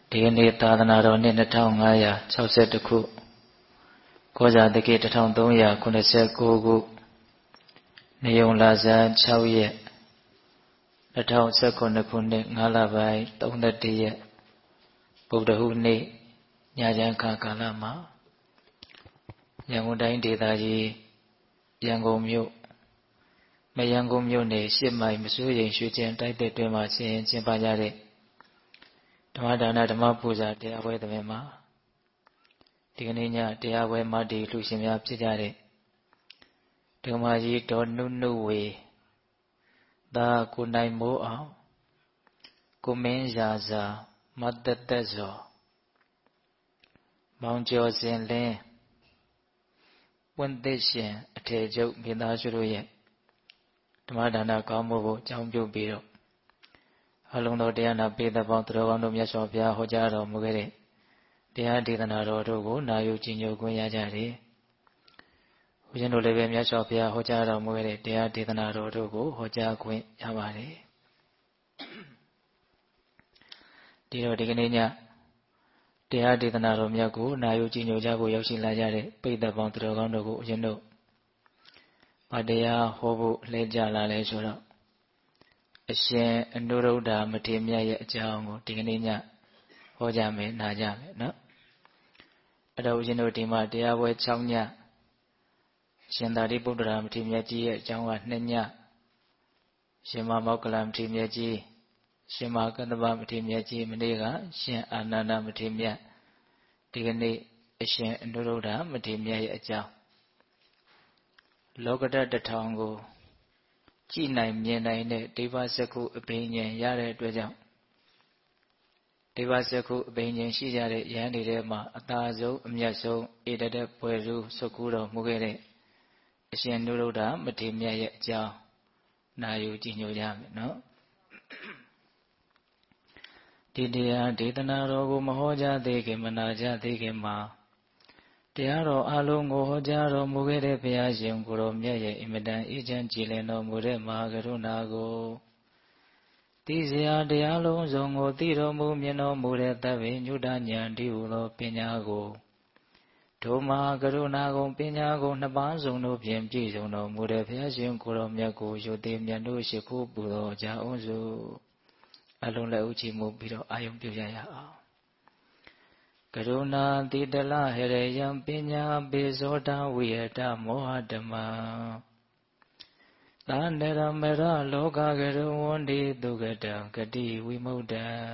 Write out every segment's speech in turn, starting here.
ဒီကနေ့သာသနာတော်နှစ်2562ခုကောဇာတက္ကီ1389ခုနေုံလာဇန်6ရက်2019ခုနှစ်5လပိုင်း31ရက်ဗုဒ္ဓဟူးနေ့ညချမ်းခါကာလမှာရန်ကုန်တိုင်းဒေသကြီးရန်ကုန်မြို့မရန်ကုန်မြို့နယ်8မိုင်မစိုးရိမ်ရွှေကျင်တိုက်တဲ့တွင်မှာဆင်ကျင်းပကြတဲ့ဓမ္မဒါနဓမ္မပူဇာတရားပွဲသမင်မှာဒီကနေ့ညတရားပွဲမှာဒီလူရှင်များဖြစ်ကြတဲ့ဓမ္မကြီးတော်နုနုဝေသာကိုနိုင်မိုးအောင်ကိုမင်းရာဇာမတ်သက်သက်ဇော်မောင်ကျော်စင်လင်းပွင့်သစ်ရှင်အထေချုပ်မိသားစုတို့ရဲ့ဓမ္မဒါနကောင်းမှုကိုအကြောင်းပြုပြီးတော့အလုံးတော်တရားနာပိသပေါင်းသူတော်ကောင်းတို့မြတ်စွာဘုရားဟောကြားတော်မူခဲ့တဲ့တရားဒေသနာတော်တို့ကိုနာယူကြည်ညိုခွင့်ရကြတယ်။ဦးဇင်းတို့လည်းပဲမြတ်စွာဘုရားဟောကြားတော်မူခဲ့တဲ့တရားဒေသနာတော်တို့ကိုဟောကြားခွင့်ရပါတယ်။ဒီတော့ဒီကနေ့ညတရားဒေသနာတော်မြတ်ကိုနာယူကြည်ညိုကြဖို့ရောက်ရှိလာကြတဲ့ပိသပေါင်းသူတော်ကောင်းတို့ကိုဦးဇင်းတို့ဗတရားဟောဖို့လှည့်ကြလာလဲဆိုတော့အရှင်အနုရုဒ္ဓမထေရမြတ်ရဲ့အကြောင်းကိုဒီကနေ့ညဟောကြမယ်နာကြမယ်နော်အဲ့တော့ဦးဇင်းတို့ဒီမှာတရားပွဲ6ညရှင်သာရိပုတ္တရာမထေရမြတ်ကြီးရဲ့အကြောင်းက2ညရှင်မမောက္ကလမထေရမြတ်ကြီးရှင်မကတ္တဗမထေရမြတ်ကြီးမနေ့ကရှင်အာနန္ဒမထေရမြတ်ဒီကနေ့အရှင်အနုရုဒ္ဓမထေရမြတ်ရဲ့အကြောင်းလောကဓာတ်တစ်ထောင်ကိုကြည်နိုင်မြင်နိုင်တဲ့ဒိဗ္ဗစက္ခုအဘိညာဉ်ရတဲ့အတွက်ကြောင့်ဒိဗ္ဗစက္ခုအဘိညာဉ်ရှိကြတဲ့ယဟန်တွေထဲမှာအသာဆုံးအမြတ်ဆုံးဧတတဲ့ပွဲစုဆုတ်ကူးတော်မူခဲ့တဲ့အရှင်နုရုဒ္ဓမထေရမြတ်ရဲ့အကြောင်းနာယူကြည်ညိုကြမယ်နော်ဒီတရားဒေသနာတော်ကိုမဟောကြားသေးခင်မနာကြသေးခင်မှာတရားတော်အလုံးကိုဟောကြားတော်မူခဲ့တဲ့ဘုရားရှင်ကိုယ်တော်မြတ်ရဲ့အင်မတန်အေးချမ်းကြည်လင်တော်မူတဲ့မဟာကရုဏာကိုသိစရာတရားလုံးစုံကိုသိတော်မူမြင်တော်မူတဲ့သဗ္ဗညုတဉာဏ်တည်းဟူသောပညာကိုဒုမဟာကရုဏာကုန်ပညာကုန်နှစ်ပါးစုံတို့ဖြင့်ပြည့်စုံတော်မူတဲ့ဘုရားရှင်ကိုယ်တော်မြတ်ကိုယုတ်သေးမြတ်တို့ရှိခိုးပူသောကြာအောင်စုအလုံးလက်ဥချီမှုပြီးတော့အာယုံပြုကြရအောင်ကရုဏာတိတလဟရေယံပညာပေဇောတဝိယတမောဟဓမ္မသာနရမရလောကကရုဝန္တိတုကတံဂတိဝိမု ക്ത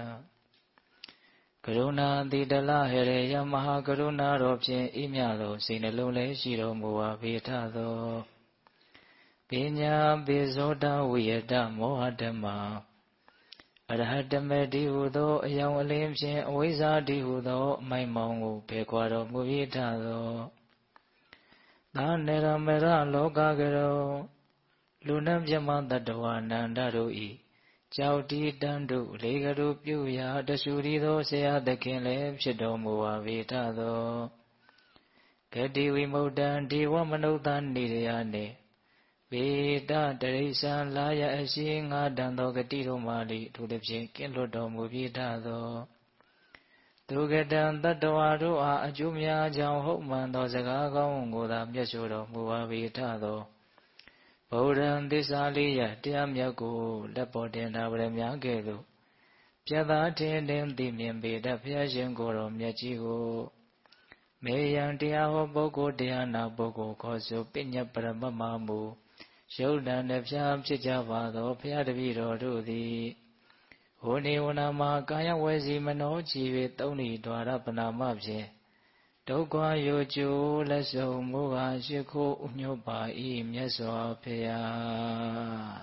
ကရုဏာတိတလဟရေယံမဟာကရုဏာတော်ဖြင့်ဤမြသောစိတ်နှလုံးလည်းရှိတော်မူပါပေထသောပညာပေဇောတဝိယတမောဟဓမ္မအရဟတမေတိဟုသောအယောင်အလင်းဖြင့်အဝိဇ္ဇာတိဟုသောအမိုက်မောင်ကိုဖယ်ခွာတော်မူပြီးထသောသာနေရမရလောကကရောလူနှံပြမတ္တဝနန္ဒတို့ဤကြောက်တီတန်တို့လေကရုပြုရာတဆူရီသောဆရာသခင်လည်းဖြစ်တော်မူပါ၏ထသောဂတိဝိမု ക്ത ံဒေဝမနုဿနေရနှင့်ပေတတရိစ္ဆာလာယအရှိငါတန်သောဂတိတို့မှလိထိုသည်ဖြင့်ကင်းလွတ်တော်မူပြီးထသောသူကတံတတ္တဝါတို့အားအကျိုးများကြောင့်ဟုတ်မှန်သောစကားကောင်းကိုသာမျက်ဆိုတော်မူပါ၏ထသောဗုဒ္ဓံသစ္စာလေးရတရားမြတ်ကိုလက်ပေါ်တင်ထားပရမများကဲ့သို့ပြတ်သားထင်သိမြင်ပေတတ်ဘုရားရှင်ကိုယ်တော်မြတ်ကြီးကိုမေယံတရားဟောပုဂ္ဂိုလ်တရားနာပုဂ္ဂိုလ်ခေါ်ဆိုပညတ်ပရမတ်မမူရုပ်တံနှဖျားဖြစ်ကြပါသောဘုရားတပည့်တော်တို့သည်ဟိုနေဝနာမှာကာယဝဲစီမနောချီ၍သုံးဤဒွါရပနာမဖြင့်ဒုက္ခယောကျိုးလက်ဆုံမူကားရှိခိုးဥညွတ်ပါ၏မြတ်စွာဘုရား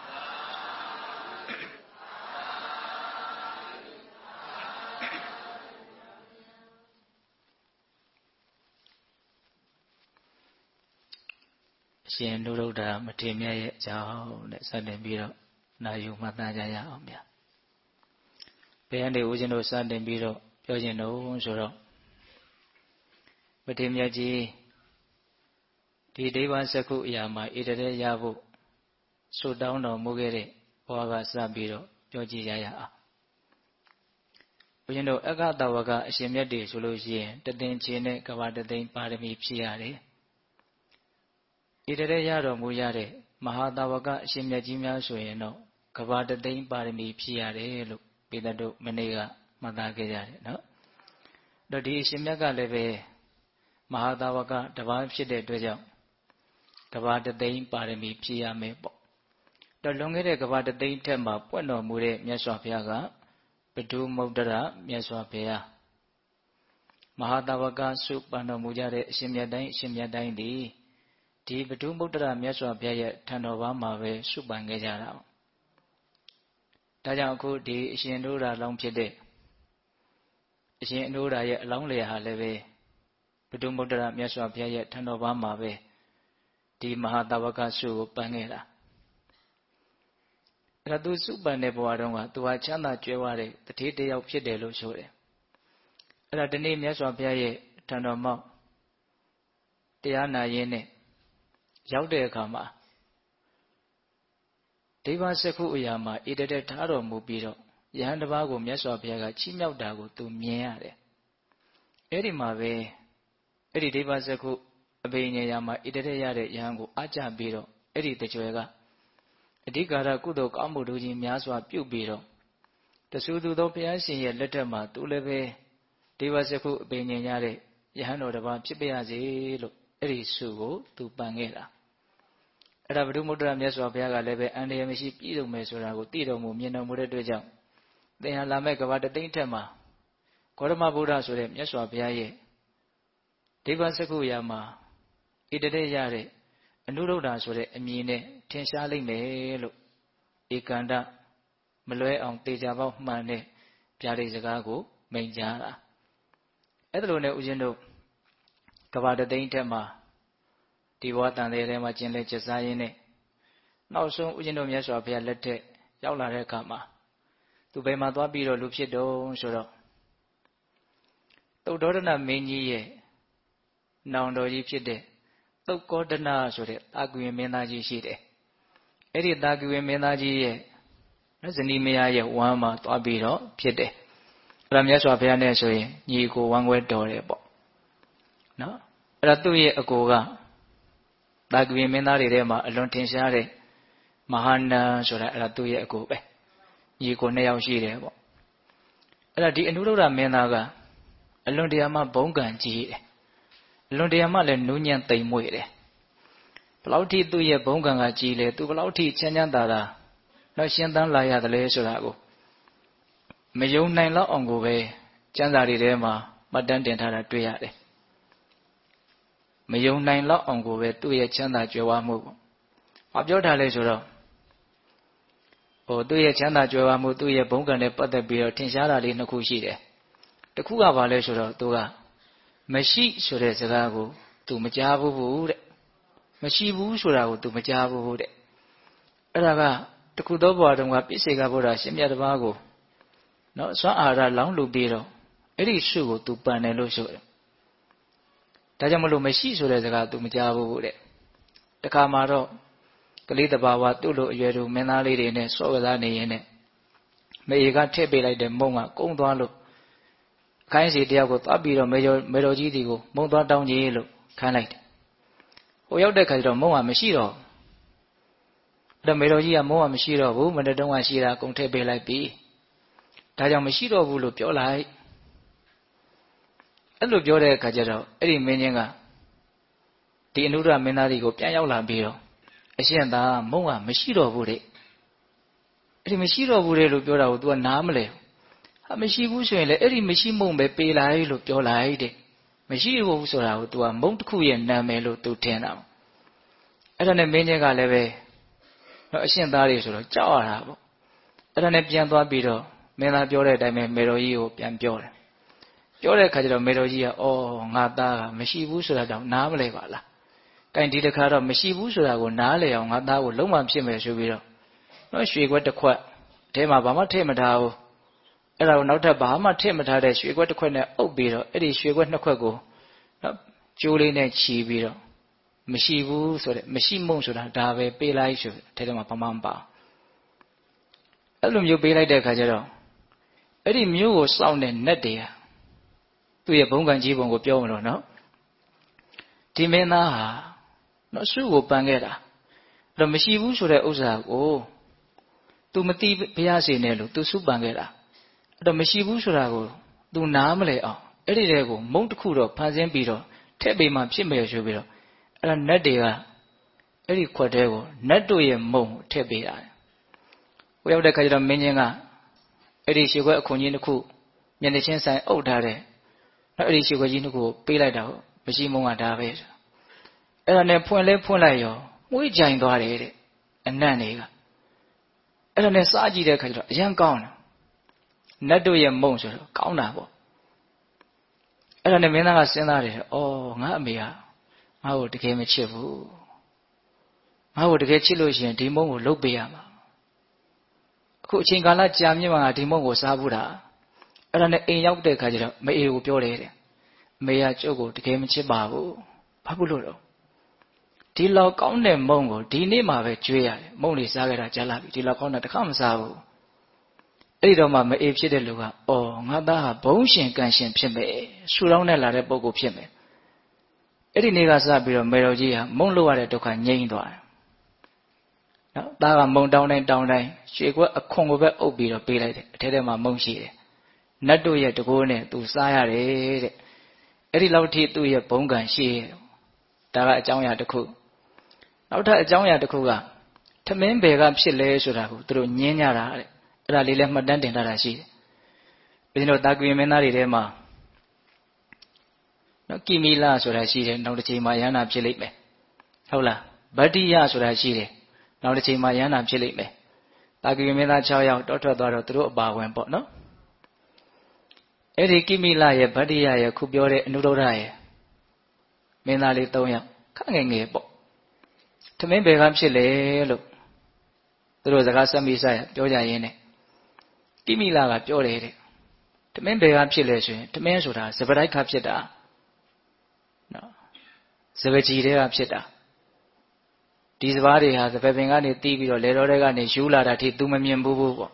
ရှင်နုရုဒ္ဓမထေရမြတ်ရဲ့အကြောင်းနဲ့စတင်ပြီးတော့နာယူမှတ်သားကြရအောင်ဗျာဘယ်ကနေဦးဇင်းတို့စတင်ပြီးတော့ပြောခြင်းတော့ဆိုတော့မထေရမြတ်ကြီးဒီဒိဗ္ဗစက္ခုအရာမှာဣတရေရဖို့ဆုတောင်းတော်မူခဲ့တဲ့ဘဝကစပြီးတော့ပြောကြည့်ရအောင်ဦးဇင်းတို့အက္ခတဝကအရှင်မြတ်တွေဆိုလို့ရှိရင်တသင်္ချေနဲ့ကဘာတသိန်းပါရမီဖြည့်ရတယ်ဣတရေရတော်မူရတဲ့မဟာတဝကအရှင်မြတ်ကြီးများဆိုရင်တော့ကဘာတသိန်းပါရမီဖြည့်ရတယ်လို့ပိဿတို့မနေ့ကမှတ်သားခဲ့ကြတယ်နော်တော့ဒီအရှင်မြတ်ကလည်းပဲမဟာတဝကတပါးဖြစ်တဲ့အတွက်ကြောင့်ကဘာတသိန်းပါရမီဖြည့်ရမယ်ပေါ့တော့လွန်ခဲ့တဲ့ကဘာတသိန်းထက်မှာပွင့်တော်မူတဲ့မြတ်စွာဘုရားကဘဒုမုဒ္ဒရမြတ်စွာဘုရားမဟာတဝကစုပန်တော်မူကြတဲ့အရှင်မြတ်တိုင်းဒီဘဒုမုဒ္ဒရမြတ်စွာဘုရားရဲ့ထံတော်ဘာမှာပဲစုပန်ခဲ့ကြတာဒါကြောင့်အခုဒီအရှင်တို့ရာလောင်းဖြစ်တဲ့အရှင်အနုရာရဲ့အလောင်းလျာဟာလည်းပဲဘဒုမုဒ္ဒရမြတ်စွာဘုရားရဲ့ထံတော်ဘာမှာပဲဒီမဟာတဝကစုကိုပန်ခဲ့တာအဲ့ဒါသူစုပန်တဲ့ဘဝတုန်းကသူဟာချမ်းသာကြွယ်ဝတဲ့တတိတယောက်ဖြစ်တယ်လို့ဆိုတယ်အဲ့ဒါဒီနေ့မြတ်စွာဘုရားရဲ့ထံတော်မှာတရားနာရင်းနဲ့ရောက်တဲ့အခါမှာဒိဗ္ဗစက္ခုအရာမှာဣတရေထားတော်မူပြီးတော့ယဟန်တစ်ပါးကိုမြတ်စွာဘုရားကချီးမြှောက်တာကိုသူမြင်ရတယ်အဲ့ဒီမှာပဲအဲ့ဒီဒိဗ္ဗစက္ခုအဘိညာယာမှာဣတရေရတဲ့ယဟန်ကိုအားကြပြီးတော့အဲ့ဒီတကြွယ်ကအဓိကရကုသိုလ်ကောင်းမှုတို့ကြီးများစွာပြုပြီးတော့တဆူသူသောဘုရားရှင်ရဲ့လက်ထက်မှာသူလည်းပဲဒိဗ္ဗစက္ခုအဘိညာရတဲ့ယဟန်တော်တစ်ပါးဖြစ်ပါရစေလို့အဲ့ဒီဆုကိုသူပန်ခဲ့တာအဲ့ဒါဘုဒ္ဓမုဒ္ဒရာမြတ်စွာဘုရားကလည်းပဲအန္တရာယ်မရှိပြည့်စုံမယ်ဆိုတာကိုသိတော်မူမြင်တော်မူတဲ့အတွက်ကြောင့်သင်ဟာလာမဲ့ကဘာတသိန်းထက်မှာဂေါတမဗုဒ္ဓဆိုတဲ့မြတ်စွာဘုရားရဲ့ဒိဗ္ဗစက္ခုရာမှာဣတရေရတဲ့အနုရုဒ္ဓဆိုတဲ့အမည်နဲ့ထင်ရှားလိမ့်မယ်လို့ဧကန္တမလွဲအောင်တေချာပေါက်မှန်တဲ့ဗျာဒိတ်စကားကိုမိန့်ကြားတာအဲ့ဒါလိုနဲ့ဦးဇင်းတို့ကဘာတသိန်းထက်မှာဒီဘဝတန်တဲ့ထဲမှာကျင်လဲကျစားရင်းနဲ့နောက်ဆုံးဦးဇင်းတို့မြတ်စွာဘုရားလက်ထက်ရောက်လာတဲ့အခါမှာသူဘယ်မှာသွားပြီးတော့လူဖြစ်တော့ဆိုတော့သုတ်ဒေါဒနာမင်းကြီးရဲ့နောင်တော်ကြီးဖြစ်တဲ့သုတ်ကောဒနာဆိုတဲ့တာကွေမင်းသားကြီးရှိတယ်အဲ့ဒီတာကွေမင်းသားကြီးရဲ့ဇနီးမယားရဲ့ဝမ်းမှာသွားပြီးတော့ဖြစ်တယ်အဲ့ဒါမြတ်စွာဘုရားနဲ့ဆိုရင်ညီကိုဝမ်းခွဲတော်တယ်ပေါ့နော်အဲ့ဒါသူ့ရဲ့အကိုကတာကွေမင်းသားတွေထဲမှာအလွန်ထင်ရှားတဲ့မဟာနန်ဆိုတာအဲ့ဒါသူ့ရဲ့အကိုပဲညီကို2ယောက်ရှိတယ်ပေါ့အဲ့ဒါဒီအနုရုဒ္ဓမင်းသားကအလွန်တရာမှဘုံကံကြီးတယ်အလွန်တရာမှလည်းနူးညံ့သိမ်မွေ့တယ်ဘလောက်ထိသူ့ရဲ့ဘုံကံကကြီးလဲသူဘလောက်ထိချမ်းချမ်းသာသာတော့ရှင်းသန်းလာရတယ်လဲဆိုတာကိုမယုံနိုင်လောက်အောင်ကိုပဲကျမ်းစာတွေထဲမှာမှတ်တမ်းတင်ထားတာတွေ့ရတယ်မယုံနိုင်လောက်အောင်ကိုပဲသူ့ရဲ့ချမ်းသာကြွယ်ဝမှုပေါ့။ဘာပြောထားလဲဆိုတော့သူ့ရဲ့ချမ်းသာကြွယ်ဝမှုသူ့ရဲ့ဘုံကံနဲ့ပတ်သက်ပြီးတော့ထင်ရှားတာလေး2ခုရှိတယ်။တစ်ခုကဘာလဲဆိုတော့သူကမရှိဆိုတဲ့စကားကိုသူမကြားဘူးတဲ့။မရှိဘူးဆိုတာကိုသူမကြားဘူးတဲ့။အဲ့ဒါကတခုသောဘဝတုန်းကပြည့်စေကဘုရားရှင်မြတ်တစ်ပါးကိုနော်စွမ်းအာရလောင်းလူပြီးတော့အဲ့ဒီဆုကိုသူပန်တယ်လို့ဆိုတယ်။ဒါကြောင့်မလို့မရှိဆိုတဲ့စကားသူမကြားဘူးတဲ့။တခါမှတော့ကလေးတဘာဝသူ့လိုအရွယ်တူမင်းသားလေးတွေနဲ့စောကစားနေရင်နဲ့မေကထည့်ပေးလိုက်တဲ့မုံကကုန်းသွားလို့ခိုင်းစီတယောက်ကိုသွားပြီးတော့မေတော်ကြီးဒီကိုမုံသွားတောင်းကြီးလို့ခိုင်းလိုက်တယ်။ဟိုရောက်တဲ့ခါကျတော့မုံကမရှိတော့အဲ့မေတော်ကြီးကမုံကမရှိတော့ဘူးမနေ့တုန်းကရှိတာကုန်ထည့်ပေးလိုက်ပြီ။ဒါကြောင့်မရှိတော့ဘူးလို့ပြောလိုက်။အဲ့လိုပြောတဲ့အခါကျတော့အဲ့ဒီမင်းချင်းကဒီအနုဒ္ဓမင်းသားကြီးကိုပြန်ရောက်လာပြီးတော့အရှင်သာမုံကမရှိတော့ဘူးတဲ့အဲ့ဒီမရှိတော့ဘူးတဲ့လို့ပြောတာကို तू ကနားမလဲဟာမရှိဘူးဆိုရင်လေအဲ့ဒီမရှိမုံပဲပေးလိုက်လို့ပြောလိုက်တဲ့မရှိဘူးဆိုတာကို तू ကမုံတစ်ခုရဲ့နာမည်လို့ तू ထင်တာအဲ့ဒါနဲ့မင်းချင်းကလည်းပဲတော့အရှင်သားတွေဆိုတော့ကြောက်ရတာပေါ့အဲ့ဒါနဲ့ပြန်သွားပြီးတော့မင်းသားပြောတဲ့အတိုင်းပဲမေတော်ကြီးကိုပြန်ပြောတယ်ပြောတဲ့အခါကျတော့မေတော်ကြီးကအော်ငါသားကမရှိဘူးဆိုတာတောင်နားမလဲပါလားတိုင်ဒီတခါတော့မရှိဘူးဆိုတာကိုနားလေအောင်ငါသားကိုလုံးဝဖြစ်မယ်ဆိုပြီးတော့နော်ရွှေခွက်တစ်ခွက်အဲမှာဘာမှထည့်မထားဘူးအဲ့ဒါကိုနောက်ထပ်ဘာမှထည့်မထားတဲ့ရွှေခွက်တစ်ခွက်နဲ့အုပ်ပြီးတော့အဲ့ဒီရွှေခွက်2ခွက်ကိုနော်ကျိုးလေးနဲ့ချီပြီးတော့မရှိဘူးဆိုတဲ့မရှိမုံဆိုတာဒါပဲပေးလိုက်ဆိုတဲ့ထဲမှာဘာမှမပါအဲ့လိုမျိုးပေးလိုက်တဲ့အခါကျတော့အဲ့ဒီမျိုးကိုစောင့်တဲ့နတ်တွေကသူ့ရဲ့ဘုံကံကြီးပုံကိုပြောမလို့နော်ဒီမင်းသားဟာနော်စုကိုပန်းခဲ့တာအဲ့တော့မရှိဘူးဆိုတဲ့ဥစ္စာကို तू မသိဘုရားစေနဲ့လို့ तू စုပန်ခဲ့တာအဲ့တော့မရှိဘူးဆိုတာကို तू နားမလဲအောင်အဲ့ဒီတဲ့ကိုမုံတစ်ခုတော့ဖန်ဆင်းပြီးတော့ထည့်ပေးမှဖြစ်မယ်ဆိုပြီးတော့အဲ့ဒါနတ်တွေကအဲ့ဒီခွက်တဲကိုနတ်တို့ရဲ့မုံထည့်ပေးတာဟိုရောက်တဲ့ခါကျတော့မင်းချင်းကအဲ့ဒီရှေခွက်အခွန်ကြီးတစ်ခုမျက်နှာချင်းဆိုင်အုပ်ထားတဲ့နော်အဲ့ဒီရှေခွက်ကြီးတစ်ခုပေးလိုက်တာဟုတ်မရှိမုံကဒါပဲအဲ့ဒါနဲ့ဖွင့်လဲဖွင့်လိုက်ရောမွေးကြိုင်သွားတယ်တဲ့အနံ့တွေကအဲ့ဒါနဲ့စားကြည့်တဲ့ခါကျတော့အရန်ကောင်းတယ်နတ်တို့ရဲ့မုံဆိုတော့ကောင်းတာပေါ့အဲ့ဒါနဲ့မင်းသားကစဉ်းစားတယ်ဩငါအမေကငါ့ကိုတကယ်မချစ်ဘူးငါ့ကိုတကယ်ချစ်လို့ရှိရင်ဒီမုံကိုလုတ်ပေးရမှာအခုအချိန်ကာလကြာမြင့်မှာဒီမုံကိုစားဘူးတာအဲ့ဒါနဲ့အိမ်ရောက်တဲ့ခါကျတော့မအေကိုပြောတယ်တဲ့အမေကကျုပ်ကိုတကယ်မချစ်ပါဘူးဘာဖြစ်လို့တော့ဒီလောက်ကောင်းတဲ့မုံကိုဒီနေ့မှပဲကျွေးရတယ်မုံလေးစားခဲ့တာကြာလာပြီဒီလောက်ကောင်းတာတခါမစားဘူးအဲ့ဒီတော့မှမအေးဖြစ်တဲ့လူကအော်ငါသားဟာဘုံရှင်ကံရှင်ဖြစ်မယ်ဆူလောင်းနဲ့လာတဲ့ပုဂ္ဂိုလ်ဖြစ်မယ်အဲ့ဒီနေ့ကစပြီးတော့မေတော်ကြီးဟာမုံလို့ရတဲ့ဒုက္ခငြိမ်းသွားတယ်နော်သားကမုံတောင်းတိုင်းရွှေကွက်အခွန်ကိုပဲအုပ်ပြီးတော့ပေးလိုက်တယ်အထဲထဲမှာမုံရှိတယ်နတ်တို့ရဲ့တကိုးနဲ့သူစားရတယ်တဲ့အဲ့ဒီလောက်ထိသူ့ရဲ့ဘုံကံရှိတယ်ဒါကအကြောင်းအရာတစ်ခုနောက်ထပ်အကြောင်းအရာတစ်ခုကထမင်းဘယ်ကဖြစ်လဲဆိုတာကိုသူတို့ညင်းကြတာတဲ့အဲ့ဒါလေးလည်းမှတ်တမ်းတင်ထားတာရှိတယ်ဘုရင်တို့တာကွေမင်းသားတွေထဲမှာနော်ကိမီလဆိုတာရှိတယ်နောက်တစ်ချိန်မှာယန္နာဖြစ်လိမ့်မယ်ဟုတ်လားဗတ္တိယဆိုတာရှိတယ်နောက်တစ်ချိန်မှာယန္နာဖြစ်လိမ့်မယ်တာကွေမင်းသား6ယောက်တောထွက်သွားတော့သူတို့အပါဝင်ပေါ့နော်အဲ့ဒီကိမီလရဲ့ဗတ္တိယရဲ့ခုပြောတဲ့အနုဒ္ဒရရဲ့မင်းသားလေး3ယောက်ခငယ်ငယ်ပေါ့ထမင်းဘယ်ကဖြစ်လဲလို့သူတို့စကားဆက်မိဆိုင်ပြောကြရင်းနဲ့ကိမိလာကပြောတယ်တဲ့ထမင်းဘယ်ကဖြစ်လဲဆိုရင်ထမင်းဆိုတာစပတိုက်ခဖြစ်တာနော်စပကြီးတွေကဖြစ်တာဒီစပါးတွေဟာစပယ်ပင်ကနေတီးပြီးတော့လေတော်တွေကနေယူလာတာထိ तू မမြင်ဘူးပေါ့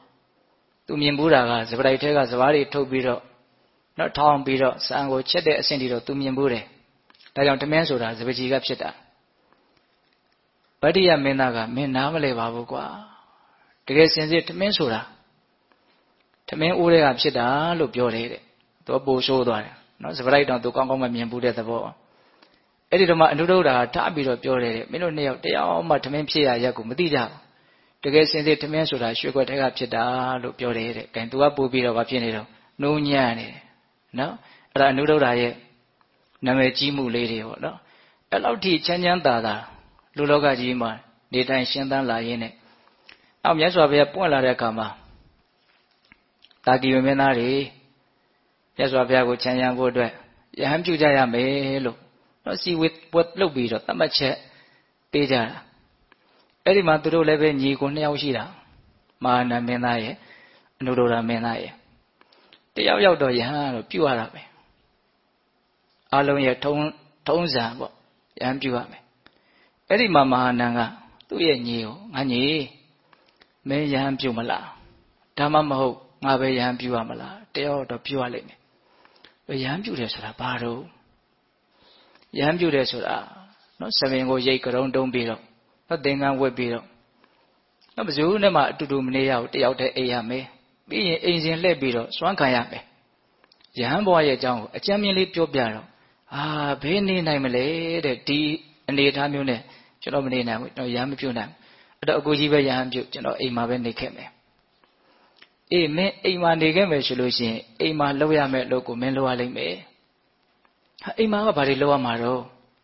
तू မြင်ဘူးတာကစပတိုက်ထဲကစပါးတွေထုတ်ပြီးတော့နော်ထောင်းပြီးတော့စံကိုချက်တဲ့အဆင့်တွေတော့ तू မြင်ဘူးတယ်ဒါကြောင့်ထမင်းဆိုတာစပကြီးကဖြစ်တာဗတ္တိယမင်းသားကမင်းနားမလဲပါဘူးကွာတကယ်စင်စစ်ထမင်းဆိုတာထမင်းအိုးတွေကဖြစ်တာလို့ပြောတယ်တဲ့သူပို့ဆိုးသွားတယ်နော်စပရိုက်တော့သူကောင်းကောင်းမမြင်ဘူးတဲ့သဘောအဲ့ဒီတော့မှအနုဒ္ဒရာထားပြီးတော့ပြောတယ်တဲ့မင်းတို့နှစ်ယောက်တရားမှထမင်းဖြစ်ရရက်ကိုမသိကြဘူးတကယ်စင်စစ်ထမင်းဆိုတာရွှေခွက်ထဲကဖြစ်တာလို့ပြောတယ်တဲ့အဲသူကပို့ပြီးတော့ဘာဖြစ်နေတော့နှုံညံ့နေတယ်နော်အဲ့ဒါအနုဒ္ဒရာရဲ့နာမည်ကြီးမှုလေးတွေပေါ့နော်အဲ့လောက်ထိချမ်းချမ်းသာသာလူလောကကြီးမှာနေတိုင်းရှင်းသန်းလာရင်းနဲ့နောက်မြတ်စွာဘုရားပွင့်လာတဲ့အခါမှာတာကီမင်းသားတွေမြတ်စွာဘုရားကိုချမ်းရံဖို့အတွက်ယဟန်ပြုကြရမယ်လို့တော့စီဝတ်ပွက်လုပ်ပြီးတော့တတ်မှတ်ချက်ပေးကြတာအဲ့ဒီမှာသူတို့လည်းပဲညီကို2ယောက်ရှိတာမဟာနမင်းသားရဲ့အနုဒ္ဒရမင်းသားရဲ့တယောက်ယောက်တော့ယဟန်ကတော့ပြုရတာပဲအလုံးရဲ့ထုံးစံပေါ့ယဟန်ပြုရမယ်အဲ့ဒီမှာမဟာနန်ကသူ့ရဲ့ညီကိုငါညီမင်းယဟန်ပြုမလားဒါမှမဟုတ်ငါပဲယဟန်ပြုရမလားတယောက်တော့ပြုရလိမ့်မယ်ယဟန်ပြုတယ်ဆိုတာဘာတော့ယဟန်ပြုတယ်ဆိုတာနော်ဆမင်ကိုရိတ်ကြုံတုံးပြီးတော့နော်သင်္ကန်းဝတ်ပြီးတော့နော်ဘယ်သူနဲ့မှအတူတူမနေရဘူးတယောက်တည်းအိပ်ရမယ်ပြီးရင်အိမ်စဉ်လှည့်ပြီးတော့စွမ်းခံရမယ်ယဟန်ဘဝရဲ့အကြောင်းကိုအကျဉ်းမြင့်လေးပြောပြတော့ဘယ်နေနိုင်မလဲတဲ့ဒီအနေအထားမျိုးနဲ့ကျွန်တော်မနေနိုင်ဘူးကျွန်တော်ယဟန်မပြုတ်နိုင်ဘူးအဲ့တော့အကိုကြီးပဲယဟန်ပြုတ်ကျွန်တော်အိမ်မှာပဲနေခဲ့မယ်အေးမင်းအိမ်မှာနေခဲ့မယ်ဆိုလို့ရှိရင်အိမ်မှာလုပ်ရမယ့်အလုပ်ကိုမင်းလုပ်ရလိမ့်မယ်အိမ်မှာကဘာတွေလုပ်ရမှာတော့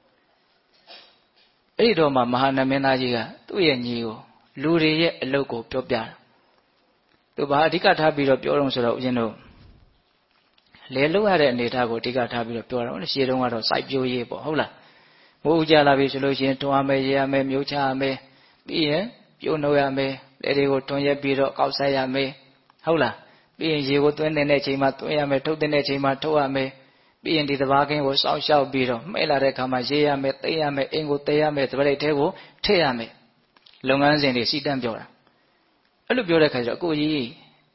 အဲ့ဒီတော့မှမဟာနမင်းသားကြီးကသူ့ရဲ့ညီကိုလူတွေရဲ့အလုပ်ကိုပြောပြတာသူဘာအဓိကထားပြီးတော့ပြောတော့ဆိုတော့ဦးဇင်းတို့လဲလုပ်ရတဲ့အနေအထားကိုအဓိကထားပြီးတော့ပြောတော့ရှေ့တုန်းကတော့စိုက်ပျိုးရေးပေါ့ဟုတ်လားမိုးဦးကြလာပြီဆိုလို့ရှိရင်တွန်းရမယ်ရေရမယ်မျိုးချရမယ်ပြီးရင်ပြုတ်နှုတ်ရမယ်လက်တွေကိုတွန်းရက်ပြီးတော့ကောက်ဆက်ရမယ်ဟုတ်လားပြီးရင်ရေကိုသွင်းတဲ့အချိန်မှာသွင်းရမယ်ထုတ်တဲ့အချိန်မှာထုတ်ရမယ်ပြီးရင်ဒီသဘာကင်းကိုစောင့်ရှောက်ပြီးတော့မှဲ့လာတဲ့အခါမှာရေးရမယ်သိမ်းရမယ်အင်းကိုသိမ်းရမယ်သပရိတ်ထဲကိုထည့်ရမယ်လုပ်ငန်းစဉ်တွေစီတန်းပြောတာအဲ့လိုပြောတဲ့ခါကျတော့အကိုကြီး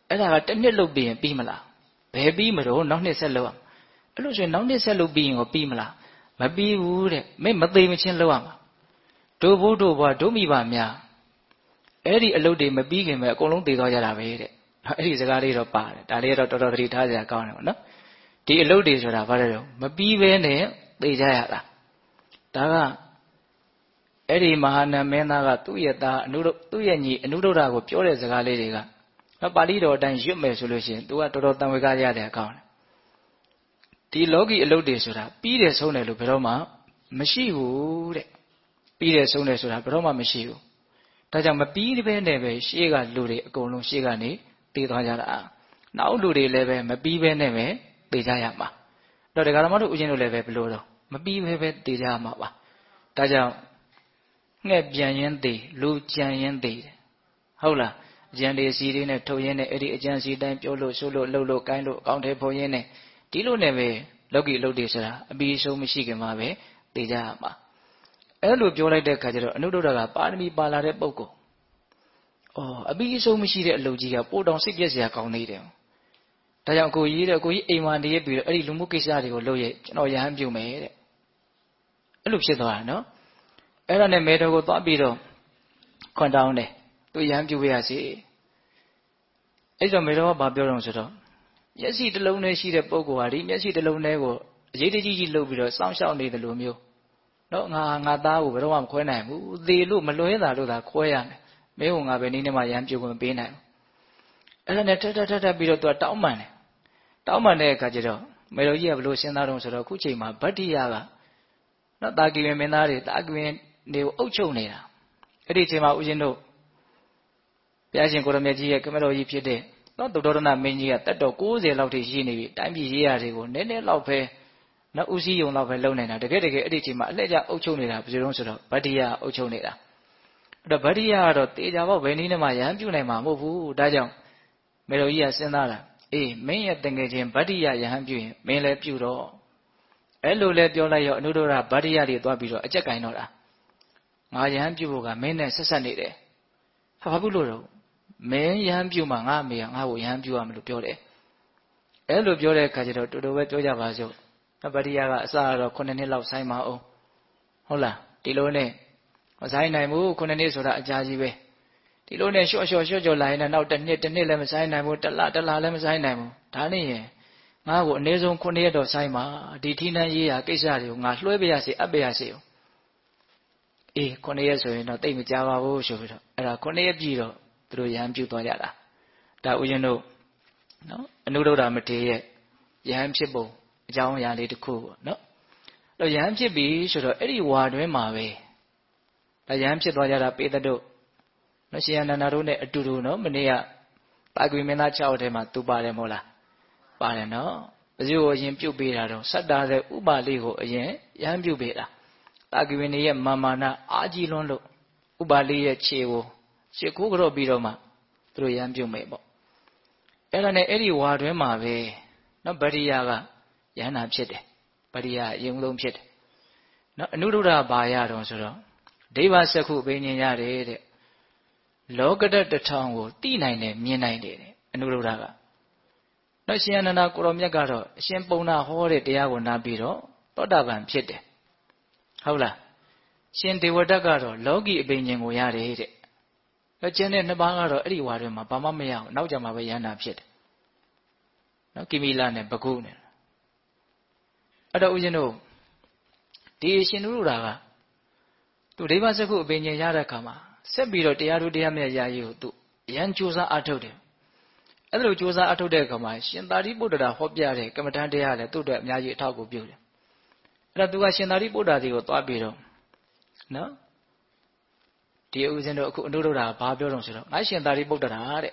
အဲ့ဒါကတစ်နှစ်လုပ်ပြီးရင်ပြီးမလားဘယ်ပြီးမလို့နောက်နှစ်ဆက်လုပ်ရအဲ့လိုဆိုရင်နောက်နှစ်ဆက်လုပ်ပြီးရင်ကိုပြီးမလားမပြီးဘူးတဲ့မင်းမသေးမချင်းလုပ်ရမှာတို့ဘုဒ္ဓဘွားတို့မိဘများအဲ့ဒီအလုပ်တွေမပြီးခင်ပဲအကုန်လုံးသေသွားကြတာပဲတဲ့အဲ့ဒီစကားလေးတော့ပါတယ်ဒါလေးတော့တော်တော်သတိထားစရာကောင်းတယ်ပေါ့နော်ဒီအလုပ်တွေဆိုတာဘာလဲတော့မပြီးဘဲနဲ့သေကြရတာဒါကအဲ့ဒီမဟာနမင်းသားကသူ့ရဲ့သားသူ့ရဲ့ညီအနုဒ္ဒရာကိုပြောတဲ့စကားလေးတွေကပါဠိတော်အတိုင်းရွတ်မယ်ဆိုလို့ရှိရင် तू ကတော်တော်တန်ဝေကရတဲ့အကောင်းတယ်ဒီလောကီအလုပ်တွေဆိုတာပြီးတယ်ဆုံးတယ်လို့ဘယ်တော့မှမရှိဘူးတဲ့ပြီးတယ်ဆုံးတယ်ဆိုတာဘယ်တော့မှမရှိဘူးဒါကြောင့်မပြီးတဲ့ဘဲနဲ့ပဲရှေ့ကလူတွေအကုန်လုံးရှေ့ကနေသေသွားကြတာနောက်လူတွေလည်းပဲမပြီးဘဲနဲ့ပဲသေကြရမှာတော့ဒကာဓမ္မတို့ဦးဇင်းတို့လည်းပဲဘယ်လိုတော့မပြီးဘဲပဲသေကြရမှာပါဒါကြောင့်ငှက်ပြန်ရင်းသေလူကြံရင်းသေတယ်ဟုတ်လားအကြံတွေစီတွေနဲ့ထုတ်ရင်းနဲ့အဲ့ဒီအကြံစီတိုင်းပြောလို့ဆိုလို့လှုပ်လို့ကိုင်းလို့အကောင့်ထဲပုံရင်းနဲ့ဒီလိုနဲ့ပဲလောကီအလုပ်တွေဆိုတာအပြီးဆုံးမရှိခင်မှာပဲသေကြရမှာအဲ့လိုပြောလိုက်တဲ့အခါကျတော့အနုဒ္ဒရကပါရမီပါလာတဲ့ပုဂ္ဂိုလ်အပြီးဆုံးမရှိတဲ့အလုပ်ကြီးကပို့တောင်စိတ်ပြည့်စရာကောင်းနေတယ်ဒါကြောင့်ကိုကြီးအိမ်မှာနေရပြီးတော့အဲ့ဒီလူမှုကိစ္စတွေကိုလုပ်ရဲ့ကျွန်တော်ရဟန်းပြုမယ်တဲ့အဲ့လိုဖြစ်သွားတာနော်အဲ့ဒါနဲ့မေတော်ကိုသွားပြီးတော့ခွန်တောင်းတယ်သူရဟန်းပြုရစီအဲ့တော့မေတော်ကဘာပြောတော့ဆိုတော့မျက်စိတစ်လုံးနဲ့ရှိတဲ့ပုဂ္ဂိုလ်ဟာဒီမျက်စိတစ်လုံးနဲ့ကိုအရေးတကြီးကြီးလှုပ်ပြီးတော့စောင့်ရှောက်နေတယ်လို့မျိုးနော်ငါသားကိုဘယ်တော့မှမခွဲနိုင်ဘူးသေလို့မလွဲတာလို့သာခွဲရမယ်မင်းကငါပဲနည်းနဲ့မှရဟန်းပြုခွင့်ပေးနိုင်ဘူးအဲ့ဒါနဲ့ထပ်ပြီးတော့သူကတောင်းပန်တယ်တောင်းပန်တဲ့အခါကျတော့မေတော်ကြီးကဘလို့စဉ်းစားတော့ဆိုတော့ခုချိန်မှာဗတ္တိယကနော်တာကိဝင်မင်းသားတွေတာကိဝင်တွေကိုအုပ်ချုပ်နေတာအဲ့ဒီချိန်မှာဦးဇင်းတို့ဘုရားရှင်ကိုရမြတ်ကြီးရဲ့ကမတော်ကြီးဖြစ်တဲ့နော်သုတ္တရဏမင်းကြီးကတက်တော်60လောက်ထိရှိနေပြီတိုင်းပြည်ရေးရာတွေကိုနည်းနည်းလောက်ပဲနော်ဦးစီးယုံလောက်ပဲလုံနေတာတကယ်အဲ့ဒီချိန်မှာအလှည့်ကျအုပ်ချုပ်နေတာဘယ်လိုလဲဆိုတော့ဗတ္တိယအုပ်ချုပ်နေတာအဲ့တော့ဗတ္တိယကတော့တေချာပေါ့ဘယ်နည်းနဲ့မှရဟန်းပြုနိုင်မှာမဟုတ်ဘူးဒါကြောင့်မေတော်ကြီးကစဉ်းစားတာအေးမင်းရဲ့တငယ်ချင်းဗတ္တိယရဟန်းပြုရင်မင်းလည်းပြုတော့အဲ့လိုလဲပြောလိုက်ရောအနုဒ္ဒရဗတ္တိယတွေသွားပြီးတော့အကျက်ကင်တော့တာငါရဟန်းပြုဖို့ကမင်းနဲ့ဆက်ဆက်နေတယ်ဟာဘာဖြစ်လို့တော့မင်းရဟန်းပြုမှငါအမေကငါ့ကိုရဟန်းပြုရမလို့ပြောတယ်အဲ့လိုပြောတဲ့အခါကျတော့တူတူပဲပြောကြပါစို့ဗတ္တိယကအစတော့9နှစ်လောက်ဆိုင်ပါအောင်ဟုတ်လားဒီလိုနဲ့မဆိုင်နိုင်ဘူး9နှစ်ဆိုတာအကြာကြီးပဲဒီလိုနဲ့လျှော့ကြော်လာရင်နောက်တစ်နှစ်လည်းမဆိုင်နိုင်ဘူးတစ်လလည်းမဆိုင်နိုင်ဘူးဒါနဲ့ရင်ငါ့ကိုအနည်းဆုံး9ရက်တော့ဆိုင်ပါဒီထိနှန်းရေးရာကိစ္စတွေကိုငါလွှဲပြရစီအပ်ပြရစီအေး9ရက်ဆိုရင်တော့တိတ်မကြပါဘူးဆိုပြီးတော့အဲ့ဒါ9ရက်ပြည့်တော့သူတို့ရဟန်းပြုသွားကြတာဒါဥယျာဉ်တို့နော်အနုဒ္ဒရမထေရရဲ့ရဟန်းဖြစ်ပုံအကြောင်းအရာလေးတစ်ခုပေါ့နော်တော့ရဟန်းဖြစ်ပြီဆိုတော့အဲ့ဒီဝါတွင်းမှာပဲဒါရဟန်းဖြစ်သွားကြတာပေတတို့နော်ရှင်အနန္ဒာတို့နဲ့အတူတူနော်မနေ့ကတာကွေမင်းသား6ထဲမှာသူပါတယ်မဟုတ်လားပါတယ်နော်ဘယ်သူကိုအရင်ပြုတ်ပေးတာတော့စတ္တာတဲ့ဥပါလိကိုအရင်ရဟန်းပြုတ်ပေးတာတာကွေနေရဲ့မာနအာကြီးလွန်းလို့ဥပါလိရဲ့ခြေကိုရှစ်ခိုးကြော့ပြီးတော့မှသူတို့ရဟန်းပြုတ်မယ်ပေါ့အဲ့ဒါနဲ့အဲ့ဒီဝါတွင်းမှာပဲနော်ဗတ္တိယကယန္တာဖြစ်တယ်ဗတ္တိယအရင်ဆုံးဖြစ်တယ်နော်အနုဒ္ဒရဘာရတော့ဆိုတော့ဒိဗ္ဗစက္ခုပင်ញင်ရတယ်တဲ့လောကဓာတ်တစ်ထောင်ကိုသိနိုင်တယ်မြင်နိုင်တယ်တဲ့အနုဒ္ဒရကနော်ရှင်အနန္ဒာကိုရောမြတ်ကတော့အရှင်ပုံနာဟောတဲ့တရားကိုနားပြီးတော့သောတာပန်ဖြစ်တယ်ဟုတ်လားရှင်ဒေဝဒတ်ကတော့လောကီအပင်ញင်ကိုရတယ်တဲ့แล้วကျန်တဲ့နှစ်ပါးကတော့အဲ့ဒီဝါတွေမှာဘာမှမရအောင်နောက်ကြမှာပဲယန္တာဖြစ်တယ်နော်ကိမိလနဲ့ဘဂုနဲ့အဲ့တော့ဦးဇင်းတို့ဒီရှင်နုရုဒာကသူဒိဗ္ဗစက္ခုအပင်ញင်ရတဲ့အခါမှာဆက်ပြီးတော့တရားတို့တရားမြတ်ရာရေးကိုသူအရန်ကြိုးစားအားထုတ်တယ်အဲ့ဒါလိုကြိုးစားအားထုတ်တဲ့အခါမှာရှင်သာရိပုတ္တရာဟောပြတဲ့ကမ္မဋ္ဌာန်းတရားလည်းသူ့အတွက်အများကြီးအထောက်အကူပြုတယ်အဲ့ဒါသူကရှင်သာရိပုတ္တရာစီကိုသွားပြီးတော့နော်ဒီဦးဇင်းတို့အခုအနုဒ္ဒရာဘာပြောတော့ဆိုတော့ငါရှင်သာရိပုတ္တရာတဲ့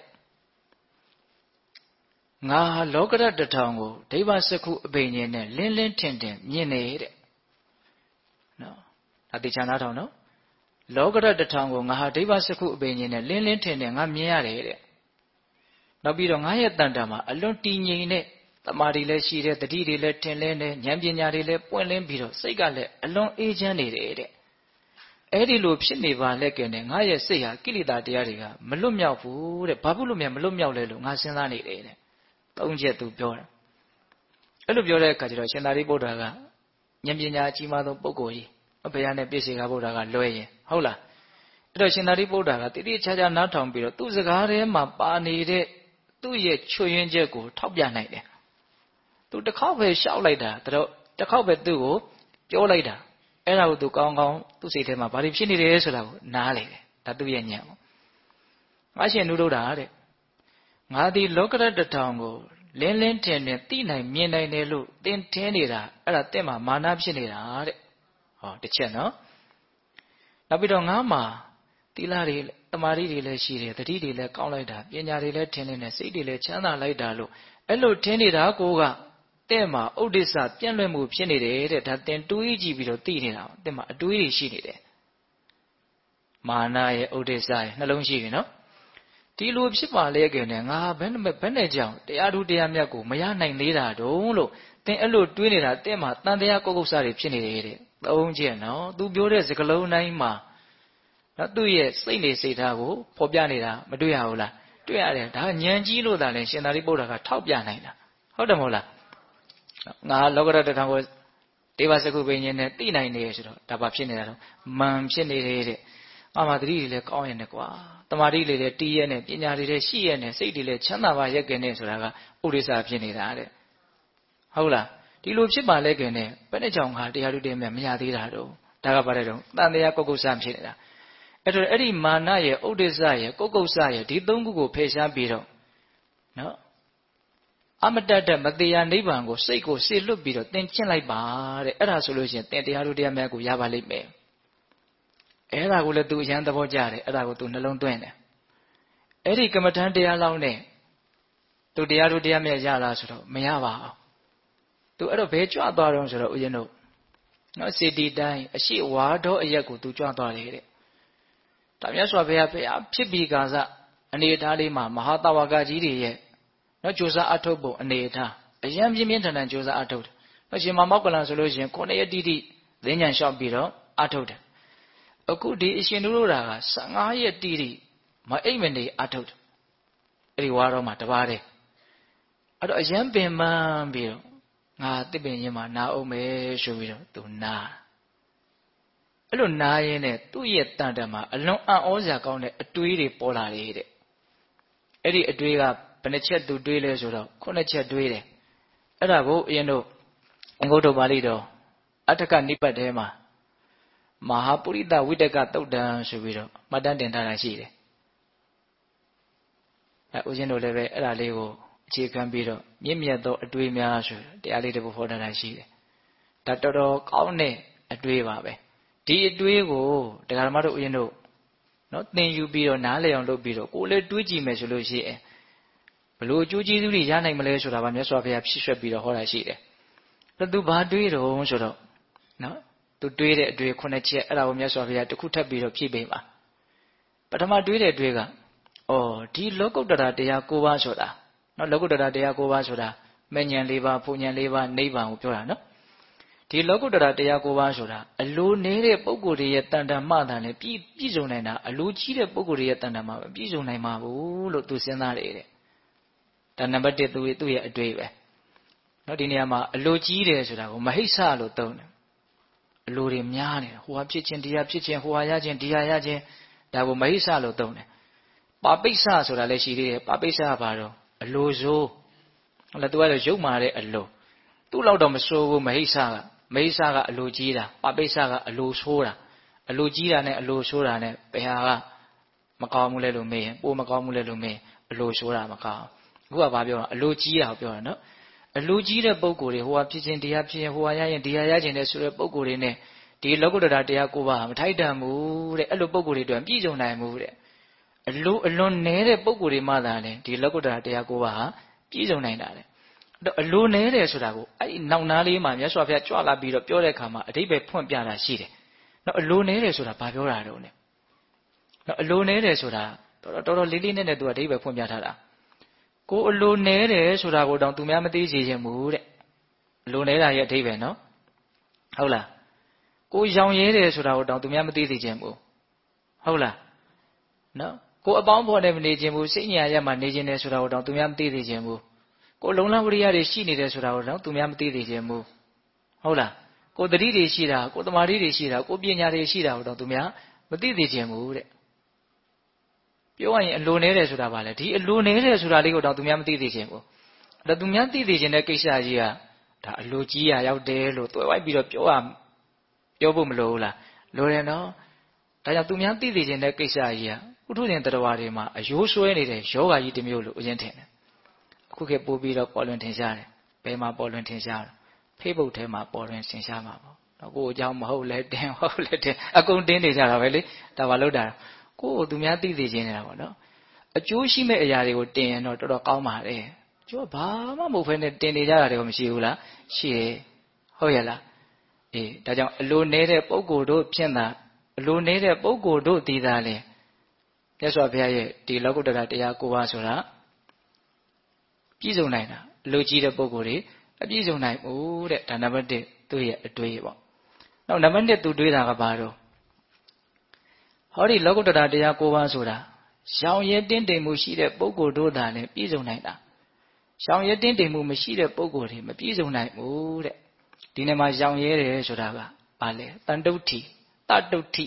ငါလောကဓာတ်တစ်ထောင်ကိုဒိဗ္ဗစက္ခုအပင်ញင်နဲ့လင်းလင်းထင်ထင်မြင်နေတဲ့နော်ဒါတေချာနာထောင်နော်လောကဓာတ်တစ်ထောင်ကိုငါဟာဒိဗ္ဗစက္ခုအပင်ញင်နဲ့လင်းလင်းထင်ထင်ငါမြင်ရတယ်တဲ့နောက်ပြီးတော့ငါရဲ့တန်တာမှာအလွန်တည်ငြိမ်တဲ့တမာတိလည်းရှိတယ်တတိတွေလည်းထင်လင်းတယ်ဉာဏ်ပညာတွေလည်းပွင့်လင်းပြီးတော့စိတ်ကလည်းအလွန်အေးချမ်းနေတယ်တဲ့အဲ့ဒီလိုဖြစ်နေပါလက်ကဲနဲ့ငါရဲ့စိတ်ဟာကိလေသာတရားတွေကမလွတ်မြောက်ဘူးတဲ့ဘာဖြစ်လို့မလွတ်မြောက်လဲလို့ငါစဉ်းစားနေတယ်တဲ့သုံးချက်သူပြောတာအဲ့လိုပြောတဲ့အခါကျတော့ရှင်သာရိပုတ္တရာကဉာဏ်ပညာအကြီးမားဆုံးပုဂ္ဂိုလ်ကြီးဘုရားနဲ့ပြည့်စုံကဗုဒ္ဓကလွဲရင်ဟုတ်လားအဲ့တော့ရှင်သာရိပုတ္တရာကတိတိကျကျနားထောင်ပြီးတော့သူ့စကားထဲမှာပါနေတဲ့သူ့ရဲ့ချွတ်ယွင်းချက်ကိုထောက်ပြနိုင်တယ်သူတစ်ခေါက်ပဲရှောက်လိုက်တာတော့တစ်ခေါက်ပဲသူ့ကိုပြောလိုက်တာအဲ့ဒါကိုသူကောင်းကောင်းသူ့စိတ်ထဲမှာဘာတွေဖြစ်နေတယ်ဆိုတာကိုနားလေတယ်ဒါသူ့ရဲ့ဉာဏ်ပေါ့ငါရှင်နုဒ္ဒတာတဲ့ငါဒီလောကရတ္တထောင်ကိုလင်းလင်းထင်ထင်သိနိုင်မြင်နိုင်တယ်လို့သင်ထင်နေတာအဲ့ဒါသင်မှာမာနဖြစ်နေတာတဲ့ဟောတစ်ချက်နော်နောက်ပြီးတော့ငါမှာသီလတွေတမာတိတွေလည်းရှိတယ်တတိတွေလည်းကောင်းလိုက်တာပညာတွေလည်းထင်နေတယ်စိတ်တွေလည်းချမ်းသာလိုက်တာလို့အဲ့လိုထင်နေတာကိုကတဲ့မှာဥဒိစ္စပြန့်လွင့်မှုဖြစ်နေတယ်တဲ့ဒါသင်တွေးကြည့်ပြီးတော့သိနေတာတဲ့မှာအတွေးတွေရှိနေတယ်မာနရဲ့ဥဒိစ္စရဲ့နှလုံးရှိပြီနော်ဒီလိုဖြစ်ပါလေကဲနဲ့ငါဘယ်နဲ့ကြောင့်တရားထူးတရားမြတ်ကိုမရနိုင်သေးတာတုံးလို့သင်အဲ့လိုတွေးနေတာတဲ့မှာတန်တရားကုက္ကုဆတွေဖြစ်နေတယ်တဲ့သုံးချက်နော်သူပြောတဲ့စကားလုံးတိုင်းမှာနော်သူ့ရဲ့စိတ်နေစိတ်ထားကိုဖော်ပြနေတာမတွေ့ရဘူးလားတွေ့ရတယ်ဒါဉာဏ်ကြီးလို့သာလဲရှင်သာရိပုတ္တရာကထောက်ပြနိုင်တာဟုတ်တယ်မဟုတ်လားငါလောကရတ္တထောင်ကိုဒေဝစကုပင်ရှင်နဲ့သိနိုင်နေရဆိုတော့ဒါဘာဖြစ်နေတာတော့မန်ဖြစ်နေတယ်တဲ့ငါမှသတိတွေလည်းကောင်းရတယ်ကွာတမာတိတွေလည်းတီးရဲနဲ့ပညာတွေလည်းရှိရဲနဲ့စိတ်တွေလည်းချမ်းသာပါရက်ကနေဆိုတာကဥဒိစ္စဖြစ်နေတာတဲ့ဟုတ်လားဒီလိုဖြစ်ပါလဲခင်နဲ့ဘယ်နဲ့ကြောင့်ငါတရားထုတရားမြတ်မရသေးတာတော့ဒါကဘာလဲတော့တန်တရားကုက္ကုဆဖြစ်နေတာအဲ့တော့အဲ့ဒီမာနရဲ့ဥဒိစ္စရဲ့ကုက္ကုဆရဲ့ဒီသုံးခုကိုဖယ်ရှားပြီးတော့နော်အမတတ်တဲ့မတရားနိဗ္ဗာန်ကိုစိတ်ကိုစေလွတ်ပြီးတော့သင်ကျင့်လိုက်ပါတဲ့အဲ့ဒါဆိုလို့ရှိရင်သင်တရားထုတရားမြတ်ကိုရပါလိမ့်မယ်အဲ့ဒါကိုလည်းသူအရန်သဘောကျတယ်အဲ့ဒါကိုသူနှလုံးသွင်းတယ်အဲ့ဒီကမ္မထံတရားလောင်းနဲ့သူတရားထုတရားမြတ်ရလားဆိုတော့မရပါဘူးသူအဲ့တော့ဘယ်ကြွသွားတော့ဆိုတော့ဦးဇင်းတို့နော်စေတီတိုင်းအရှိဝါတော်အရက်ကိုသူကြွသွားတယ်တဲ့ဒါမြတ်စွာဘုရားဖြစ်ပြီးကာစအနေအထားလေးမှာမဟာတဝကကြီးတွေရဲ့နော်ကြိုးစားအထုတ်ဖို့အနေအထားအယံပြင်းပြင်းထန်ထန်ကြိုးစားအထုတ်တယ်နော်ရှင်မောက္ကလန်ဆိုလို့ရှိရင်9ရက်တိတိသင်္ကြန်လျှောက်ပြီးတော့အထုတ်တယ်အခုဒီအရှင်တို့က15ရက်တိတိမအိမ်မနေအထုတ်တယ်အဲ့ဒီဝါတော်မှာတပါးတည်းအဲ့တော့အယံပင်ပန်းပြီးတော့ငါတစ်ပင်ရင်မှာနာအောင်မယ်ဆိုပြီးတော့သူနာအဲ့လိုနာရင်းနဲ့သူ့ရဲ့တန်တမှာအလွန်အံ့ဩစရာကောင်းတဲ့အတွေးတွေပေါ်လာတယ်တဲ့အဲ့ဒီအတွေးကဘယ်နှချက်သူတွေးလဲဆိုတော့9ချက်တွေးတယ်အဲ့ဒါကိုအရင်တို့အင်္ဂုတ္တပါဠိတော်အဋ္ဌကနိပတ်ထဲမှာမဟာပုရိသဝိတကသုတ်တံဆိုပြီးတော့မှတ်တမ်းတင်ထားတာရှိတယ်ဦးဇင်းတို့လည်းပဲအဲ့ဒါလေးကိုအခြေခံပြီးတော့မြင့်မြတ်သောအတွေးများဆိုတရားလေးတစ်ပုဒ်ဟောထားတာရှိတယ်ဒါတော်တော်ကောင်းတဲ့အတွေးပါပဲဒီအတွေးကိုတရားဓမ္မတို့ဦးဇင်းတို့နော်သင်ယူပြီးတော့နားလည်အောင်လုပ်ပြီးတော့ကိုယ်လည်းတွေးကြည့်မယ်ဆိုလို့ရှိရင်ဘလို့အကျိုးကျေးဇူးတွေရနိုင်မလဲဆိုတာဗာမြတ်စွာဘုရားဖြည့်ဆွက်ပြီးတော့ဟောတာရှိတယ်အဲ့သူဘာတွေးတော့ဆိုတော့နော်သူတွေးတဲ့အတွေး9ချက်အဲ့ဒါကိုမြတ်စွာဘုရားတစ်ခုထပ်ပြီးတော့ဖြည့်ပေးပါပထမတွေးတဲ့အတွေးကဒီလောကုတ္တရာတရား9ပါးဆိုတာနော်လောကုတ္တရာတရား9ပါးဆိုတာမဉ္ဇဉ်4ပါးဘုံဉဏ်4ပါးနိဗ္ဗာန်ကိုပြောတာနော်ဒီလောကုတ္တရာတရား9ပါးဆိုတာအလိုနေတဲ့ပုဂ္ဂိုလ်တွေရဲ့တန်တမှတန်လည်းပြည့်စုံနိုင်တာအလိုကြီးတဲ့ပုဂ္ဂိုလ်တွေရဲ့တန်တမှမပြည့်စုံနိုင်ပါဘူးလို့သူစဉ်းစားတယ်တဲ့ဒါနံပါတ်1သူ့ရဲ့အတွေ့ပဲနော်ဒီနေရာမှာအလိုကြီးတယ်ဆိုတာကိုမဟိစ္ဆလို့သုံးတယ်အလိုတွေများနေတာဟိုဟာဖြစ်ခြင်းဒီဟာဖြစ်ခြင်းဟိုဟာရခြင်းဒီဟာရခြင်းဒါကိုမဟိစ္ဆလို့သုံးတယ်ပါပိစ္ဆဆိုတာလည်းရှိသေးတယ်ပါပိစ္ဆကဘာတော့အလိုဆိုးဟုတ်လားသူကတော့ရုပ်မာတဲ့အလိုသူ့လောက်တော့မဆိုးဘူးမဟိစ္ဆကအလိုကြီးတာပါပိစ္ဆကအလိုဆိုးတာအလိုကြီးတာနဲ့အလိုဆိုးတာနဲ့ဘယ်ဟာကမကောင်းဘူးလဲလို့မေးရင်ပိုမကောင်းဘူးလဲလို့မေးအလိုဆိုးတာမကောင်းအခုကဘာပြောတာအလိုကြီးတာကိုပြောတာနော်အလိုကြီးတဲ့ပုံကိုယ်တွေဟိုဟာဖြစ်ခြင်းတရားဖြစ်ရင်ဟိုဟာရရင်ဒီဟာရခြင်းတဲ့ဆိုတဲ့ပုံကိုယ်တွေနဲ့ဒီလောကုတ္တရာတရား9ပါးမထိုက်တန်ဘူးတဲ့အဲ့လိုပုံကိုယ်တွေအတွက်ပြည့်စုံနိုင်မှုတဲ့အလွန်နည်းတဲ့ပုံကိုယ်တွေမှသာလေဒီလောကုတ္တရာတရား9ပါးဟာပြည့်စုံနိုင်တာလေအလိုနည်းတယ်ဆိုတာကိုအဲ့ဒီနောက်နားလေးမှာမြတ်စွာဘုရားကြွလာပြီးတော့ပြောတဲ့အခါမှာအဓိပ္ပာယ်ဖွင့်ပြတာရှိတယ်နော်အလိုနည်းတယ်ဆိုတာဘာပြောတာတုံးလဲနော်အလိုနည်းတယ်ဆိုတာတော်တော်လေးလေးနဲ့သူကအဓိပ္ပာယ်ဖွင့်ပြထားတာကိုအလိုနည်းတယ်ဆိုတာကိုတောင်သူများမသိစေချင်ဘူးတဲ့အလိုနည်းတာရဲ့အဓိပ္ပာယ်နော်ဟုတ်လားကိုရောင်ရဲတယ်ဆိုတာကိုတောင်သူများမသိသိခြင်းဘူးဟုတ်လားနော်ကိုအပေါင်းဖော်နဲ့မနေခြင်းဘူးစိတ်ညာရက်မှာနေခြင်းတယ်ဆိုတာကိုတောင်သူများမသိသိခြင်းဘူးကိုလုံလဝရိယတွေရှိနေတယ်ဆိုတာကိုတောင်သူများမသိသိခြင်းဘူးဟုတ်လားကိုတတိတွေရှိတာကိုတမာတိတွေရှိတာကိုပညာတွေရှိတာကိုတော့သူများမသိသိခြင်းဘူးတဲ့ပြောရရင်အလိုနေတယ်ဆိုတာပါလေဒီအလိုနေတယ်ဆိုတာလေးကိုတော့သူများမသိသိခြင်းဘူးအဲ့တော့သူများသိသိခြင်းတဲ့ကိစ္စကြီးကဒါအလိုကြီးရရောက်တယ်လို့တွဲဝိုက်ပြီးတော့ပြောဖို့မလိုဘူးလားလိုတယ်နော်ဒါကြောင့်သူများသိသိခြင်းတဲ့ကိစ္စကြီးကဥထုဇဉ်တရားတွေမှာအယိုးဆွဲနေတဲ့ယောဂကြီးတစ်မျိုးလို့အရင်ထင်တယ်အခုခေတ်ပို့ပြီးတော့ပေါ်လွင်ထင်ရှားတယ်ဘယ်မှာပေါ်လွင်ထင်ရှားလဲFacebook ထဲမှာပေါ်လွင်ထင်ရှားမှာပေါ့နော်ကိုယ်အကြောင်းမဟုတ်လဲတင်ဟုတ်လဲတင်အကုန်တင်းနေကြတာပဲလေဒါပါလို့တာကိုယ်သူများသိသိခြင်းနေတာပေါ့နော်အကျိုးရှိမဲ့အရာတွေကိုတင်ရင်တော့တော်တော်ကောင်းပါတယ်ကျိုးဘာမှမဟုတ်ဘဲနဲ့တင်နေကြတာတွေကမရှိဘူးလားရှိတယ်ဟုတ်ရဲ့လားအေးဒါကြောင့်အလိုနေတဲ့ပုဂ္ဂိုလ်တို့ဖြင့်သာအလိုနေတဲ့ပုဂ္ဂိုလ်တို့ဒီသာလဲမြတ်စွာဘုရားရဲ့ဒီလောကုတ္တရာတရား9ပါးဆိုတာပြည့်စုံနိုင်တာအလိုကြီးတဲ့ပုဂ္ဂိုလ်တွေအပြည့်စုံနိုင်ဘူးတဲ့ဒါနံပါတ်1သူ့ရဲ့အတွေးပေါ့နောက်နံပါတ်2သူတွေးတာကဘာတော့ဟောဒီလောကုတ္တရာတရား9ပါးဆိုတာရောင်ရဲတင်းတိမ်မှုရှိတဲ့ပုဂ္ဂိုလ်တို့သာလည်းပြည့်စုံနိုင်တာရောင်ရဲတင်းတိမ်မှုမရှိတဲ့ပုဂ္ဂိုလ်တွေမပြည့်စုံနိုင်ဘူးတဲ့ဒီနေ့မှာရောင်ရဲတယ်ဆိုတာကဘာလဲတန်တုဋ္ဌိတတုဋ္ဌိ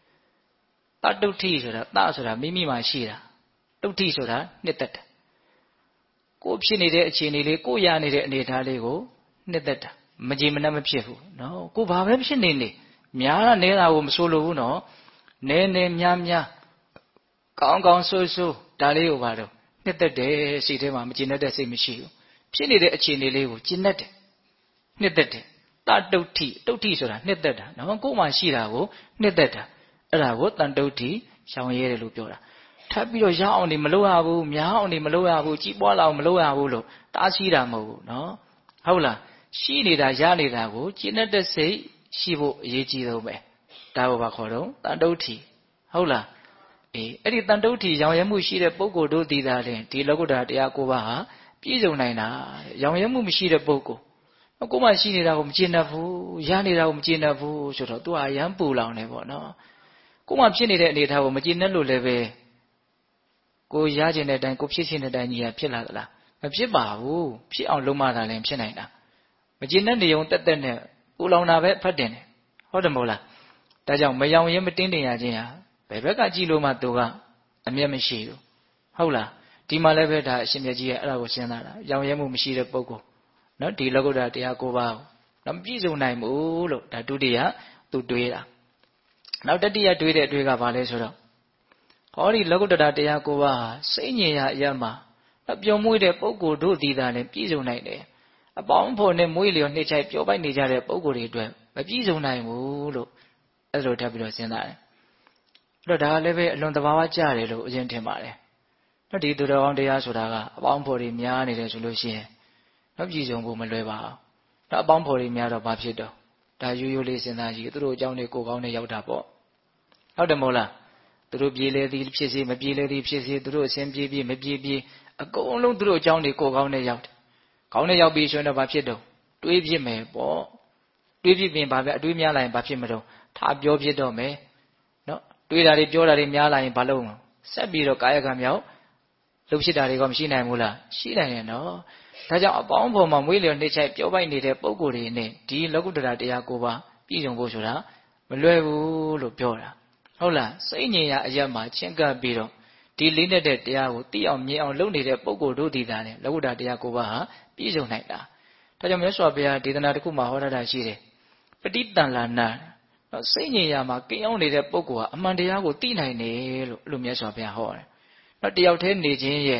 ဆိုတာမိမိမှာရှိတာတုဋ္ဌိဆိုတာနှစ်သက်တာကိုဖြစ်နေတဲ့အခြေအနေလေးကိုရနေတဲ့အနေအထားလေးကိုနှစ်သက်တာမကြည်မနှက်မဖြစ်ဘူးနော်ကိုဘာပဲဖြစ်နေနေများတာနေတာကိုမဆိုလိုဘူးနော်နဲများကောင်းဆိုးဒါလေးကိုပါတော့နှစ်သက်တယ်စိတ်ထဲမှာမကြည်နှက်တဲ့စိတ်မရှိဘူးဖြစ်နေတဲ့အခြေအနေလေးကိုကြည်နှက်တယ်နှစ်သက်တယ်တတုဋ္ဌိဆိုတာနှစ်သက်တာနော်ကို့မှာရှိတာကိုနှစ်သက်တာအဲ့ဒါကိုတန်တုဋ္ဌိရှောင်ရဲတယ်လို့ပြောတာထပ်ပြီးတော့ရအောင်နေမလုပ်ရဘူးများအောင်နေမလုပ်ရဘူးကြီးပွားလာအောင်မလုပ်ရဘူးလို့တားဆီးတာမဟုတ်ဘူးနော်ဟုတ်လားရှိနေတာရနေတာကိုကျင့်တဲ့စိတ်ရှိဖို့အရေးကြီးဆုံးပဲဒါကိုပါခေါ်တော့တန်တုဋ္ဌိဟုတ်လားအေးအဲ့ဒီတန်တုဋ္ဌိရောင်ရဲမှုရှိတဲ့ပုဂ္ဂိုလ်တို့ဒီသာလျှင်ဒီလောကုတ္တရာတရား9ပါးဟာပြည့်စုံနိုင်တာရောင်ရဲမှုမရှိတဲ့ပုဂ္ဂိုလ်ကိုမှရှိနေတာကိုမကျင့်တတ်ဘူးရနေတာကိုမကျင့်တတ်ဘူးဆိုတော့ तू အရန်ပူလောင်နေပေါ့နော်ကိုမှဖြစ်နေတဲ့အနေအထားကိုမကျင့်တတ်လို့လည်းပဲကိုရခြင်းတဲ့အတိုင်းကိုဖြစ်ခြင်းတဲ့အတိုင်းကြီးဖြစ်လာသလားမဖြစ်ပါဘူးဖြစ်အောင်လုပ်မှသာလည်းဖြစ်နိုင်တာမကျင့်တတ်နေုံတက်နဲ့ပူလောင်တာပဲဖတ်တင်တယ်ဟုတ်တယ်မဟုတ်လားဒါကြောင့်မယောင်ရင်မတင်းတင်ရခြင်းဟာဘယ်ဘက်ကကြည့်လို့မှ तू ကအမျက်မရှိဘူးဟုတ်လားဒီမှာလည်းပဲဒါအရှင်မြတ်ကြီးရဲ့အဲ့ဒါကိုစဉ်းစားတာရောင်ရဲမှုမရှိတဲ့ပုဂ္ဂိုလ်နော်ဒီလောကုတ္တရာတရား9ပါးကိုတော့မပြည့်စုံနိုင်ဘူးလို့ဒါဒုတိယသူတွေးတာနောက်တတိယတွေးတဲ့အတွေးကဘာလဲဆိုတော့ဟောဒီလောကုတ္တရာတရား9ပါးဟာစိတ်ညင်ရာအရမှာပျော်မွေ့တဲ့ပုဂ္ဂိုလ်တို့ဒီသာလည်းပြည့်စုံနိုင်တယ်အပေါင်းဖော်နဲ့မွေးလျော်နှိမ့်ချိုက်ပျော်ပိုက်နေကြတဲ့ပုဂ္ဂိုလ်တွေအတွက်မပြည့်စုံနိုင်ဘူးလို့အဲ့လိုထပ်ပြီးတော့စဉ်းစားတယ်အဲ့တော့ဒါကလည်းပဲအလွန်သဘာဝကျတယ်လို့အရင်ထင်ပါတယ်နော်ဒီသူတော်ကောင်းတရားဆိုတာကအပေါင်းဖော်တွေများနေတယ်ဆိုလို့ရှိရင်တော့ပြည်စုံဖို့မလွယ်ပါဘူး။တော့အပေါင်းဖော်တွေများတော့ဘာဖြစ်တော့ဒါရိုးရိုးလေးစဉ်းစားကြည့်သူတို့အကြောင်းတွေကိုကောင်းနဲ့ရောက်တာပေါ့။ဟုတ်တယ်မဟုတ်လား။သူတို့ပြေးလေသည်ဖြစ်စေမပြေးလေသည်ဖြစ်စေသူတို့အစဉ်ပြေးပြေးမပြေးပြေးအကုန်လုံးသူတို့အကြောင်းတွေကိုကောင်းနဲ့ရောက်တယ်။ကောင်းနဲ့ရောက်ပြီးဆိုရင်တော့ဘာဖြစ်တော့တွေးဖြစ်မယ်ပေါ့။တွေးဖြစ်ပြင်ဘာပဲအတွေးများလာရင်ဘာဖြစ်မလို့ထားပြောဖြစ်တော့မယ်။နော်တွေးတာတွေပြောတာတွေများလာရင်ဘာလုပ်မလဲ။ဆက်ပြီးတော့ကာယကံမြောက်လှုပ်ဖြစ်တာတွေကမရှိနိုင်ဘူးလား။ရှိနိုင်တယ်နော်။ဒါကြောင့်အပေါင်းဖော်မှာမွေးလျော်နှိမ့်ချိုက်ပျော်ပိုက်နေတဲ့ပုံကိုယ်တွေနဲ့ဒီလောကုတ္တရာတရား9ပါးပြည့်စုံဖို့ဆိုတာမလွယ်ဘူးလို့ပြောတာဟုတ်လားစိတ်ငြိမ်ရာအရက်မှာချင့်ကပ်ပြီးတော့ဒီလေးနဲ့တဲ့တရားကိုသိအောင်မြင်အောင်လုပ်နေတဲ့ပုံကိုယ်တို့ဒီသားနဲ့လောကုတ္တရာတရား9ပါးဟာပြည့်စုံနိုင်တာဒါကြောင့်မြတ်စွာဘုရားဒေသနာတစ်ခုမှာဟောထားတာရှိတယ်ပဋိတန်လာနာစိတ်ငြိမ်ရာမှာကိန်းအောင်နေတဲ့ပုံကိုယ်ဟာအမှန်တရားကိုသိနိုင်တယ်လို့အဲ့လိုမြတ်စွာဘုရားဟောတယ်နောက်တယောက်တည်းနေခြင်းရဲ့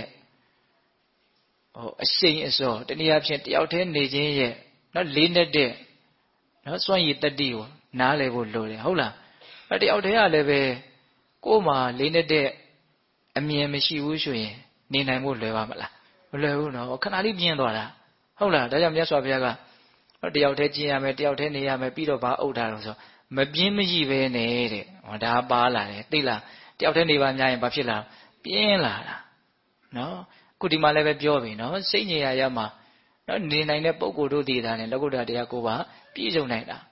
အရှိန်အစောတနည်းအားဖြင့်တယောက်တည်းနေခြင်းရဲ့နော်လေးနဲ့တဲ့နော်စွန့်ရည်တတ္တိကိုနားလည်ဖို့လိုတယ်ဟုတ်လားတယောက်တည်းကလည်းပဲကိုယ်မှာလေးနဲ့တဲ့အမြင်မရှိဘူးဆိုရင်နေနိုင်ဖို့လွယ်ပါမလားမလွယ်ဘူးနော်ခဏလေးပြင်းသွားတာဟုတ်လားဒါကြောင့်မြတ်စွာဘုရားကတယောက်တည်းကျင့်ရမယ်တယောက်တည်းနေရမယ်ပြီးတော့ဘာအုပ်တာလို့ဆိုမပြင်းမကြီးပဲနဲ့တဲ့ဒါပါလာတယ်သိလားတယောက်တည်းနေပါများရင်ဘာဖြစ်လာပြင်းလာတာနော်ခုဒီမှာလည်းပဲပြောပြီနော်စိတ်ညစ်ရရမှာနော်နေနိုင်တဲ့ပုံကိုယ်တို့တည်တာနဲ့လောကုတ္တရာတရား9ပါးပြည့်စုံနိုင်တာ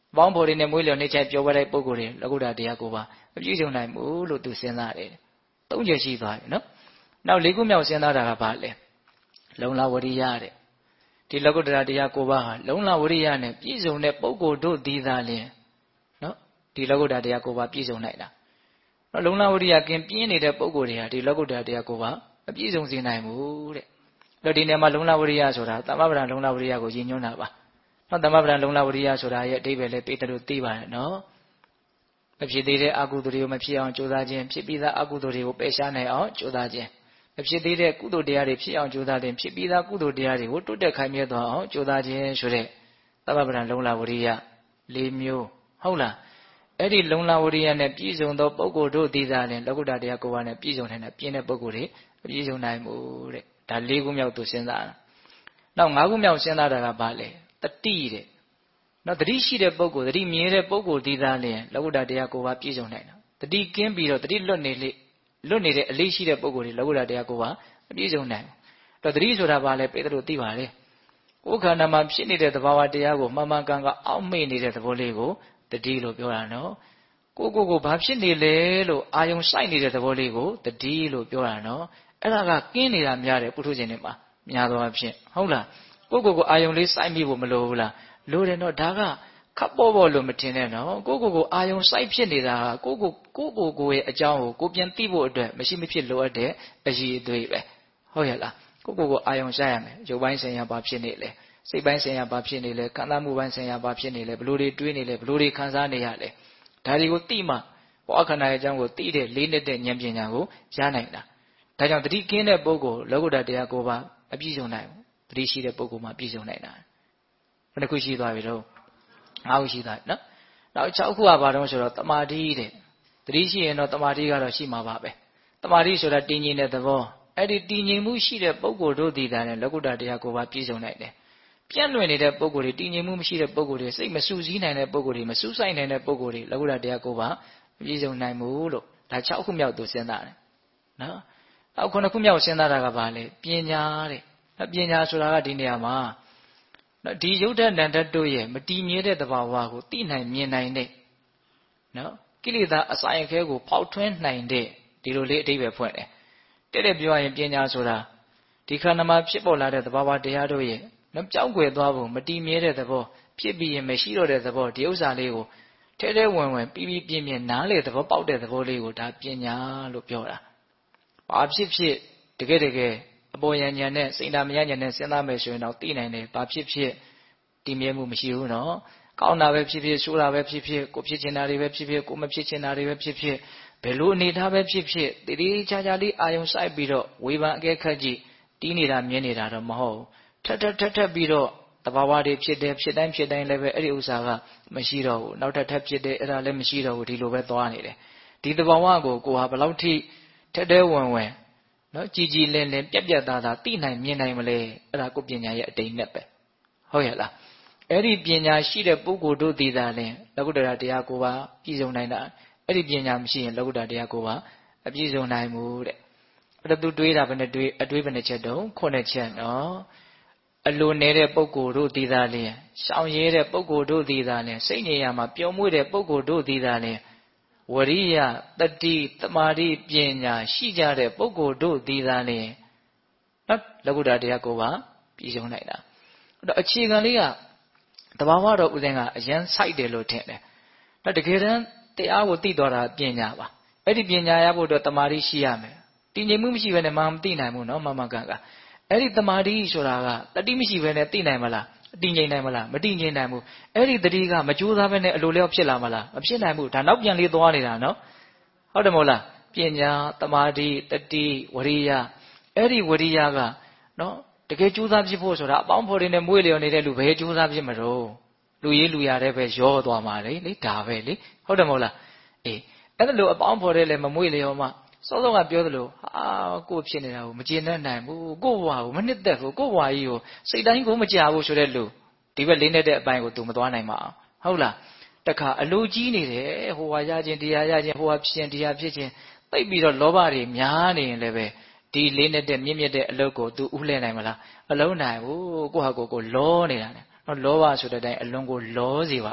ပေါင်းဖော်တွေနဲ့မွေးလျော်နေချိုင်ပြောပွဲတဲ့ပုဂ္ဂိုလ်တွေလကုတ္တရာတရားကိုပါမပြည့်စုံနိုင်ဘူးလို့သူစဉ်းစားတယ်၃ချက်ရှိသွားပြီနော်နောက်၄ခုမြောက်စဉ်းစားတာကဘာလဲလုံလဝရိယတဲ့ဒီလကုတ္တရာတရားကိုပါဟာလုံလဝရိယနဲ့ပြည့်စုံတဲ့ပုဂ္ဂိုလ်တို့သည်သာလျှင်နော်ဒီလကုတ္တရာတရားကိုပါပြည့်စုံနိုင်တာနော်လုံလဝရိယကင်းပြင်းနေတဲ့ပုဂ္ဂိုလ်တွေဟာဒီလကုတ္တရာတရားကိုပါမပြည့်စုံစေနိုင်ဘူးတဲ့အဲ့ဒီနေရာမှာလုံလဝရိယဆိုတာသမ္မပဒံလုံလဝရိယကိုရည်ညွှန်းတာပါနော်သမ္မပဒံလုံလဝရိယဆိုတာရဲ့အဓိပ္ပာယ်လည်းသိတယ်လို့သိပါတယ်နော်မဖြစ်သေးတဲ့အကုသိုလ်တွေကိုမဖြစ်အောင်ကြိုးစားခြင်းဖြစ်ပြီးသားအကုသိုလ်တွေကိုပယ်ရှားနိုင်အောင်ကြိုးစားခြင်းမဖြစ်သေးတဲ့ကုသိုလ်တရားတွေဖြစ်အောင်ကြိုးစားခြင်းဖြစ်ပြီးသားကုသိုလ်တရားတွေကိုတိုးတက်ခိုင်မြဲသွားအောင်ကြိုးစားခြင်းဆိုတဲ့သမ္မပဒံလုံလဝရိယ၄မျိုးဟုတ်လားအဲ့ဒီလုံလဝရိယနဲ့ပြည့်စုံသောပုဂ္ဂိုလ်တို့သည်သာလျှင်လကုတ္တတရားကိုယ်ပါနဲ့ပြည့်စုံနိုင်တဲ့ပြည့်တဲ့ပုဂ္ဂိုလ်တွေမပြည့်စုံနိုင်ဘူးတဲ့ဒါ၄ခုမြောက်သူစဉ်းစားတာနောက်၅ခုမြောက်စဉ်းစားတာကဘာလဲတတိတဲ့နော်တတိရှိတဲ့ပုဂ္ဂိုလ်တတိမြဲတဲ့ပုဂ္ဂိုလ်ဒီသားလျင်လကုတ္တတရားကိုယ်ပါပြည့်စုံနိုင်တာတတိကင်းပြီးတော့တတိလွတ်နေတဲ့အလေးရှိတဲ့ပုဂ္ဂိုလ်တွေလကုတ္တတရားကိုယ်ပါမပြည့်စုံနိုင်ဘူးတော့တတိဆိုတာဘာလဲပေတလို့သိပါလေကိုယ်ခန္ဓာမှာဖြစ်နေတဲ့သဘာဝတရားကိုမှန်မှန်ကန်ကန်အောက်မေ့နေတဲ့သဘောလေးကိုတတိလို့ပြောတာနော်ကိုဘာဖြစ်နေလဲလို့အာယုံစိုက်နေတဲ့သဘောလေးကိုတတိလို့ပြောတာနော်အဲ့ဒါကကင်းနေတာများတယ်ပုထုဇဉ်တွေမှာများသောအားဖြင့်ဟုတ်လားကိုအာယုံလေးစိုက်မိဖို့မလိုဘူးလားလိုတယ်နော်ဒါကခပ်ပေါ်လို့မထင်နဲ့နော်ကိုအာယုံစိုက်ဖြစ်နေတာကိုရဲ့အကြောင်းကိုပြန်သိဖို့အတွက်မရှိမဖြစ်လိုအပ်တဲ့အရည်အသွေးပဲဟုတ်ရဲ့လားကိုအာယုံစိုက်ရမယ်ရုပ်ပိုင်းဆိုင်ရာဘာဖြစ်နေလဲစိတ်ပိုင်းဆိုင်ရာဘာဖြစ်နေလဲခံစားမှုပိုင်းဆိုင်ရာဘာဖြစ်နေလဲဘလို့တွေတွေးနေလဲဘလို့တွေခံစားနေရလဲဒါတွေကိုသိမှဘောအခန္ဓာရဲ့အကြောင်းကိုသိတဲ့လေးနဲ့တဲ့ဉာဏ်ပညာကိုရနိုင်တာဒါကြောင့်တတိကင်းတဲ့ပုဂ္ဂိုလ်လောကုတ္တတရားကိုပါအပြည့်စုံနိုင်ဘူးတတိရှိတဲ့ပုဂ္ဂိုလ်မှပြည့်စုံနိုင်တာဘယ်နှခုရှိသွားပြီတော့၅ခုရှိသွားပြီနော်နောက်6ခုကဘာတော့ဆိုတော့တမာတိတဲ့တတိရှိရင်တော့တမာတိကတော့ရှိမှာပါပဲတမာတိဆိုတာတည်ငြိမ်တဲ့သဘောအဲ့ဒီတည်ငြိမ်မှုရှိတဲ့ပုဂ္ဂိုလ်တို့ဒီတာနဲ့လောကုတ္တတရားကိုပါပြည့်စုံနိုင်တယ်ပြန့်လွင့်နေတဲ့ပုဂ္ဂိုလ်တွေတည်ငြိမ်မှုမရှိတဲ့ပုဂ္ဂိုလ်တွေစိတ်မစူးစီးနိုင်တဲ့ပုဂ္ဂိုလ်တွေမစူးဆိုင်နိုင်တဲ့ပုဂ္ဂိုလ်တွေလောကုတ္တတရားကိုပါမပြည့်စုံနိုင်ဘူးလို့ဒါ6ခုမြောက်သူစဉ်းစားတယ်နော်နောက်9ခုမြောက်စဉ်းစားတာကဘာလဲပညာတဲ့ပညာဆိုတာကဒီနေရာမှာဒီယုတ်တဏ္ဍတို့ရဲ့မတည်မြဲတဲ့သဘာဝကိုသိနိုင်မြင်နိုင်တဲ့နော်ကိလေသာအစာအခဲကိုဖောက်ထွင်းနိုင်တဲ့ဒီလိုလေးအဓိပ္ပာယ်ဖွင့်တယ်တဲ့ပြောရရင်ပညာဆိုတာဒီခန္ဓာမှာဖြစ်ပေါ်လာတဲ့သဘာဝတရားတို့ရဲ့နော်ကြောက်ွယ်သွားဖို့မတည်မြဲတဲ့သဘောဖြစ်ပြီးရင်မရှိတော့တဲ့သဘောဒီဥစ္စာလေးကိုထဲဝင်ပြီးပြင်းနားလေသဘောပေါက်တဲ့သဘောလေးကိုဒါပညာလို့ပြောတာဘာဖြစ်တကယ်အပေါ်ဉာဏ်နဲ့စိတ်ဓာမယဉာဏ်နဲ့စဉ်းစားမယ်ဆိုရင်တော့သိနိုင်တယ်ဘာဖြစ်တည်မြဲမှုမရှိဘူးနော်ကောင်းတာပဲဖြစ်ဆိုးတာပဲဖြစ်ကိုဖြစ်ချင်တာတွေပဲဖြစ်ကိုမဖြစ်ချင်တာတွေပဲဖြစ်ဘယ်လိုအနေထားပဲဖြစ်တည်တည်ချာချာလေးအာယုံစိုက်ပြီးတော့ဝေဖန်အကဲခတ်ကြည့်တီးနေတာမြင်နေတာတော့မဟုတ်ထက်ပြီးတော့တဘာဝတွေဖြစ်တိုင်းလည်းပဲအဲ့ဒီဥစ္စာကမရှိတော့ဘူးနောက်ထပ်ဖြစ်တယ်အဲ့ဒါလည်းမရှိတော့ဘူးဒီလိုပဲသွားနေတယ်ဒီတဘာဝကိုဟာဘယ်လောက်ထိထဲဝင်နော်ကြည်လင်းပြတ်သားသိနိုင်မြင်နိုင်မလဲအဲ့ဒါကိုပညာရဲ့အတိမ်နဲ့ပဲဟုတ်ရဲ့လားအဲ့ဒီပညာရှိတဲ့ပုဂ္ဂိုလ်တို့သည်သာလျှင်လောကုတ္တရာတရားကိုပါပြည့်စုံနိုင်တာအဲ့ဒီပညာမရှိရင်လောကုတ္တရာတရားကိုပါအပြည့်စုံနိုင်မှုတဲ့အဲ့ဒါသူတွေးတာဘယ်နဲ့တွေးအတွေးဘယ်နှချက်တုံး9ချက်နော်အလိုနေတဲ့ပုဂ္ဂိုလ်တို့သည်သာလျှင်ရှောင်ရဲတဲ့ပုဂ္ဂိုလ်တို့သည်သာလျှင်စိတ်ငြိမ်ရာမှာပျော်မွေ့တဲ့ပုဂ္ဂိုလ်တို့သည်သာလျှင်ဝရိယတတိတမာတိပညာရှိကြတဲ့ပုဂ္ဂိုလ်တို့သည်သာလျှင်နော်လောကုတ္တရာတရားကိုပါပြည့်စုံနိုင်တာအဲ့တော့အခြေခံလေးကတဘာဝတော်ဥစဉ်ကအရန်ဆိုင်တယ်လို့ထင်တယ်နော်တကယ်တမ်းတရားကိုသိတော်တာပညာပါအဲ့ဒီပညာရဖို့အတွက်တမာတိရှိရမယ်တည်ငြိမ်မှုမရှိဘဲနဲ့မသိနိုင်ဘူးနော်မကန်ကအဲ့ဒီတမာတိဆိုတာကတတိမရှိဘဲနဲ့သိနိုင်မလားတည်ငြိမ်နိုင်မလားမတည်ငြိမ်နိုင်ဘူးအဲ့ဒီတတိကမကြိုးစားဘဲနဲ့အလိုလျောက်ဖြစ်လာမလားမဖြစ်နိုင်ဘူးဒါနောက်ပြန်လေးသွားနေတာနော်ဟုတ်တယ်မဟုတ်လားပညာတမာတိတတိဝရိယအဲ့ဒီဝရိယကနော်တကယ်ကြိုးစားဖြစ်ဖို့ဆိုတာအပေါင်းဖော်တွေနဲ့မွေးလျော်နေတဲ့လူဘယ်ကြိုးစားဖြစ်မလို့လူရေးလူရတဲ့ပဲရောသွားမှာလေဒါပဲလေဟုတ်တယ်မဟုတ်လားအေးအဲ့ဒါလို့အပေါင်းဖော်တဲ့လည်းမမွေးလျော်မှစောစောကပြောသလိုကိုယ်ဖြစ်နေတာကိုမကျေနပ်နိုင်ဘူးကိုယ့်ဘဝကိုမနှစ်သက်ဘူးကိုယ့်ဘဝကြီးကိုစိတ်တိုင်းကိုမကြဘူးဆိုတဲ့လူဒီဘက်လေးနဲ့တဲ့အပိုင်းကိုသူမသွားနိုင်ပါအောင်ဟုတ်လားတခါအလိုကြီးနေတယ်ဟိုဟာရခြင်းတရားရခြင်းဟိုဟာဖြစ်ခြင်းတရားဖြစ်ခြင်းသိပ်ပြီးတော့လောဘတွေများနေရင်လည်းပဲဒီလေးနဲ့တဲ့မြင့်မြတ်တဲ့အလုပ်ကိုသူဥလှဲနိုင်မလားမလုံးနိုင်ဘူးကိုယ့်ဟာကိုယ်လောနေတာနဲ့နော်လောဘဆိုတဲ့အတိုင်းအလွန်ကိုလောစေပါတယ်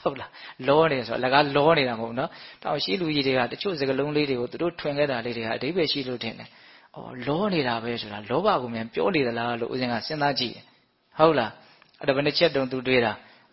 ဟုတ်လားလောနေဆိုလကားလောနေတာမဟုတ်နော်တောင်ရှိလူကြီးတွေကတချို့စကလုံးလေးတွေကိုသူတို့ထွင်ခဲ့တာလေးတွေကအဓိပ္ပာယ်ရှိလို့ထင်တယ်ဩလောနေတာပဲဆိုတာလောဘကိုမြန်ပြောနေသလားလို့ဦးဇင်းကစဉ်းစားကြည့်တယ်ဟုတ်လားအဲ့ဒါဘယ်နှချက်တုံသူတွေးတာ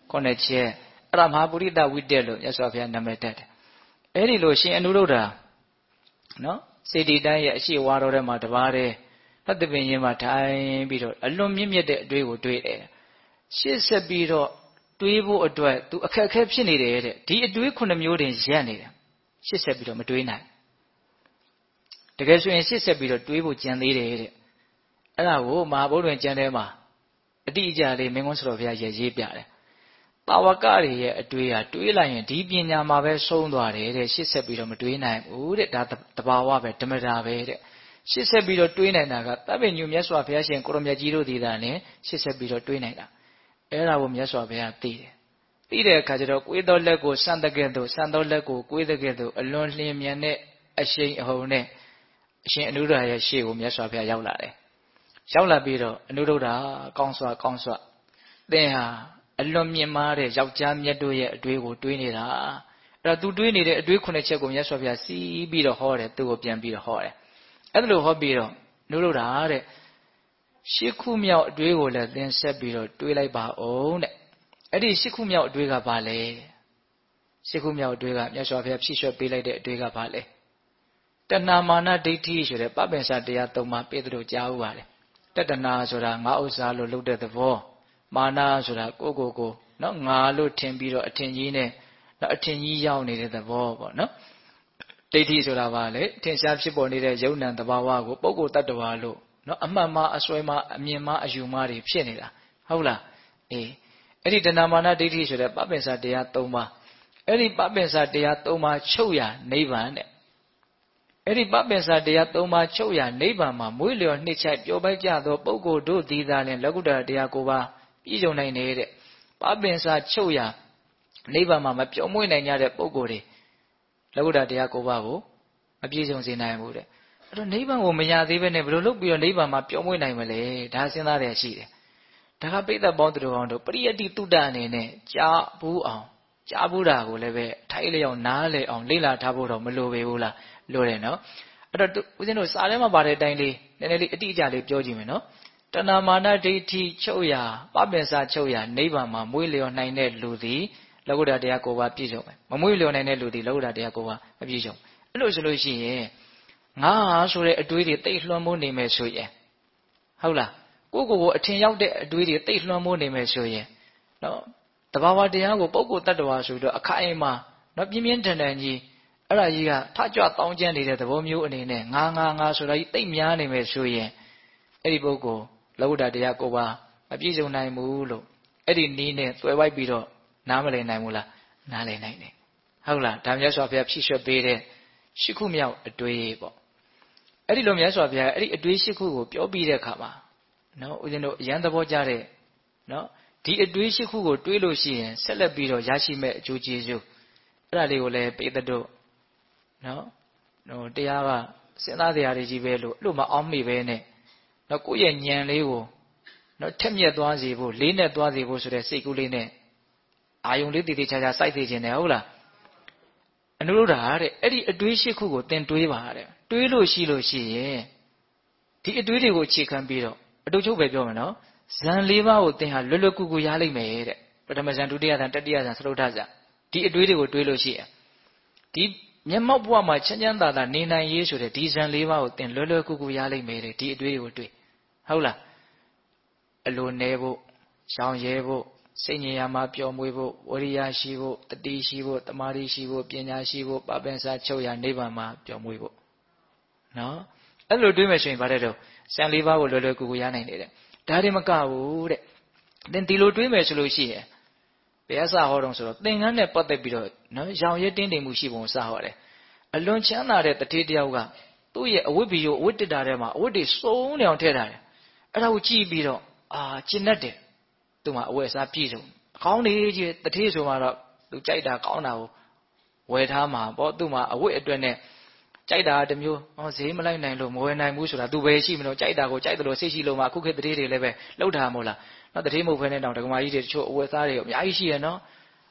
9ချက်အဲ့ဒါမဟာပုရိသဝိတက်လို့မြတ်စွာဘုရားနာမည်တက်တယ်အဲ့ဒီလိုရှင်အနုရုဒ္ဓနော်စေတီတိုင်းရဲ့အရှိဝါတော်ထဲမှာတပါးတည်းသတ္တပင်ကြီးမှာထိုင်ပြီးတော့အလွန်မြင့်မြတ်တဲ့အတွေးကိုတွေးတယ်ရှေ့ဆက်ပြီးတော့တွေးဖို့အတွက်သူအခက်အခဲဖြစ်နေတယ်တဲ့ဒီအတွေး9မျိုးတင်ရက်နေတယ်ရှေ့ဆက်ပြီးတော့မတွေးနိုင်တကယ်ဆိုရင်ရှေ့ဆက်ပြီးတော့တွေးဖို့ကြံသေးတယ်တဲ့အဲ့ဒါကိုမဟာဗုဒ္ဓဝင်ကျမ်းထဲမှာအတိအကျလေးမင်းကွန်းဆရာဘုရားရေးပြတယ်ပါဝကတွေရဲ့အတွေးဟာတွေးလိုက်ရင်ဒီပညာမှာပဲဆုံးသွားတယ်တဲ့ရှေ့ဆက်ပြီးတော့မတွေးနိုင်ဘူးတဲ့ဒါတဘာဝပဲဓမ္မတာပဲတဲ့ရှေ့ဆက်ပြီးတော့တွေးနိုင်တာကသဗ္ဗညုမြတ်စွာဘုရားရှင်ကိုရမြတ်ကြီးတို့ဒီတာနဲ့ရှေ့ဆက်ပြီးတော့တွေးနိုင်တာအဲ့ဒါကိုမြတ်စွာဘုရားသိတယ်သိတဲ့အခါကျတော့ကိုယ်တော်လက်ကိုစံတကဲ့သို့စံတော်လက်ကိုကိုယ်တကဲ့သို့အလွန်လျင်မြန်တဲ့အရှိန်အဟုန်နဲ့အရှင်အနုရုဒ္ဓရဲ့ရှေ့ကိုမြတ်စွာဘုရားရောက်လာတယ်ရောက်လာပြီးတော့အနုရုဒ္ဓကောင်းစွာသင်ဟာအလွန်မြင့်မားတဲ့ယောက်ျားမြတ်တို့ရဲ့အတွေးကိုတွေးနေတာအဲ့တော့သူတွေးနေတဲ့အတွေး9ချက်ကိုမြတ်စွာဘုရားစီးပြီးတော့ဟောတယ်သူ့ကိုပြန်ပြီးတော့ဟောတယ်အဲ့ဒါလိုဟောပြီးတော့အနုရုဒ္ဓတဲ့ရှစ်ခုမြောက်အတွေးကိုလည်းသင်ဆက်ပြီးတော့တွေးလိုက်ပါဦးတဲ့အဲ့ဒီရှစ်ခုမြောက်အတွေးကဘာလဲရှစ်ခုမြောက်အတွေးကမြတ်စွာဘုရားဖြည့်ဆွတ်ပေးလိုက်တဲ့အတွေးကဘာလဲတဏမာနဒိဋ္ဌိဆိုတဲ့ပပင်္စတရား3ပါးပေးသလိုကြားဥပါတယ်တတနာဆိုတာငါဥစ္စာလို့လုပ်တဲ့သဘောမာနဆိုတာကိုနော်ငါလို့ထင်ပြီးတော့အထင်ကြီးနဲ့နော်အထင်ကြီးရောက်နေတဲ့သဘောပေါ့နော်ဒိဋ္ဌိဆိုတာဘာလဲထင်ရှားဖြစ်ပေါ်နေတဲ့ယုံ nant သဘာဝကိုပုဂ္ဂိုလ်တ attva လို့နော်အမှတ်မှားအစွဲမှားအမြင်မှားအယူမှားတွေဖြစ်နေတာဟုတ်လားအေးအဲ့ဒီတဏမာနဒိဋ္ဌိဆိုတဲ့ပပင်္စတရား3ပါးအဲ့ဒီပပင်္စတရား3ပါးချုပ်ရနိဗ္ဗာန်တဲ့အဲ့ဒီပပင်္စတရား3ပါးချုပ်ရနိဗ္ဗာန်မှာမွေးလျော်နှစ်ချိုက်ပျော်ပိုက်ကြသောပုဂ္ဂိုလ်တို့သည်သာလျှင်လောကုတ္တရာတရား9ပါးပြည့်စုံနိုင်နေတဲ့ပပင်္စချုပ်ရနိဗ္ဗာန်မှာမပျော်မွေ့နိုင်ကြတဲ့ပုဂ္ဂိုလ်တွေလောကုတ္တရာတရား9ပါးကိုမပြည့်စုံစေနိုင်ဘူးတဲ့အဲ့တော့နိဗ္ဗာန်ကိုမရသေးဘဲနဲ့ဘယ်လိုလုပ်ပြီးတော့နိဗ္ဗာန်မှာပျော်မွေ့နိုင်မလဲဒါစဉ်းစားရရှိတယ်ဒါကပိဋကပေါင်းသူတော်တို့ပရိယတ္တိတုဒ္ဒအနေနဲ့ကြားဘူးတာကိုလည်းပဲထိုက်လျောက်နားလေအောင်လေ့လာထားဖို့တော့မလိုပေဘူးလားလိုတယ်နော်အဲ့တော့ဦးဇင်းတို့စာထဲမှာပါတဲ့အတိုင်းလေးနည်းနည်းလေးအတိအကျလေးပြောကြည့်မယ်နော်တဏမာနဒိဋ္ဌိချုပ်ရာပပင်္စချုပ်ရာနိဗ္ဗာန်မှာမွေးလျော်နိုင်တဲ့လူသည်လောကုတ္တရာတရား9ပါးပြည့်စုံမယ်မမွေးလျော်နိုင်တဲ့လူသည်လောကုတ္တရာတရား9ပါးမပြည့်စုံအဲ့လိုဆိုလို့ရှိရင်ငါဟာဆိုတဲ့အတွေးတွေတိတ်လွှမ်းမိုးနေမယ်ဆိုရင်ဟုတ်လားကိုအထင်ရောက်တဲ့အတွေးတွေတိတ်လွှမ်းမိုးနေမယ်ဆိုရင်နော်တဘာဝတရားကိုပုဂ္ဂိုလ်တ attva ဆိုတော့အခိုင်အမာနော်ပြင်းပြင်းထန်ထန်ကြီးအဲ့ဒါကြီးကထကြွတောင်းကျမ်းနေတဲ့သဘောမျိုးအနေနဲ့ငါဆိုတာကြီးတိတ်များနေမယ်ဆိုရင်အဲ့ဒီပုဂ္ဂိုလ်လောကုတ္တရာတရား9ပါးမပြည့်စုံနိုင်ဘူးလို့အဲ့ဒီနီးနဲ့သွယ်ဝိုက်ပြီးတော့နားမလည်နိုင်ဘူးလားနားလည်နိုင်တယ်ဟုတ်လားဒါမြတ်စွာဘုရားဖြည့်ဆွတ်ပေးတဲ့ရှစ်ခုမြောက်အတွေးပေါ့အဲ့ဒီလိုမြတ်စွာဘုရားအဲ့ဒီအတွေးရှစ်ခုကိုပြောပြီးတဲ့အခါမှာနော်ဦးဇင်းတို့အရန်သဘောကျတဲ့နော်ဒီအတွေးရှစ်ခုကိုတွေးလို့ရှိရင်ဆက်လက်ပြီးတော့ရရှိမဲ့အကျိုးကျေးဇူးအဲ့ဒါလေးကိုလည်းပိဿတို့နော်တရားကစဉ်းစားတရားတွေကြီးပဲလို့အဲ့လိုမအောင်မိပဲနဲ့နော်ကိုယ့်ရဲ့ဉာဏ်လေးကိုနော်ထက်မြက်သွားစေဖို့လေးနဲ့သွားစေဖို့ဆိုတဲ့စိတ်ကူးလေးနဲ့အာယုံလေးတည်တည်ချာချာစိုက်စေခြင်းတယ်ဟုတ်လားအနုရုဒ္ဓတဲ့အဲ့ဒီအတွေးရှစ်ခုကိုသင်တွေးပါတဲ့တွေးလို့ရှိရင်ဒီအတွေးတွေကိုအခြေခံပြီးတော့အတူချုပ်ပဲပြောမယ်နော်ဇန်၄ပါးကိုသင်ဟာလွယ်လွယ်ကူကူရလိမ့်မယ်တဲ့ပထမဇန်ဒုတိယဇန်တတိယဇန်သရုတ်ထဇန်ဒီအတွေးတွေကိုတွေးလို့ရှိရင်ဒီမျက်မှောက်ဘဝမှာချမ်းချမ်းသာသာနေနိုင်ရေးဆိုတဲ့ဒီဇန်၄ပါးကိုသင်လွယ်လွယ်ကူကူရလိမ့်မယ်တဲ့ဒီအတွေးတွေကိုတွေးဟုတ်လားအလိုနဲဖို့ရှောင်ရဲဖို့စိတ်ငြိမ်ရာမှာပျော်မွေ့ဖို့ဝရိယရှိဖို့တတိရှိဖို့တမာတိရှိဖို့ပညာရှိဖို့ပပင်္စချုပ်ရာနိဗ္ဗာန်မှာပျော်မွေ့ဖို့နော်အဲ့လိုတွေးမယ်ဆိုရင်ဗါတဲ့တော့ဇန်၄ပါးကိုလွယ်လွယ်ကူကူရနိုင်တယ်တဲ့ဒါတွေမကဘူးတဲ့သင်ဒီလိုတွေးမယ်ဆိုလို့ရှိရင်ဘယ်အစဟောတော့ဆိုတော့သင်္ကန်းနဲ့ပတ်သက်ပြီးတော့နော်ရောင်ရဲတင်းတိမ်မှုရှိပုံစဟောတယ်အလွန်ချမ်းသာတဲ့တတိတယောက်ကသူ့ရဲ့အဝတ်ဘီကိုအဝတ်တစ်တာထဲမှာအဝတ်တွေစုံနေအောင်ထည့်ထားတယ်အဲ့ဒါကိုကြည့်ပြီးတော့ကျင်တတ်တယ်သူ့မှာအဝတ်အစားပြည့်စုံကောင်းနေကြီးတတိဆိုမှတော့သူကြိုက်တာကောင်းတာကိုဝယ်ထားမှာပေါ့သူ့မှာအဝတ်အတွက်နဲ့ကြိုက်တာတမျိုးဈေးမလိုက်နိုင်လို့မဝယ်နိုင်ဘူးဆိုတာသူပဲရှိမလို့ကြိုက်တာကိုကြိုက်တယ်လို့စိတ်ရှိလို့မှအခုခေတ်တတိတွေလည်းပဲလှုပ်ထားမို့လားနော်တတိမဟုတ်ဖဲနဲ့တောင်ဒကမာကြီးတွေတချို့အဝတ်စားတွေအများကြီးရှိရနော်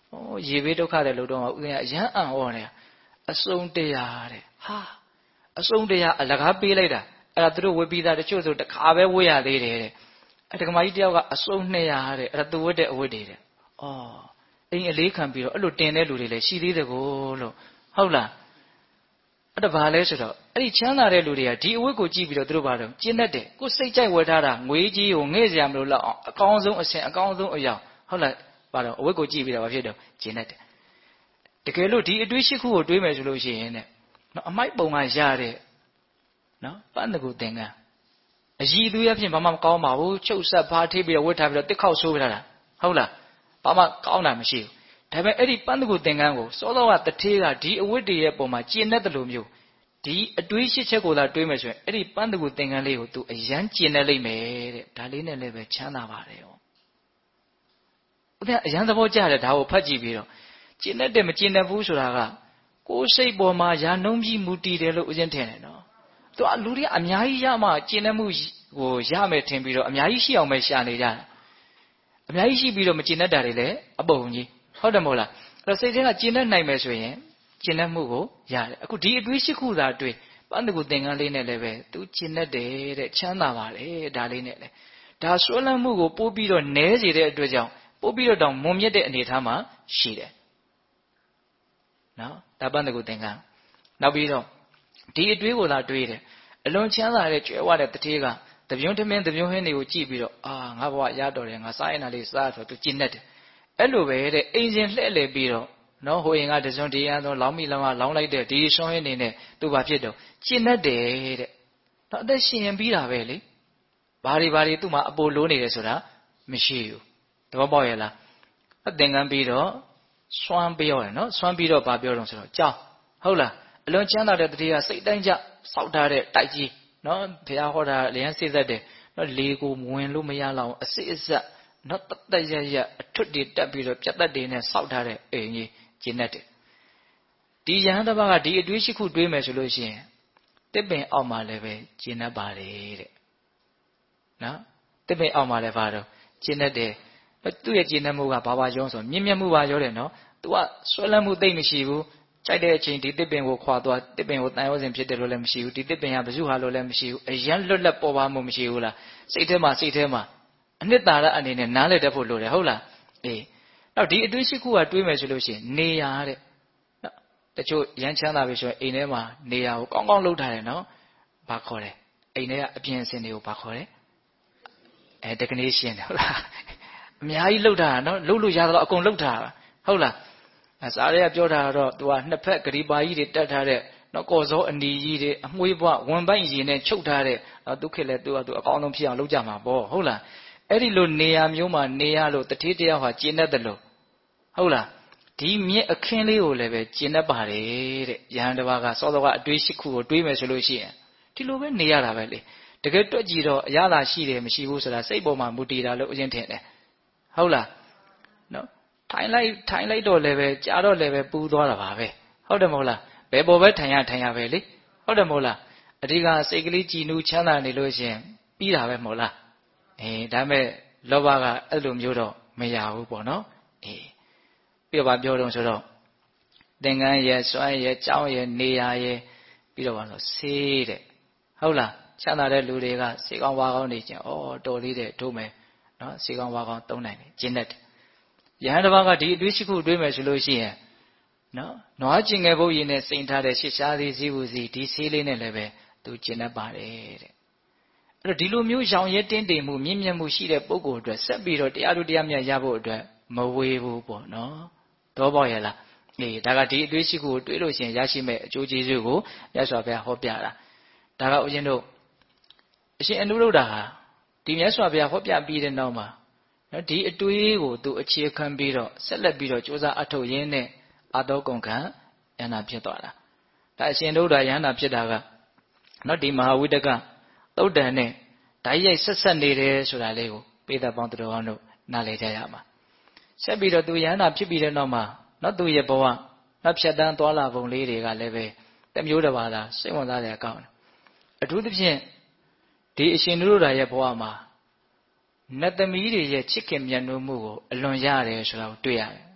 ရေဘေးဒုက္ခတဲ့လို့တော့ဦးဇင်းကအရန်အံ့ဩနေအစုံတရားတဲ့ဟာအစုံတရားအလကားပေးလိုက်တာအဲ့ဒါသူတို့ဝေပြီးသားတချို့ဆိုတခါပဲဝေရသေးတယ်တဲ့အဲ့ဒကမာကြီးတယောက်ကအစုံ200တဲ့အဲ့ဒါသူဝတ်တဲ့အဝတ်တွေတဲ့ဩအိမ်အလေးခံပြီးတော့အဲ့လိုတင်တဲ့လူတွေလည်းရှိသေးတယ်ကိုလို့ဟုတ်လားအဲ့ဒါဘာလဲဆိုတော့အဲ့ဒီချမ်းသာတဲ့လူတွေကဒီအဝတ်ကိုကြည့်ပြီးတော့သူတို့ဘာလို့ကျင့်တတ်တယ်ကိုယ်စိတ်ကြိုက်ဝယ်ထားတာငွေကြီးကိုငဲ့စရာမလိုတော့အကောင်းဆုံးအဆင့်အကောင်းဆုံးအရာဟုတ်လားဘာလို့အဝတ်ကိုကြည့်ပြီးတော့ဘာဖြစ်တော့ကျင့်တတ်တယ်တကယ်လို့ဒီအတွေးရှိခုကိုတွေးမယ်ဆိုလို့ရှိရင်တဲ့နော်အမိုက်ပုံကရတဲ့နော်ပန်းတကူသင်္ကန်းအည်သူရဖြင့်ဘာမှမကောင်းပါဘူးချုပ်ဆက်ဖားထိပ်ပြီးတော့ဝတ်ထားပြီးတော့တစ်ခေါက်ဆိုးပြထားတာဟုတ်လားဘာမှကောင်းတာမရှိဘူးဒါပေမဲ့အဲ့ဒီပန်းတကူသင်္ကန်းကိုစောစောကတထေးကဒီအဝတ်တွေရဲ့ပုံမှာကျင့်တတ်တယ်လို့မျိုးဒီအတွေးရှိချက်ကိုသာတွေးမယ်ဆိုရင်အဲ့ဒီပန်းတကူသင်္ကန်းလေးကို तू အရန်ကျင့်နေလိမ့်မယ်တဲ့ဒါလေးနဲ့လည်းပဲချမ်းသာပါတယ်ရောဦးဇင်းအရန်သဘောကျတယ်ဒါကိုဖတ်ကြည့်ပြီးတော့ကျင့်တတ်တယ်မကျင့်တတ်ဘူးဆိုတာကကိုယ်စိတ်ပေါ်မှာယာနှုံးပြီးမူတည်တယ်လို့ဦးဇင်းထင်တယ်နော်သူကလူတွေအများကြီးရမှကျင့်တတ်မှုကိုရမယ်ထင်ပြီးတော့အများကြီးရှိအောင်ပဲရှာနေကြတာအများကြီးရှိပြီးတော့မကျင့်တတ်တာတွေလည်းအပုံကြီးဟုတ်တယ်မဟုတ်လားအဲ့တော့စိတ်ထဲကကျင့်တတ်နိုင်မယ်ဆိုရင်ကျင့်တတ်မှုကိုရတယ်အခုဒီအတွေးရှိခုသာတွေ့ပန်းတကူသင်္ကန်းလေးနဲ့လည်းပဲသူကျင့်တတ်တယ်တဲ့ချမ်းသာပါတယ်ဒါလေးနဲ့လေဒါဆွဲလန်းမှုကိုပို့ပြီးတော့နဲစေတဲ့အတွက်ကြောင့်ပို့ပြီးတော့တောင်မွန်မြတ်တဲ့အနေထားမှာရှိတယ်နော်ဒါပန်းတကူသင်္ကန်းနောက်ပြီးတော့ဒီအတွေးကိုသာတွေးတယ်အလွန်ချမ်းသာတဲ့ကြွယ်ဝတဲ့တထေးကတပြုံးထမင်းတပြုံးဟင်းတွေကိုကြည့်ပြီးတော့ငါဘဝရတော်တယ်ငါစားရင်လည်းစားဆိုသူကျင့်တတ်တယ်အဲ့လိုပဲတဲ့အိမ်ရှင်လှည့်လည်ပြီးတော့နော်ဟိုရင်ကတစွန်းဒီရန်သောလောင်းမိလောင်းကလောင်းလိုက်တဲ့ဒီဆွန်းဟင်းနေနဲ့သူဘာဖြစ်တော့ကျင့်တတ်တယ်တဲ့နော်အသက်ရှင်ရင်ပြီးတာပဲလေဘာတွေသူ့မှာအပိုလိုးနေတယ်ဆိုတာမရှိဘူးသဘောပေါက်ရဲ့လားအသင်္ကန်းပြီးတော့စွမ်းပြောတယ်နော်စွမ်းပြီးတော့ဘာပြောတော့ဆိုတော့ကြောင်းဟုတ်လားအလွန်ချမ်းသာတဲ့တတိယစိတ်တိုင်းကြစောက်ထားတဲ့တိုက်ကြီးနော်ဘုရားဟောတာလျံစိတ်သက်တယ်နော်လေကိုဝင်လို့မရလောက်အစစ်အဆက်နော်တတ်ရရအထွတ်တွေတက်ပြီးတော့ပြတ်သက်တွေနဲ့စောက်ထားတဲ့အိမ်ကြီးကျင့်တတ်တယ်ဒီယဟန်တစ်ပါးကဒီအတွေးရှိခုတွေးမယ်ဆိုလို့ရှိရင်တစ်ပင်အောက်မှာလည်းပဲကျင့်တတ်ပါတယ်တဲ့နော်တစ်ပင်အောက်မှာလည်းဘာတော့ကျင့်တတ်တယ်သူ့ရဲ့ကျင့်တတ်မှုကဘာရောဆိုမြင့်မြတ်မှုပါရောတယ်နော် तू ကဆွဲလန်းမှုသိမ့်မရှိဘူးကြိုက်တဲ့အချိန်ဒီတစ်ပင်ကိုခွာသွားတစ်ပင်ကိုတန်ရုံးစင်ဖြစ်တယ်လို့လည်းမရှိဘူးဒီတစ်ပင်ကဘယ်သူဟာလို့လည်းမရှိဘူးအရန်လွတ်လပ်ပေါ်ပါမှုမရှိဘူးလားစိတ်ထဲမှာအနှစ်သာရအနေနဲ့နားလည်တတ်ဖို့လိုတယ်ဟုတ်လားအေးနောက်ဒီအတွေးရှိခုကတွေးမယ်ဆိုလို့ရှိရင်နေရတဲ့နော်တချို့ရမ်းချမ်းသာပြီဆိုရင်အိမ်ထဲမှာနေရကိုကောင်းကောင်းလုပ်ထားတယ်နော်ဘာခေါ်လဲအိမ်ထဲကအပြင်အစင်တွေကိုဘာခေါ်လဲတကနေ့ရှင်းတယ်ဟုတ်လားအများကြီးလုပ်ထားတာနော်လုပ်လို့ရတော့အကုန်လုပ်ထားတာဟုတ်လားစားရဲပြောတာတော့ तू ကနှစ်ဖက်ဂရီပါကြီးတွေတက်ထားတဲ့နော်ကော်စောအနီကြီးတွေအမွှေးပွားဝန်ပိုက်ရည်နဲ့ချုပ်ထားတဲ့သူခေတ်လဲ तू က तू အကောင်းဆုံးဖြစ်အောင်လုပ်ကြမှာပေါ့ဟုတ်လားအဲ့ဒီလိုနေရာမျိုးမှာနေရလို့တတိတယောက်ဟာကျင့်တတ်တယ်လို့ဟုတ်လားဒီမြင့်အခင်းလေးကိုလည်းပဲကျင့်တတ်ပါတယ်တဲ့ယဟန်တစ်ပါးကစောစောကအတွေးရှိခုကိုတွေးမယ်ဆိုလို့ရှိရင်ဒီလိုပဲနေရတာပဲလေတကယ်တွက်ကြည့်တော့အရသာရှိတယ်မရှိဘူးဆိုတာစိတ်ပေါ်မှာမူတည်တာလို့အရင်ထင်တယ်ဟုတ်လားနော်ထိုင်လိုက်တော့လည်းပဲကြာတော့လည်းပဲပူသွားတာပါပဲဟုတ်တယ်မဟုတ်လားဘယ်ပေါ်ပဲထိုင်ရပဲလေဟုတ်တယ်မဟုတ်လားအဓိကစိတ်ကလေးကြည်နူးချမ်းသာနေလို့ရှင်ပြီးတာပဲမဟုတ်လားဒါမဲ့လောဘကအဲ့လိုမျိုးတော့မရဘူးပေါ့နော်ပြီးတော့ဗာပြောတော့ဆိုတော့သင်္ကန်းရဲ့စွမ်းရဲ့ကြောင်းရဲ့နေရာရဲ့ပြီးတော့ဗာဆိုဆေးတဲ့ဟုတ်လားချမ်းသာတဲ့လူတွေကစေကောင်းဝါကောင်းနေခြင်းတော်လေးတဲ့တို့မယ်နော်စေကောင်းဝါကောင်းသုံးနိုင်တယ်ကျင့်တတ်တယ်ယဟန်တစ်ပါးကဒီအတွေးရှိခုတွေးမယ်ဆိုလို့ရှိရင်နော်နွားကျင်ငယ်ဘုတ်ရည်နဲ့စိန်ထားတဲ့ရှစ်ရှားသေးစည်းဝူစီဒီဆေးလေးနဲ့လည်းပဲသူကျင့်တတ်ပါတယ်တဲ့အဲ့တော့ဒီလိုမျိုးရောင်ရဲတင်းတိမ်မှုမြင့်မြတ်မှုရှိတဲ့ပုဂ္ဂိုလ်အတွက်ဆက်ပြီးတော့တရားတို့တရားမြတ်ရဖို့အတွက်မဝေဘူးပေါ့နော်တော့ပေါ့ရဲ့လားဒါကဒီအတွေးရှိခုကိုတွေးလို့ရှိရင်ရရှိမဲ့အကျိုးကျေးဇူးကိုမြတ်စွာဘုရားဟောပြတာဒါကဦးဇင်းတို့အရှင်အနုရုဒ္ဓဟာဒီမြတ်စွာဘုရားဟောပြပြီးတဲ့နောက်မှာနော်ဒီအတွေးကိုသူအခြေခံပြီးတော့ဆက်လက်ပြီးတော့ကြိုးစားအထောက်ရင်းနဲ့အာတောကုန်ခံယန္တာဖြစ်သွားတာဒါအရှင်အနုရုဒ္ဓယန္တာဖြစ်တာကနော်ဒီမဟာဝိတကသုတ်တန်နဲ့ဓာတ်ရိုက်ဆက်နေတယ်ဆိုတာလေးကိုပေသပေါင်းတော်အောင်တို့နားလည်ကြရမှာဆက်ပြီးတော့သူယန္တာဖြစ်ပြီးတဲ့နောက်မှာနော်သူရဲ့ဘဝနောက်ဖြတ်တန်းသွားလာပုံလေးတွေကလည်းပဲတမျိုးတစ်ပါးသာစိတ်ဝင်စားတဲ့အကောင်းအထူးသဖြင့်ဒီအရှင်နုရုဒ္ဓရဲ့ဘဝမှာနတ်သမီးတွေရဲ့ချစ်ခင်မြတ်နိုးမှုကိုအလွန်ရတယ်ဆိုတာကိုတွေ့ရတယ်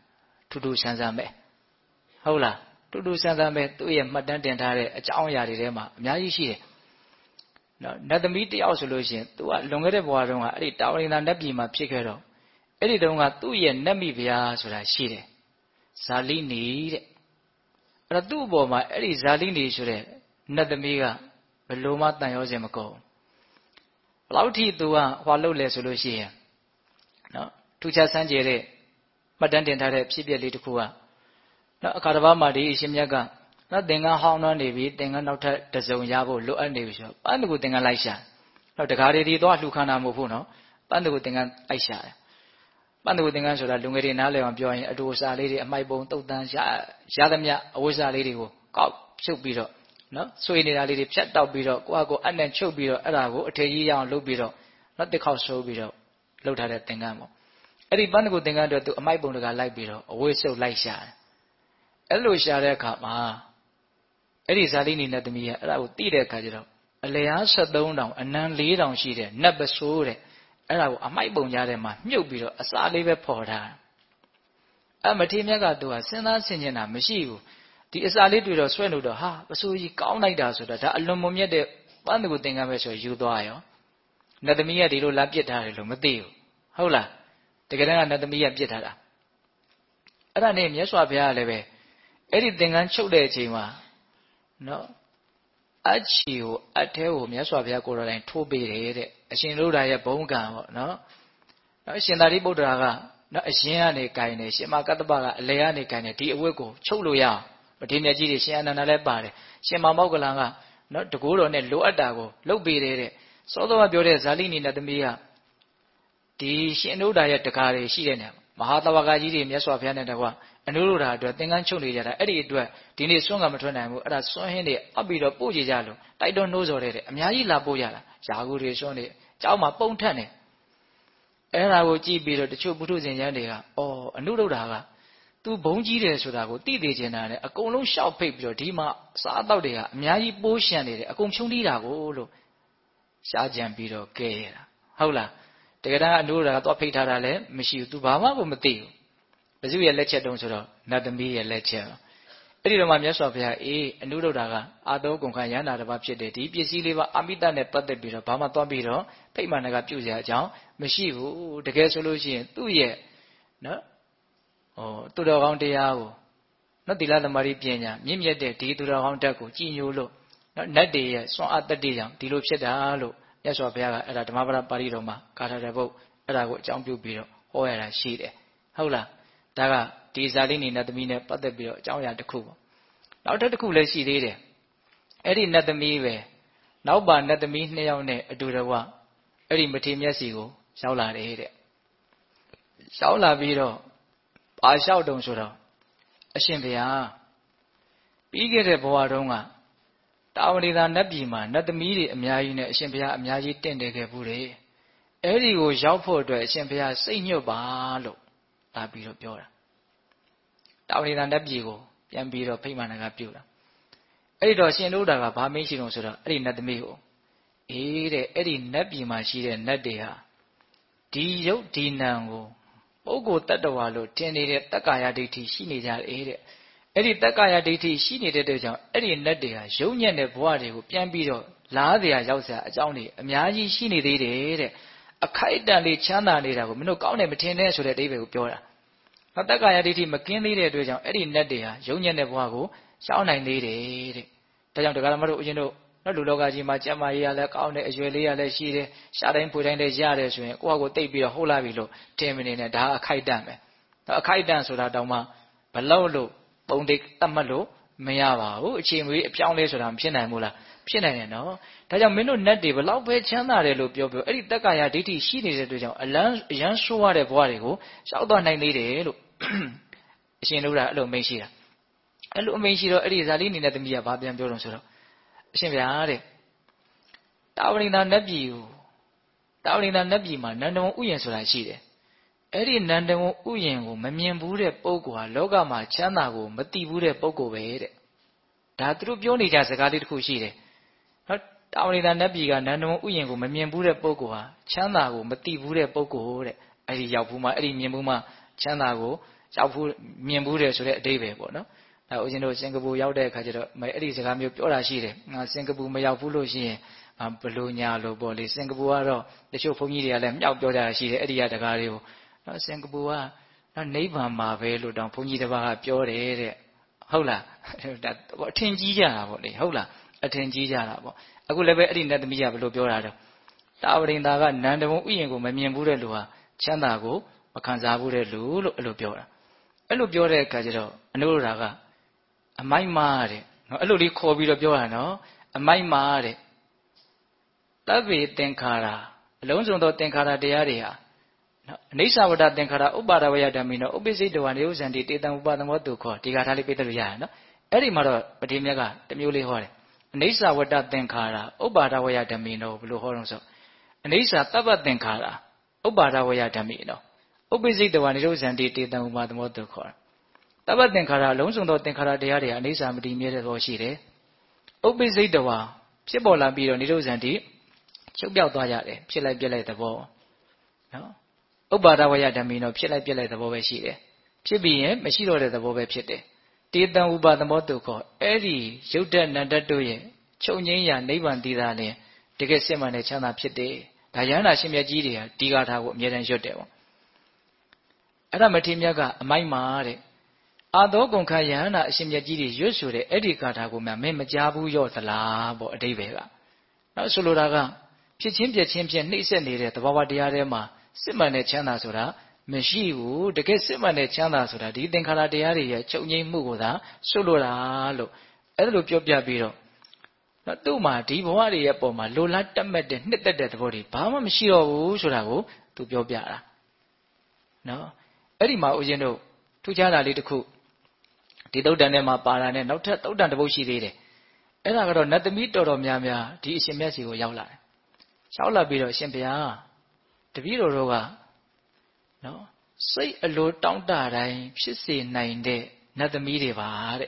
ထူးထူးဆန်းဆန်းပဲဟုတ်လားထူးထူးဆန်းဆန်းပဲသူ့ရဲ့မှတ်တမ်းတင်ထားတဲ့အကြောင်းအရာတွေထဲမှာအများကြီးရှိတယ်နော်နတ်သမီးတယောက်ဆိုလို့ရှိရင်သူကလွန်ခဲ့တဲ့ဘဝတုန်းကအဲ့ဒီတာဝရိန္ဒာနတ်ပြည်မှာဖြစ်ခဲ့တော့အဲ့ဒီတုန်းကသူ့ရဲ့နတ်မိဖုရားဆိုတာရှိတယ်ဇာလိနီတဲ့အဲ့တော့သူ့အပေါ်မှာအဲ့ဒီဇာလိနီဆိုတဲ့နတ်သမီးကဘယ်လိုမှတန်ရောစင်မကုန်ဘလောက်ထိသူကဟွာလို့လဲဆိုလို့ရှိရင်နော်ထူးခြားဆန်းကျယ်တဲ့မှတ်တမ်းတင်ထားတဲ့ဖြစ်ပျက်လေးတစ်ခုကနော်အခါတစ်ပါးမှာဒီအရှင်မြတ်ကနော်သင်္ကန်းဟောင်းနှောင်းနေပြီသင်္ကန်းနောက်ထပ်တစ်စုံရဖို့လိုအပ်နေပြီဆိုတော့ပန်းတကူသင်္ကန်းလိုက်ရှာနော်တကားတွေသွားလှူခန္ဓာမဟုတ်ဘူးနော်ပန်းတကူသင်္ကန်းလိုက်ရှာတယ်ပန်းတကူသင်္ကန်းဆိုတာလူငယ်တွေနားလည်အောင်ပြောရင်အတူအစားလေးတွေအမိုက်ပုံတုတ်တန်းရသမျှအဝိဇ္ဇာလေးတွေကိုကောက်ဖြုတ်ပြီးတော့နော်ဆွေနေတာလေးတွေဖြတ်တောက်ပြီးတော့ကိုယ့်အကိုအနံ့ချုပ်ပြီးတော့အဲ့ဒါကိုအထည်ကြီးရအောင်လုပ်ပြီးတော့နော်တစ်ခေါက်ဆိုးပြီးတော့လှုပ်ထားတဲ့သင်္ကန်းပေါ့အဲ့ဒီပန်းတကူသင်္ကန်းအတွက်သူအမိုက်ပုံတကလိုက်ပြီးတော့အဝိစုပ်လိုက်ရှာတယ်အဲ့လိုရှာတဲ့အခါမှာအဲ့ဒီဇာတိနီနတ်သမီးကအဲ့ဒါကိုသိတဲ့အခါကျတော့အလျား73တောင်အနံ4တောင်ရှိတဲ့နတ်ပစိုးတဲ့အဲ့ဒါကိုအမိုက်ပုံကြားထဲမှာမြုပ်ပြီးတော့အစာလေးပဲဖော်ထားအဲ့မထေမြတ်ကသူကစဉ်းစားဆင်ခြင်တာမရှိဘူးဒီအစာလေးတွေ့တော့ဆွဲလို့တော့ဟာပစိုးကြီးကောင်းလိုက်တာဆိုတာဒါအလွန်မမြတ်တဲ့ပန်းတကူသင်္ကန်းပဲဆိုယူသွားရောနတ်သမီးကဒီလိုလာပြစ်ထားတယ်လို့မသိဘူးဟုတ်လားတကယ်တမ်းကနတ်သမီးကပြစ်ထားတာအဲ့ဒါနဲ့မြတ်စွာဘုရားကလည်းပဲအဲ့ဒီသင်္ကန်းချုပ်တဲ့အချိန်မှာနော်အချီကိုအထဲကိုမြတ်စွာဘုရားကိုယ်တော်တိုင်ထိုးပေးတယ်တဲ့အရှင်တို့ဓာရဲ့ဘုံကံပေါ့နော်အရှင်သာရိပုတ္တရာကနော်အရင်ကနေကြိုင်တယ်ရှင်မကတ္တပကအလယ်ကနေကြိုင်တယ်ဒီအဝတ်ကိုချုပ်လို့ရအောင်မထေရမြတ်ကြီးတွေရှင်အနန္ဒာလည်းပါတယ်ရှင်မမောက္ကလန်ကနော်တကိုးတော်နဲ့လိုအပ်တာကိုလုပ်ပေးတယ်တဲ့စောစောကပြောတဲ့ဇာလိနီနတ်သမီးကဒီရှင်တို့ဓာရဲ့တကားတွေရှိတဲ့နေရာမဟာတဝကကြီးတွေမြတ်စွာဘုရားနဲ့တကွအနုရုဒ္ဓအတွက်သင်္ကန်းချုပ်နေကြတာအဲ့ဒီအတွက်ဒီနေ့စွန့်ကမထွက်နိုင်ဘူးအဲ့ဒါစွန့်ဟင်းတွေအပ်ပြီးတော့ပို့ကြကြလို့တိုက်တော့နှိုးစော်တဲ့အများကြီးလာပို့ရတာယာကူတွေစွန့်နေเจ้าမှာပုံထက်နေအဲ့ဒါကိုကြည့်ပြီးတော့တချို့ပုထုဇဉ်ရန်တွေကအော်အနုရုဒ္ဓကသူဘုံကြီးတယ်ဆိုတာကိုသိသေးချင်တာနဲ့အကုန်လုံးရှောက်ဖိတ်ပြီးတော့ဒီမှာစားအသောက်တွေကအများကြီးပိုးရှံနေတယ်အကုန်ဖြုံးတီးတာကိုလို့ရှားကြံပြီးတော့ကဲရတာဟုတ်လားတကယ်တမ်းအနုရုဒ္ဓကသွားဖိတ်ထားတာလည်းမရှိဘူးသူဘာမှမသိဘူးဘုဇုရဲ့လက်ချက်တုံးဆိုတော့နတ်သမီးရဲ့လက်ချက်အဲ့ဒီတော့မှမြတ်စွာဘုရားအေးအနုရုဒ္ဓကအာတောကုန်ခရဟန္တာတစ်ပါးဖြစ်တယ်ဒီပစ္စည်းလေးပါအာမိတနဲ့ပတ်သက်ပြီးတော့ဘာမှသွားပြီးတော့ဖိတ်မှန်ကပြုစရာအကြောင်းမရှိဘူးတကယ်ဆိုလို့ရှိရင်သူ့ရဲ့နော်သူတော်ကောင်းတရားကိုနော်သီလသမารိပညာမြင့်မြတ်တဲ့ဒီသူတော်ကောင်းဓာတ်ကိုကြည်ညိုလို့နော်နတ်တွေရဲ့စွန့်အားတတ္တိကြောင့်ဒီလိုဖြစ်တာလို့မြတ်စွာဘုရားကအဲ့ဒါဓမ္မပဒပါဠိတော်မှာကာထာတဲ့ဘုတ်အဲ့ဒါကိုအကြောင်းပြုပြီးတော့ဟောရတာရှိတယ်ဟုတ်လားဒါကဒီဇာလိနီနတ်သမီးနဲ့ပတ်သက်ပြီးတော့အကြောင်းအရာတစ်ခုပေါ့နောက်တစ်ခုလည်းရှိသေးတယ်အဲ့ဒီနတ်သမီးပဲနောက်ပါနတ်သမီး2ယောက်နဲ့အတူတကွအဲ့ဒီမထေမြတ်စီကိုရောက်လာတယ်တဲ့ရောက်လာပြီးတော့ဘာလျှောက်တုံဆိုတော့အရှင်ဘုရားပြီးခဲ့တဲ့ဘဝတုန်းကတာဝတိသာနတ်ပြည်မှာနတ်သမီးတွေအများကြီးနဲ့အရှင်ဘုရားအများကြီးတင့်တယ်ခဲ့ဘူးတယ်အဲ့ဒီကိုရောက်ဖို့အတွက်အရှင်ဘုရားစိတ်ညွတ်ပါလို့လာပြီးတော့ပြောတာတာဝတိသာနတ်ပြည်ကိုပြန်ပြီးတော့ဖိမှန်ကပြုတာအဲ့ဒီတော့ရှင်တို့တာကဘာမင်းရှိတုံဆိုတော့အဲ့ဒီနတ်သမီးကိုအေးတဲ့အဲ့ဒီနတ်ပြည်မှာရှိတဲ့နတ်တွေဟာဒီရုပ်ဒီနာမ်ကိုပုဂ္ဂိုလ်တ attva လို့ထင်နေတဲ့တက္ကာယဒိဋ္ဌိရှိနေကြတယ်တဲ့အဲ့ဒီတက္ကာယဒိဋ္ဌိရှိနေတဲ့တဲ့ကြောင့်အဲ့ဒီနတ်တွေဟာယုံညံ့တဲ့ဘဝတွေကိုပြန်ပြီးတော့လားစရာရောက်စရာအကြောင်းတွေအများကြီးရှိနေသေးတယ်တဲ့အခိုက်အတန့်လေးချမ်းသာနေတာကိုမင်းတို့ကောင်းတယ်မထင်နဲ့ဆိုတဲ့အဓိပ္ပာယ်ကိုပြောတာတက္ကာယဒိဋ္ဌိမကင်းသေးတဲ့အတွက်ကြောင့်အဲ့ဒီနတ်တွေဟာယုံညံ့တဲ့ဘဝကိုရှောင်နိုင်သေးတယ်တဲ့ဒါကြောင့်တရားဓမ္မတို့အရင်တို့နော်လူလောကကြီးမှာကျမ်းမာရေးရလဲကောင်းတယ်အရွယ်လေးရလဲရှိတယ်ရှားတိုင်းဖွေတိုင်းလည်းရတယ်ဆိုရင်ကိုယ့်ဟာကိုယ်တိတ်ပြီးတော့ဟုတ်လာပြီလို့ထင်မနေနဲ့ဒါအခိုက်အတန့်ပဲအခိုက်အတန့်ဆိုတာတောင်မှဘလောက်လို့ပုံတိတ်တတ်မှတ်လို့မရပါဘူးအချိန်မွေးအပြောင်းလဲဆိုတာမဖြစ်နိုင်ဘူးလားဖြစ်နိုင်တယ်နော်ဒါကြောင့်မင်းတို့နတ်တွေဘလောက်ပဲချမ်းသာတယ်လို့ပြောအဲ့ဒီတက္ကာယဒိဋ္ဌိရှိနေတဲ့အတွက်ကြောင့်အရန်ဆိုးရတဲ့ဘဝတွေကိုရှောက်သွားနိုင်သေးတယ်လို့အရှင်တို့ကအဲ့လိုမိန့်ရှိတာအဲ့လိုအမိန့်ရှိတော့အဲ့ဒီဇာတိနေတဲ့သမီးကဘာပြန်ပြောတော့ဆိုတော့အရှင်ဗျာတဲ့တာဝရိန္ဒာနတ်ပြည်မှာနန္ဒဝန်ဥယျာဉ်ဆိုတာရှိတယ်အဲ့ဒီနန္ဒဝန်ဥယျာဉ်ကိုမမြင်ဘူးတဲ့ပုဂ္ဂိုလ်ဟာလောကမှာချမ်းသာကိုမသိဘူးတဲ့ပုဂ္ဂိုလ်ပဲတဲ့ဒါသူတို့ပြောနေကြစကားလေးတစ်ခုရှိတယ်နော်တာဝရိန္ဒာနတ်ပြည်ကနန္ဒဝန်ဥယျာဉ်ကိုမမြင်ဘူးတဲ့ပုဂ္ဂိုလ်ဟာချမ်းသာကိုမသိဘူးတဲ့ပုဂ္ဂိုလ်တဲ့အဲ့ဒီရောက်ဘူးမှအဲ့ဒီမြင်ဘူးမှချမ်းသာကိုကြောက်ဘူးမြင်ဘူးတယ်ဆိုတဲ့အဓိပ္ပာယ်ပေါ့နော်ဒါဦးဇင်းတို့စင်ကာပူရောက်တဲ့အခါကျတော့အဲ့ဒီစကားမျိုးပြောတာရှိတယ်ငါစင်ကာပူမရောက်ဘူးလို့ရှိရင်ဘလို့ညာလို့ပေါ့လေစင်ကာပူကတော့တချို့ဘုန်းကြီးတွေကလည်းမြောက်ပြောကြတာရှိတယ်အဲ့ဒီကတကားတွေကိုနော်စင်ကာပူကနိဗ္ဗာန်မှာပဲလို့တောင်ဘုန်းကြီးတစ်ပါးကပြောတယ်တဲ့ဟုတ်လားဒါအထင်ကြီးကြတာပေါ့လေဟုတ်လားအထင်ကြီးကြတာပေါ့အခုလည်းပဲအဲ့ဒီနတ်သမီးကဘလို့ပြောတာတော့တာဝရိန္ဒာကနန္ဒဘုံဥယျာဉ်ကိုမမြင်ဘူးတဲ့လူဟာချမ်းသာကိုမခံစားဘူးတဲ့လူလို့အဲ့လိုပြောတာအဲ့လိုပြောတဲ့အခါကျတော့အနုရဓာကအမိုက်မာတဲ့နော်အဲ့လိုလေးခေါ်ပြီးတော့ပြောတာနော်အမိုက်မာတဲ့တဗ္ဗေသင်္ခါရအလုံးစုံသောသင်္ခါရတရားတွေဟာနော်အနိစ္စဝတ္တသင်္ခါရဥပါဒဝယဓမ္မိနောဥပ္ပစိတဝါနေဥဇံတိတေတံဥပသမောတုခောဒီကထားလေးပြတ်လို့ရရနော်အဲ့ဒီမှာတော့ပတိမြတ်ကတမျိုးလေးဟောတယ်အနိစ္စဝတ္တသင်္ခါရဥပါဒဝယဓမ္မိနောဘယ်လိုဟောတော့ဆိုအနိစ္စတပ္ပသင်္ခါရဥပါဒဝယဓမ္မိနောဥပ္ပစိတဝါနေဥဇံတိတေတံဥပသမောတုခောတပ္ပသင်္ခါရအလုံးစုံသောသင်္ခါရတရားတွေဟာအနိစ္စမတည်မြဲတဲ့သဘောရှိတယ်ဥပ္ပစိတဝါဖြစ်ပေါ်လာပြီးတော့နေဥဇံတိချုပ်ပြောက်သွားကြတယ်ဖြစ်လိုက်ပြက်လိုက်သဘောနော်ဥပါဒဝယဓမ္မိနောဖြစ်လိုက်ပြက်လိုက်သဘောပဲရှိတယ်ဖြစ်ပြီးရင်မရှိတော့တဲ့သဘောပဲဖြစ်တယ်တေတံဥပသမောတုခောအဲ့ဒီရုပ်တဏ္ဍတ်တို့ရဲ့ချုပ်ငြိမ်းရာနိဗ္ဗာန်တည်တာလည်းတကယ်စစ်မှန်တဲ့ချမ်းသာဖြစ်တယ်ဒါယန္တာရှင်မြတ်ကြီးတွေဟာဒီဂါထာကိုအမြဲတမ်းရွတ်တယ်ပေါ့အဲ့ဒါမထေရမြတ်ကအမိုက်မာတဲ့အာသောကုန်ခယန္တာအရှင်မြတ်ကြီးတွေရွတ်ဆိုတဲ့အဲ့ဒီဂါထာကိုမှမင်းမကြားဘူးရော့သလားပေါ့အတိပ္ပယ်ကနော်ဆိုလိုတာကဖြစ်ချင်းပြက်ချင်းဖြင့်နှိမ့်ဆက်နေတဲ့သဘာဝတရားထဲမှာစစ်မှန်တဲ့ချမ်းသာဆိုတာမရှိဘူးတကယ်စစ်မှန်တဲ့ချမ်းသာဆိုတာဒီသင်္ခါရတရားတွေရဲ့ချုပ်ငြိမ်းမှုကိုသာဆွလို့တာလို့အဲ့လိုပြောပြပြီးတော့နော်သူ့မှာဒီဘဝတွေရဲ့ပုံမှာလိုလားတက်မဲ့တဲ့နှစ်သက်တဲ့သဘောတွေဘာမှမရှိတော့ဘူးဆိုတာကိုသူပြောပြတာနော်အဲ့ဒီမှာဦးဇင်းတို့ထူးခြားတာလေးတစ်ခုဒီသုတ်တန်ထဲမှာပါတာနဲ့နောက်ထပ်သုတ်တန်တစ်ပုဒ်ရှိသေးတယ်အဲ့ဒါကတော့နတ်သမီးတော်တော်များများဒီအရှင်မြတ်စီကိုရောက်လာတယ်ရောက်လာပြီးတော့အရှင်ဘုရားတပည့်တော်တို့ကနော်စိတ်အလိုတောင့်တတိုင်းဖြစ်စေနိုင်တဲ့နတ်သမီးတွေပါတဲ့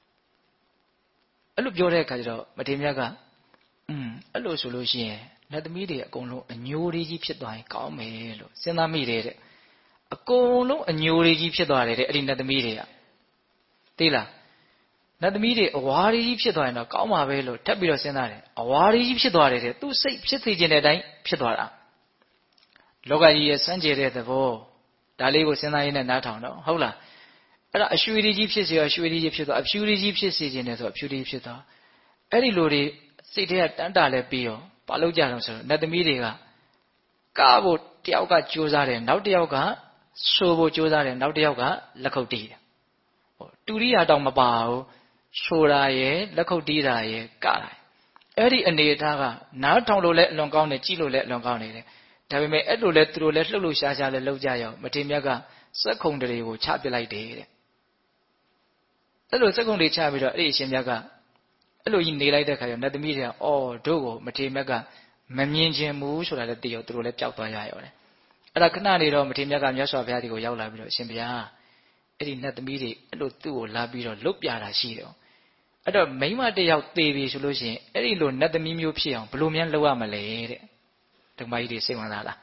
အဲ့လိုပြောတဲ့အခါကျတော့မထေရမြတ်ကအဲ့လိုဆိုလို့ရှိရင်နတ်သမီးတွေအကုန်လုံးအညိုတွေကြီးဖြစ်သွားရင်ကောင်းမယ်လို့စဉ်းစားမိတယ်တဲ့အကုန်လုံးအညိုတွေကြီးဖြစ်သွားတယ်တဲ့အဲ့ဒီနတ်သမီးတွေကသိလားနတ်သမီးတွေအဝါရီကြီးဖြစ်သွားရင်တော့ကောင်းပါပဲလို့ထပ်ပြီးတော့စဉ်းစားတယ်အဝါရီကြီးဖြစ်သွားတယ်တဲ့သူ့စိတ်ဖြစ်စေခြင်းတဲ့အတိုင်းဖြစ်သွားတာလောကကြီးရဲ့စမ်းကြယ်တဲ့သဘောဒါလေးကိုစဉ်းစားရင်းနဲ့နားထောင်တော့ဟုတ်လားအဲ့ဒါအရွှေကြီးဖြစ်စေရအရွှေကြီးဖြစ်သွားအဖြူကြီးဖြစ်စေခြင်းနဲ့ဆိုအဖြူကြီးဖြစ်သွားအဲ့ဒီလိုတွေစိတ်ထဲကတန်းတာလဲပြီးတော့ဘာလုပ်ကြတော့ဆိုတော့နတ်သမီးတွေကကဖို့တယောက်ကကြိုးစားတယ်နောက်တယောက်ကဆိုဖို့ကြိုးစားတယ်နောက်တယောက်ကလက်ခုပ်တီးတယ်ဟိုတူရိယာတောင်မပါဘူးဆိုတာရယ်လက်ခုပ်တီးတာရယ်ကတာအဲ့ဒီအနေအထားကနားထောင်လို့လည်းအလွန်ကောင်းတယ်ကြည့်လို့လည်းအလွန်ကောင်းနေတယ်ဒါပေမဲ့အဲ့လိုလဲသူတို့လဲလှုပ်လှုပ်ရှားရှားလဲလှုပ်ကြရအောင်မထေရမြတ်ကစက်ခုံတွေကိုချပစ်လိုက်တယ်တဲ့အဲ့လိုစက်ခုံတွေချပြီးတော့အဲ့ဒီအရှင်မြတ်ကအဲ့လိုကြီးနေလိုက်တဲ့ခါကျနတ်သမီးတွေကအော်တို့ကိုမထေရမြတ်ကမမြင်ခြင်းဘူးဆိုတာလည်းသိရောသူတို့လည်းပျောက်သွားရရောတယ်အဲ့ဒါခဏနေတော့မထေရမြတ်ကမြတ်စွာဘုရားဒီကိုရောက်လာပြီးတော့အရှင်ဘုရားအဲ့ဒီနတ်သမီးတွေအဲ့လိုသူ့ကိုလာပြီးတော့လုတ်ပြတာရှိတယ်အဲ့တော့မိန်းမတစ်ယောက်သေပြီဆိုလို့ရှိရင်အဲ့ဒီလိုနတ်သမီးမျိုးဖြစ်အောင်ဘယ်လိုများလုပ်ရမလဲတဲ့ဓမ္မကြီးတွေစိတ်ဝင်စားလား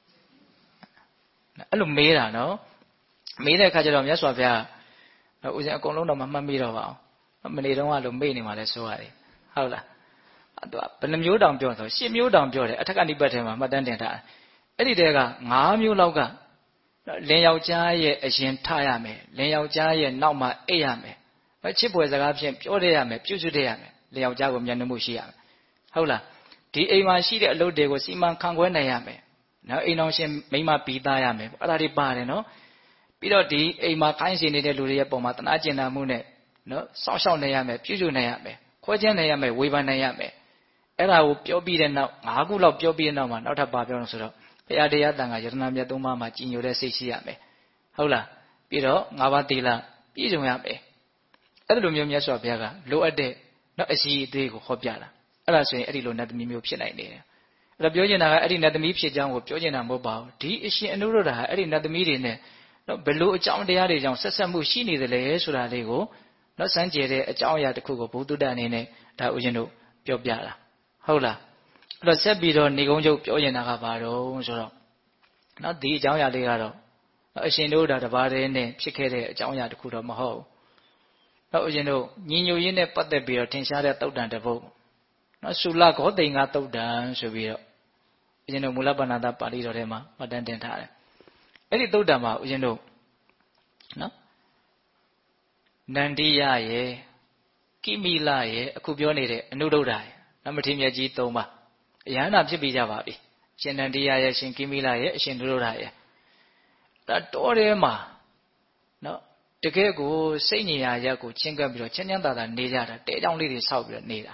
အဲ့လိုမေးတာနော်မေးတဲ့အခါကျတော့မြတ်စွာဘုရားဦးဇင်းအကုန်လုံးတော့မမှတ်မိတော့ပါဘူးမနေ့တုန်းကလို့မေ့နေမှလဲဆိုရတယ်ဟုတ်လားသူကဘယ်နှမျိုးတောင်ပြောဆို10မျိုးတောင်ပြောတယ်အထက်ကနိပတ်ထဲမှာမှတ်တမ်းတင်ထားအဲ့ဒီတဲက9မျိုးလောက်ကလင်ယောက်ျားရဲ့အရင်ထရမယ်လင်ယောက်ျားရဲ့နောက်မှာအိပ်ရမယ်ချစ်ပွယ်စကားဖြင့်ပြောရရမယ်ပြုစုရရမယ်လင်ယောက်ျားကိုမျက်နှာမှုရှိရမယ်ဟုတ်လားဒီအိမ်မှာရှိတဲ့အလုပ်တွေကိုစီမံခန့်ခွဲနိုင်ရမယ်နော်အိမ်တော်ရှင်မိန်းမပြီးသားရမယ်အဲ့ဒါတွေပါတယ်နော်ပြီးတော့ဒီအိမ်မှာခိုင်းစီနေတဲ့လူတွေရဲ့ပုံမှာတနာကျင်နာမှုနဲ့နော်စောင့်ရှောက်နေရမယ်ပြုစုနေရမယ်ခွဲခြမ်းနေရမယ်ဝေဖန်နေရမယ်အဲ့ဒါကိုပြောပြီးတဲ့နောက်9ခုလောက်ပြောပြီးတဲ့နောက်မှာနောက်ထပ်ပါပြောလို့ဆိုတော့ဘုရားတရားတန်ခါယတနာမြတ်3ပါးမှာကြည်ညိုတဲ့စိတ်ရှိရမယ်ဟုတ်လားပြီးတော့9ပါးသီလပြည့်စုံရမယ်အဲ့လိုမျိုးမြတ်စွာဘုရားကလိုအပ်တဲ့နော်အစီအသေးကိုဟောပြတာအဲ့ဒါဆိုရင်အဲ့ဒီလိုနတ်သမီးမျိုးဖြစ်နိုင်တယ်အဲ့တော့ပြောချင်တာကအဲ့ဒီနတ်သမီးဖြစ်ကြောင်းကိုပြောချင်တာမဟုတ်ပါဘူးဒီအရှင်အနုရုဒ္ဓဟာအဲ့ဒီနတ်သမီးတွေနဲ့နော်ဘယ်လိုအကြောင်းတရားတွေကြောင့်ဆက်ဆက်မှုရှိနေသလဲဆိုတာလေးကိုနော်စမ်းကြယ်တဲ့အကြောင်းအရာတစ်ခုကိုဘုဒ္ဓတအနေနဲ့ဒါဥရှင်တို့ပြောပြတာဟုတ်လားအဲ့တော့ဆက်ပြီးတော့ဏိကုံးချုပ်ပြောချင်တာကဘာတော့ဆိုတော့နော်ဒီအကြောင်းအရာလေးကတော့အရှင်တို့ဒါတပါးတည်းနဲ့ဖြစ်ခဲ့တဲ့အကြောင်းအရာတစ်ခုတော့မဟုတ်နောက်အရှင်တို့ညီညွတ်ရေးနဲ့ပတ်သက်ပြီးတော့ထင်ရှားတဲ့သုတ်တန်တစ်ပုဒ်နော်သုလဂောတိန်ကသုတ်တန်ဆိုပြီးတော့အရှင်တို့မူလပဏ္ဏတပါဠိတော်ထဲမှာမှတ်တမ်းတင်ထားတယ်အဲ့ဒီသုတ်တန်မှာအရှင်တို့နော်နန္ဒီယရဲ့ကိမိလရဲ့အခုပြောနေတဲ့အနုဒ္ဒရာရဲ့နမထေရမြတ်ကြီး၃ပါးအရဟန္တာဖြစ်ပြီးကြပါပြီအရှင်နန္ဒီယရဲ့အရှင်ကိမိလရဲ့အရှင်နုဒ္ဒရာရဲ့ဒါတောထဲမှာနော်တကယ်ကိုစိတ်ညင်ရာရက်ကိုချင်းကပ်ပြီးတော့ချမ်းချမ်းသာသာနေကြတာတဲကြောင်လေးတွေဆောက်ပြီးတော့နေတာ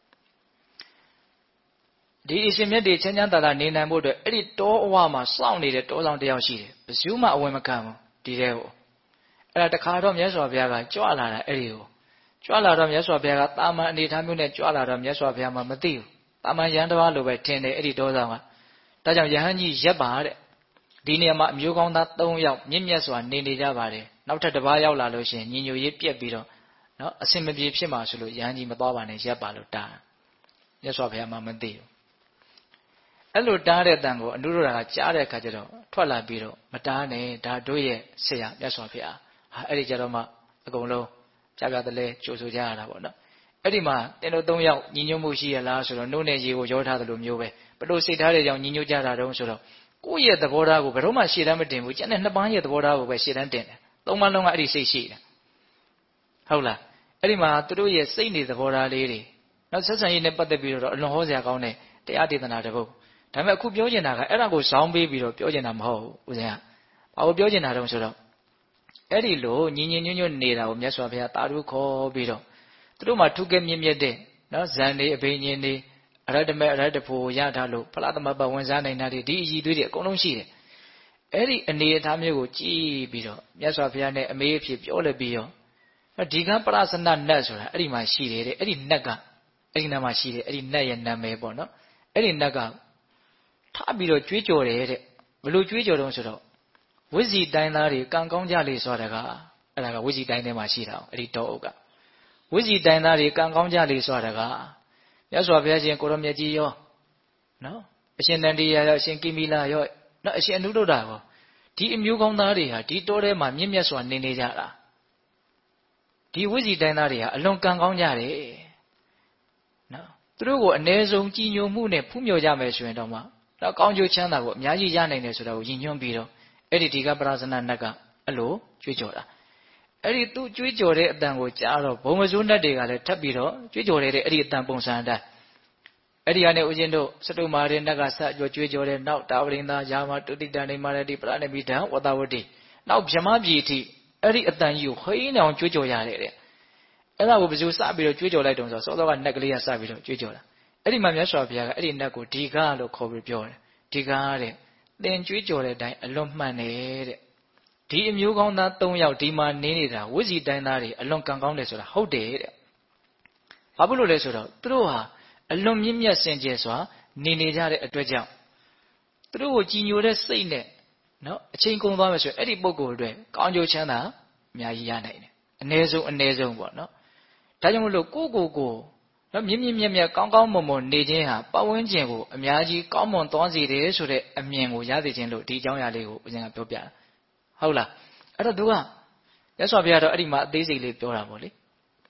ဒီအရှင်မြတ်တွေချမ်းချမ်းသာသာနေနိုင်ဖို့အတွက်အဲ့ဒီတောအဝမှာစောင့်နေတဲ့တောဆောင်တယောက်ရှိတယ်ဘယ်သူမှအဝင်မခံဘူးဒီတဲ့ကိုအဲ့ဒါတခါတော့မြတ်စွာဘုရားကကြွလာတာအဲ့ဒီကိုကြွလာတော့မြတ်စွာဘုရားကတာမန်အနေထားမျိုးနဲ့ကြွလာတော့မြတ်စွာဘုရားမှမသိဘူးတာမန်ရဟန်းတစ်ပါးလိုပဲထင်တယ်အဲ့ဒီတောဆောင်ကဒါကြောင့်ယဟန်ကြီးရက်ပါတဲ့ဒီနေရာမှာအမျိုးကောင်းသား၃ယောက်မြင့်မြတ်စွာနေနေကြပါတယ်နောက်ထပ်တစ်ပါးရောက်လာလို့ရှိရင်ညီညွတ်ရေးပြက်ပြီးတော့နော်အစင်မပြေဖြစ်မှာဆိုလို့ယဟန်ကြီးမသွားပါနဲ့ရက်ပါလို့တားမြတ်စွာဘုရားမှမသိဘူးအဲ့လိုတားတဲ့တန်ကိုအနုရုဒ္ဓရာကကြားတဲ့အခါကျတော့ထွက်လာပြီးတော့မတားနဲ့ဒါတို့ရဲ့ဆရာမြတ်စွာဘုရားဟာအဲ့ဒီကြတော့မှအကုန်လုံးပြပြတလဲကြိုဆိုကြရတာပေါ့နော်အဲ့ဒီမှာတင်တို့၃ယောက်ညီညွတ်မှုရှိရလားဆိုတော့နှုတ်နဲ့ရေကိုရောထားတယ်လို့မျိုးပဲဘလို့စိတ်ထားတဲ့ကြောင့်ညီညွတ်ကြတာတုံးဆိုတော့ကိုယ့်ရဲ့သဘောထားကိုဘယ်တော့မှရှေ့တန်းမတင်ဘူးကျန်တဲ့နှစ်ပန်းရဲ့သဘောထားကိုပဲရှေ့တန်းတင်တယ်သုံးပန်းလုံးကအဲ့ဒီစိတ်ရှိတယ်ဟုတ်လားအဲ့ဒီမှာသူတို့ရဲ့စိတ်နေသဘောထားလေးတွေနောက်ဆက်ဆံရေးနဲ့ပတ်သက်ပြီးတော့အလွန်ဟောစရာကောင်းတဲ့တရားဒေသနာတစ်ပုဒ်ဒါပေမဲ့အခုပြောချင်တာကအဲ့ဒါကိုဇောင်းပေးပြီးတော့ပြောချင်တာမဟုတ်ဘူးဦးဇင်းကဘာလို့ပြောချင်တာတုံးဆိုတော့အဲ့ဒီလိုညီညီညွတ်ညွတ်နေတာကိုမြတ်စွာဘုရားတာရုခေါ်ပြီးတော့သူတို့မှထုကဲမြင့်မြတ်တဲ့နော်ဇန်နေအဘိညာဉ်တွေအရတ္တမေအရတ္တဖို့ရထားလို့ဖလားသမဘဝင်စားနိုင်တာတွေဒီအည်သွေးတွေအကုန်လုံးရှိတယ်အဲ့ဒီအနေအထားမျိုးကိုကြည့်ပြီးတော့မြတ်စွာဘုရားနဲ့အမေးအဖြစ်ပြောလက်ပြီးတော့ဒီကပရစနနတ်ဆိုတာအဲ့ဒီမှာရှိတယ်တဲ့အဲ့ဒီနတ်ကအဲ့ဒီနာမှာရှိတယ်အဲ့ဒီနတ်ရဲ့နာမည်ပေါ့နော်အဲ့ဒီနတ်ကထပြီးတော့ကြွေးကြော်တယ်တဲ့ဘလို့ကြွေးကြော်တော့ဆိုတော့ဝိဇ္ဇီတိုင်းသားတွေကံကောင်းကြလေဆိုတာကအဲ့ဒါကဝိဇ္ဇီတိုင်းထဲမှာရှိတာအဲ့ဒီတောအုပ်ကဝိဇ္ဇီတိုင်းသားတွေကံကောင်းကြလေဆိုတာကမြတ်စွာဘုရားရှင်ကိုရောမြတ်ကြီးရောနော်အရှင်နန္ဒီယရောအရှင်ကိမိလရောနော်အရှင်အနုဒ္ဒရာရောဒီအမျိုးကောင်းသားတွေဟာဒီတောထဲမှာမြင့်မြတ်စွာနေနေကြတာဒီဝိဇ္ဇီတိုင်းသားတွေဟာအလွန်ကံကောင်းကြတယ်နော်သူတို့ကိုအ ਨੇ ဆုံးကြည်ညိုမှုနဲ့ဖူးမြော်ကြမယ်ဆိုရင်တော့မှတော့ကောင်းကျိုးချမ်းသာကိုအများကြီးရနိုင်တယ်ဆိုတာကိုယဉ်ညွှန်းပြီးတော့အဲ့ဒီဒီကပရဇနနတ်ကအဲ့လိုကြွေးကြော်တာအဲ့ဒီသူကြွေးကြော်တဲ့အတန်ကိုကြားတော့ဘုံမစိုးနတ်တွေကလည်းထပ်ပြီးတော့ကြွေးကြော်တဲ့အဲ့ဒီအတန်ပုံစံအတိုင်းအဲ့ဒီကနေဦးဇင်းတို့စတုမာရနတ်ကစကြွေးကြော်တဲ့နောက်တာဝရိန္ဒာယာမတုတိတနေမာရတိပရဏမိတံဝတဝတိနောက်ဗြဟ္မပြည်အထိအဲ့ဒီအတန်ကြီးကိုဟိန်းအောင်ကြွေးကြော်ရတယ်တဲ့အဲ့ဒါကိုဘယ်သူစပြီးတော့ကြွေးကြော်လိုက်တုံးဆိုစောစောကနတ်ကလေးကစပြီးတော့ကြွေးကြော်တာအဲ့ဒီမှာမြတ်စွာဘုရားကအဲ့ဒီနတ်ကိုဒီကားလို့ခေါ်ပြီးပြောတယ်ဒီကားတဲ့သင်ကြွေးကြော်တဲ့အတိုင်းအလွန်မှန်တယ်တဲ့ဒီအမျိုးကောင်းသား၃ယောက်ဒီမှာနေနေတာဝိဇ္ဇီတိုင်းသားတွေအလွန်ကံကောင်းတယ်ဆိုတာဟုတ်တယ်တဲ့ဘာဖြစ်လို့လဲဆိုတော့သူတို့ဟာအလွန်မြင့်မြတ်စင်ကြယ်စွာနေနေကြတဲ့အတွက်ကြောင့်သူတို့ကိုကြည်ညိုတဲ့စိတ်နဲ့နော်အချိန်ကုန်သွားမယ်ဆိုရင်အဲ့ဒီပုဂ္ဂိုလ်အတွက်ကောင်းကျိုးချမ်းသာအများကြီးရနိုင်တယ်အ ਨੇ ဆုံးပေါ့နော်ဒါကြောင့်မလို့ကိုနော်မြင့်မြတ်ကောင်းကောင်းမွန်မွန်နေခြင်းဟာပတ်ဝန်းကျင်ကိုအများကြီးကောင်းမွန်သွားစေတယ်ဆိုတဲ့အမြင်ကိုရစေခြင်းလို့ဒီအကြောင်းအရာလေးကိုဦးဇင်းကပြောပြတာဟုတ်လားအဲ့တော့သူကရသော်ဘုရားတော့အဲ့ဒီမှာအသေးစိတ်လေးပြောတာပေါ့လေဩ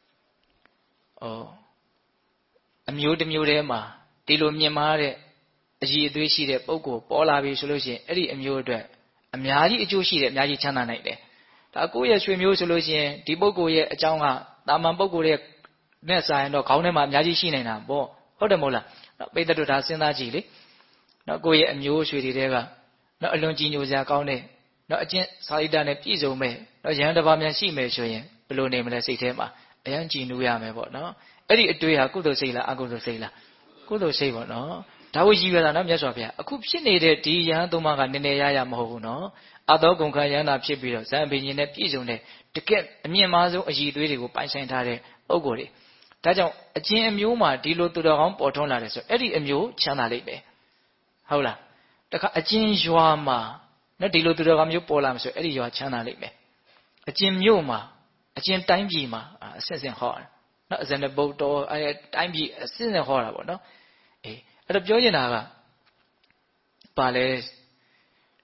အမျိုးတစ်မျိုးတည်းမှာဒီလိုမြင်မာတဲ့အည်အသွေးရှိတဲ့ပုဂ္ဂိုလ်ပေါ်လာပြီဆိုလို့ရှိရင်အဲ့ဒီအမျိုးအတွက်အများကြီးအကျိုးရှိတယ်အများကြီးချမ်းသာနိုင်တယ်ဒါကိုယ့်ရဲ့ရွှေမျိုးဆိုလို့ရှိရင်ဒီပုဂ္ဂိုလ်ရဲ့အကြောင်းကတာမန်ပုဂ္ဂိုလ်ရဲ့နဲ့ဆိုင်တော့ခေါင်းထဲမှာအများကြီးရှိနေတာပေါ့ဟုတ်တယ်မဟုတ်လားနော်ပိဋကတို့ဒါစဉ်းစားကြည့်လေနော်ကိုယ့်ရဲ့အမျိုးရွှေတွေတဲကနော်အလွန်ကြည်ညိုစရာကောင်းတဲ့နော်အကျင့်စာရိတ္တနဲ့ပြည့်စုံမဲ့နော်ယဟန်တစ်ပါးများရှိမယ်ဆိုရင်ဘယ်လိုနေမလဲစိတ်ထဲမှာအယံကြည်နူးရမယ်ပေါ့နော်အဲ့ဒီအတွေ့ဟာကုသိုလ်စိတ်လားအကုသိုလ်စိတ်လားကုသိုလ်စိတ်ပေါ့နော်ဒါကိုရည်ရွယ်တာနော်မြတ်စွာဘုရားအခုဖြစ်နေတဲ့ဒီယဟန်သုံးပါးကနည်းနည်းရမဟုတ်ဘူးနော်အသောကုန်ခံယဟန်တာဖြစ်ပြီးတော့ဇံအဘိညာဉ်နဲ့ပြည့်စုံတဲ့တကယ့်အမြင့်မားဆုံးအည်သွေးတွေကိုပိုင်ဆိုင်ထားတဲ့ပုဂ္ဂိုလ်တွေဒါကြောင့်အချင်းအမျိုးမှာဒီလိုသူတော်ကောင်းပေါ်ထွန်းလာတယ်ဆိုအဲ့ဒီအမျိုးချမ်းသာလိမ့်မယ်ဟုတ်လားတခါအချင်းရွာမှာနော်ဒီလိုသူတော်ကောင်းမျိုးပေါ်လာမယ်ဆိုအဲ့ဒီရွာချမ်းသာလိမ့်မယ်အချင်းမြို့မှာအချင်းတိုင်းပြည်မှာအစစ်စင်ဟောတာနော်အစနဘုတ်တော်အဲတိုင်းပြည်အစစ်စင်ဟောတာပေါ့နော်အေးအဲ့တော့ပြောချင်တာကပါလဲ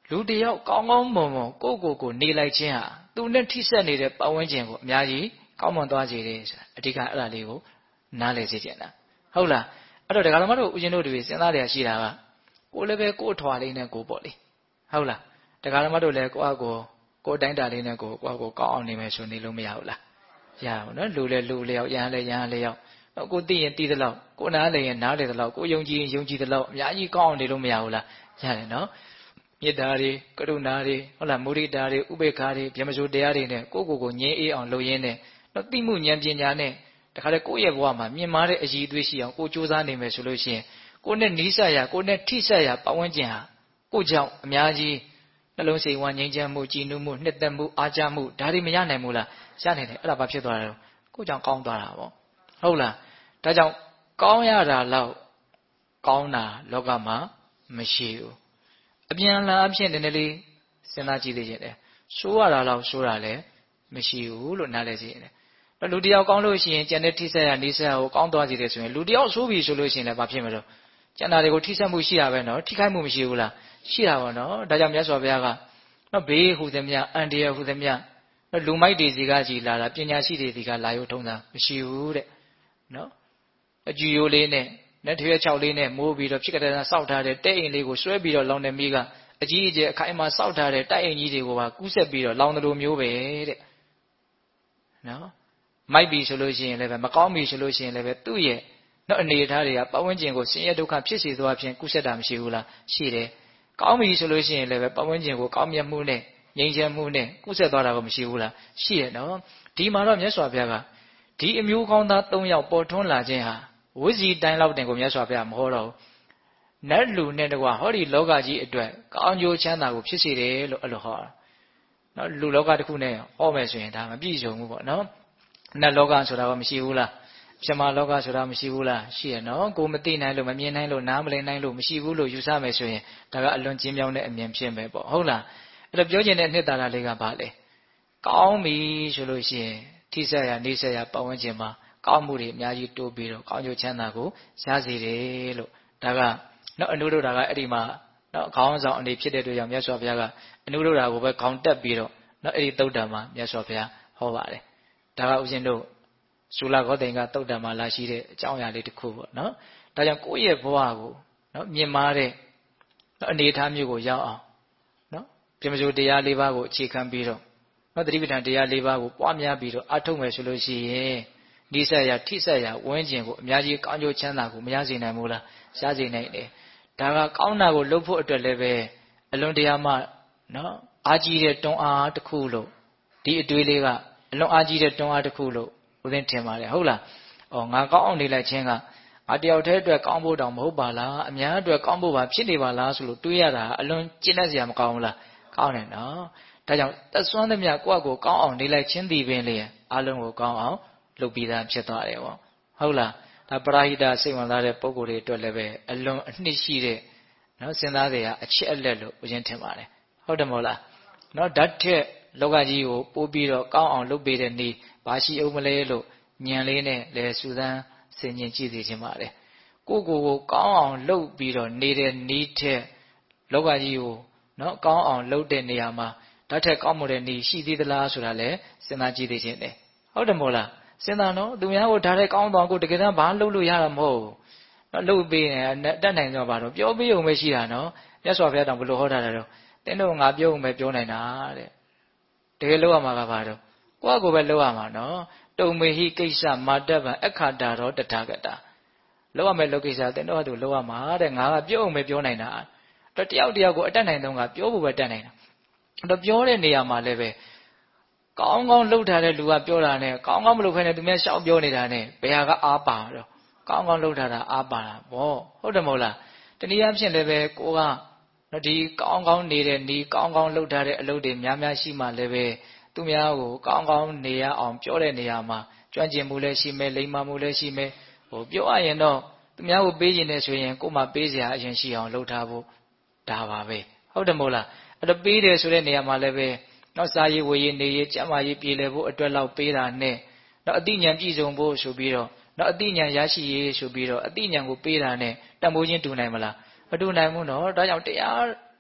လူတယောက်ကောင်းကောင်းမွန်မွန်ကိုနေလိုက်ခြင်းဟာသူနဲ့ထိစပ်နေတဲ့ပတ်ဝန်းကျင်ကိုအများကြီးကောင်းမွန်သွားစေတယ်ဆိုတာအဓိကအဲ့ဒါလေးကိုနားလည်စေချင်တာဟုတ်လားအဲ့တော့ဒကာတော်မတို့ဦးဇင်းတို့တွေစဉ်းစားရရှိတာကကိုလည်းပဲကိုအထွာလေးနဲ့ကိုပေါ့လေဟုတ်လားဒကာတော်မတို့လည်းကိုအတိုင်းတာလေးနဲ့ကိုကောင်းအောင်နေမယ်ဆိုနေလို့မရဘူးလားရအောင်နော်လူလည်းလူလျောက်ရဟန်းလည်းရဟန်းလျောက်ကိုသိရင်သိသလောက်ကိုနားလည်ရင်နားလည်သလောက်ကိုယုံကြည်ရင်ယုံကြည်သလောက်အများကြီးကောင်းအောင်နေလို့မရဘူးလားရတယ်နော်မေတ္တာတွေကရုဏာတွေဟုတ်လားမုဒိတာတွေဥပေက္ခတွေဗျမစိုးတရားတွေနဲ့ကိုငြင်းအေးအောင်လုပ်ရင်းနဲ့တော့သိမှုဉာဏ်ပညာနဲ့တခါလေကိုယ့်ရဲ့ဘဝမှာမြင်မာတဲ့အည်အသွေးရှိအောင်ကိုကြိုးစားနေမယ်ဆိုလို့ရှိရင်ကိုနဲ့နီးစပ်ရာကိုနဲ့ထိစပ်ရာပတ်ဝန်းကျင်ဟာကိုကြောင့်အများကြီးနှလုံးစိတ်ဝမ်းငြိမ်းချမ်းမှုကြည်နူးမှုနှစ်သက်မှုအားကြမှုဒါတွေမရနိုင်ဘူးလားရနိုင်တယ်အဲ့ဒါဘာဖြစ်သွားတယ်ကိုကြောင့်ကောင်းသွားတာပေါ့ဟုတ်လားဒါကြောင့်ကောင်းရတာလောက်ကောင်းတာလောကမှာမရှိဘူးအပြန်အလှန်အဖြစ်နည်းနည်းလေးစဉ်းစားကြည့်သေးတယ်ဆိုးရတာလောက်ဆိုးတာလည်းမရှိဘူးလို့နားလည်စေရတယ်လူတယောက်ကောင်းလို့ရှိရင်ကျန်တဲ့ထိဆက်ရနေဆက်ကိုကောင်းသွားစေတယ်ဆိုရင်လူတယောက်ဆိုးပြီဆိုလို့ရှိရင်လည်းဘာဖြစ်မလို့ကျန်တာတွေကိုထိဆက်မှုရှိတာပဲနော်ထိခိုက်မှုမရှိဘူးလားရှိတာပေါ့နော်ဒါကြောင့်မြတ်စွာဘုရားကနော်ဘေးဟူသည်မြအန္တရာယ်ဟူသည်မြလူမိုက်တွေစီကကြီးလာတာပညာရှိတွေစီကလာရုံထုံးတာမရှိဘူးတဲ့နော်အကျူရိုးလေးနဲ့နဲ့ထွေး6လေးနဲ့မိုးပြီးတော့ဖြစ်ကြတဲ့စောက်ထားတဲ့တဲ့အိမ်လေးကိုဆွဲပြီးတော့လောင်တဲ့မိကအကြီးအကျယ်အခိုင်အမာစောက်ထားတဲ့တိုက်အိမ်ကြီးတွေကိုပါကူးဆက်ပြီးတော့လောင်တယ်လို့မျိုးပဲတဲ့နော်မိုက်ပြီဆိုလို့ရှိရင်လည်းပဲမကောင်းပြီဆိုလို့ရှိရင်လည်းပဲသူ့ရဲ့နော်အနေအထားတွေကပတ်ဝန်းကျင်ကိုဆင်းရဲဒုက္ခဖြစ်စေသွားခြင်းကူးဆက်တာမရှိဘူးလားရှိတယ်ကောင်းပြီဆိုလို့ရှိရင်လည်းပဲပတ်ဝန်းကျင်ကိုကောင်းမြတ်မှုနဲ့ငြိမ်းချမ်းမှုနဲ့ကူးဆက်သွားတာကိုမရှိဘူးလားရှိရနော်ဒီမှာတော့မြတ်စွာဘုရားကဒီအမျိုးကောင်းသား3ယောက်ပေါ်ထွန်းလာခြင်းဟာဝိဇ္ဇီတိုင်းလောက်တင်ကိုမြတ်စွာဘုရားမဟောတော့နတ်လူနဲ့တကွာဟောဒီလောကကြီးအတွက်ကောင်းကျိုးချမ်းသာကိုဖြစ်စေတယ်လို့အဲ့လိုဟောတာနော်လူလောကတစ်ခုနဲ့ဟောမယ်ဆိုရင်ဒါမပြည့်စုံဘူးပေါ့နော်နတ်လောကဆိုတာကမရှိဘူးလားပြမလောကဆိုတာမရှိဘူးလားရှိရနော်ကိုမသိနိုင်လို့မမြင်နိုင်လို့နားမလည်နိုင်လို့မရှိဘူးလို့ယူဆမယ်ဆိုရင်ဒါကအလွန်ကျဉ်းမြောင်းတဲ့အမြင်ဖြစ်မယ်ပေါ့ဟုတ်လားအဲ့တော့ပြောချင်တဲ့နှစ်သာရလေးကဘာလဲကောင်းပြီဆိုလို့ရှိရင်ထိဆက်ရနေဆက်ရပတ်ဝန်းကျင်မှာကောင်းမှုတွေအများကြီးတိုးပြီးတော့ကောင်းကျိုးချမ်းသာကိုရစေတယ်လို့ဒါကနော်အနုဒ္ဒတာကအဲ့ဒီမှာနော်ခေါင်းဆောင်အနေဖြစ်တဲ့အတွက်ကြောင့်မြတ်စွာဘုရားကအနုဒ္ဒတာကိုပဲခေါင်းတက်ပြီးတော့နော်အဲ့ဒီသုတ်တံမှာမြတ်စွာဘုရားဟောပါတယ်ဒါကဥစဉ်တို့ဇူလဂေါတိန်ကသုတ်တံမှာလာရှိတဲ့အကြောင်းအရာလေးတစ်ခုပေါ့နော်ဒါကြောင့်ကိုယ့်ရဲ့ဘဝကိုနော်မြင်မာတဲ့နော်အနေအထားမျိုးကိုရောက်အောင်နော်ပြမစိုးတရား၄ပါးကိုအခြေခံပြီးတော့နော်သတိပဋ္ဌာန်တရား၄ပါးကိုပွားများပြီးတော့အထုတ်မယ်ဆိုလို့ရှိရင်ဒီဆက်ရထိဆက်ရဝန်းကျင်ကိုအများကြီးကောင်းကျိုးချမ်းသာကိုမရစေနိုင်ဘူးလားရစေနိုင်တယ်ဒါကကောင်းတာကိုလုပ်ဖို့အတွက်လည်းပဲအလွန်တရာမှနော်အားကြီးတဲ့တွန်းအားတစ်ခုလို့ဒီအတွေးလေးကအလွန်အားကြီးတဲ့တွန်းအားတစ်ခုလို့ဦးသိန်းထင်ပါတယ်ဟုတ်လားငါကောင်းအောင်နေလိုက်ခြင်းကငါတယောက်တည်းအတွက်ကောင်းဖို့တောင်မဟုတ်ပါလားအများအတွက်ကောင်းဖို့ပါဖြစ်နေပါလားဆိုလို့တွေးရတာအလွန်ကျဉ်းတတ်စရာမကောင်းဘူးလားကောင်းတယ်နော်ဒါကြောင့်သက်စွမ်းသမျှကိုယ့်အကိုကောင်းအောင်နေလိုက်ခြင်းသည်ပင်လေအလုံးကိုကောင်းအောင်လုပ်ပြီးသားဖြစ်သွားတယ်ပေါ့ဟုတ်လားဒါပရာဟိတစိတ်ဝင်စားတဲ့ပုဂ္ဂိုလ်တွေအတွက်လည်းပဲအလွန်အနှစ်ရှိတဲ့နော်စဉ်းစားစရာအချက်အလက်လို့ဦးဇင်းထင်ပါတယ်ဟုတ်တယ်မဟုတ်လားနော်ဓာတ်ထက်လောကကြီးကိုပို့ပြီးတော့ကောင်းအောင်လုပ်ပေးတဲ့နေ့ဘာရှိအောင်မလဲလို့ညံလေးနဲ့လဲစူးစမ်းဆင်ခြင်ကြည့်စေချင်ပါတယ်ကိုကောင်းအောင်လုပ်ပြီးတော့နေတဲ့နေ့ထက်လောကကြီးကိုနော်ကောင်းအောင်လုပ်တဲ့နေရာမှာဓာတ်ထက်ကောင်းမွန်တဲ့နေ့ရှိသေးသလားဆိုတာလဲစဉ်းစားကြည့်သေးခြင်းတယ်ဟုတ်တယ်မဟုတ်လားစဉ်းစားနော်သူများကိုဓာတ်ထက်ကောင်းသွားကိုတကယ်တမ်းဘာလုပ်လို့ရတာမဟုတ်နော်လုပ်ပေးနေတတ်နိုင်တော့ဘာတော့ပြောပေးုံပဲရှိတာနော်မြတ်စွာဘုရားတောင်ဘယ်လိုဟောထားတာတော့တင်းတို့ငါပြောုံပဲပြောနိုင်တာတဲ့တကယ်လုပ်ရမှာကဘာတော့ကိုယ့်ကိုယ်ပဲလုပ်ရမှာနော်တုံမေဟိကိစ္စမာတ္တဗံအခါတာရောတထာဂတာလုပ်ရမယ်လုပ်ကိစ္စတင်းတို့ကသူလုပ်ရမှာတဲ့ငါကပြောုံပဲပြောနိုင်တာတော့တယောက်ကိုအတတ်နိုင်ဆုံးကပြောဖို့ပဲတတ်နိုင်တာတော့ပြောတဲ့နေရာမှာလည်းပဲကောင်းကောင်းလှုပ်ထားတဲ့လူကပြောတာနဲ့ကောင်းကောင်းမလုပ်ခိုင်းတဲ့သူများရှောက်ပြောနေတာနဲ့ဘယ်ဟာကအားပါတော့ကောင်းကောင်းလှုပ်ထားတာအားပါတာဗောဟုတ်တယ်မဟုတ်လားတနည်းအားဖြင့်လည်းပဲကိုကဒီကောင်းကောင်းနေတဲ့ဤကောင်းကောင်းလှုပ်ထားတဲ့အလုပ်တွေများများရှိမှလည်းပဲသူများကိုကောင်းကောင်းနေရအောင်ပြောတဲ့နေရာမှာကျွမ်းကျင်မှုလည်းရှိမယ်လိမ္မာမှုလည်းရှိမယ်ပြောရရင်တော့သူများကိုပေးခြင်းနဲ့ဆိုရင်ကို့မှာပေးစရာအရင်ရှိအောင်လှုပ်ထားဖို့ဒါပါပဲဟုတ်တယ်မဟုတ်လားအဲ့တော့ပေးတယ်ဆိုတဲ့နေရာမှာလည်းပဲနောက်စာရေးဝေရေးနေရေးကျမ်းမာရေးပြည်လည်ဖို့အတွက်လောက်ပေးတာနဲ့နောက်အသိဉာဏ်ပြည့်စုံဖို့ဆိုပြီးတော့နောက်အသိဉာဏ်ရရှိရေးဆိုပြီးတော့အသိဉာဏ်ကိုပေးတာနဲ့တန်ဖိုးချင်းတူနိုင်မလားမတူနိုင်ဘူးနော်ဒါကြောင့်တရား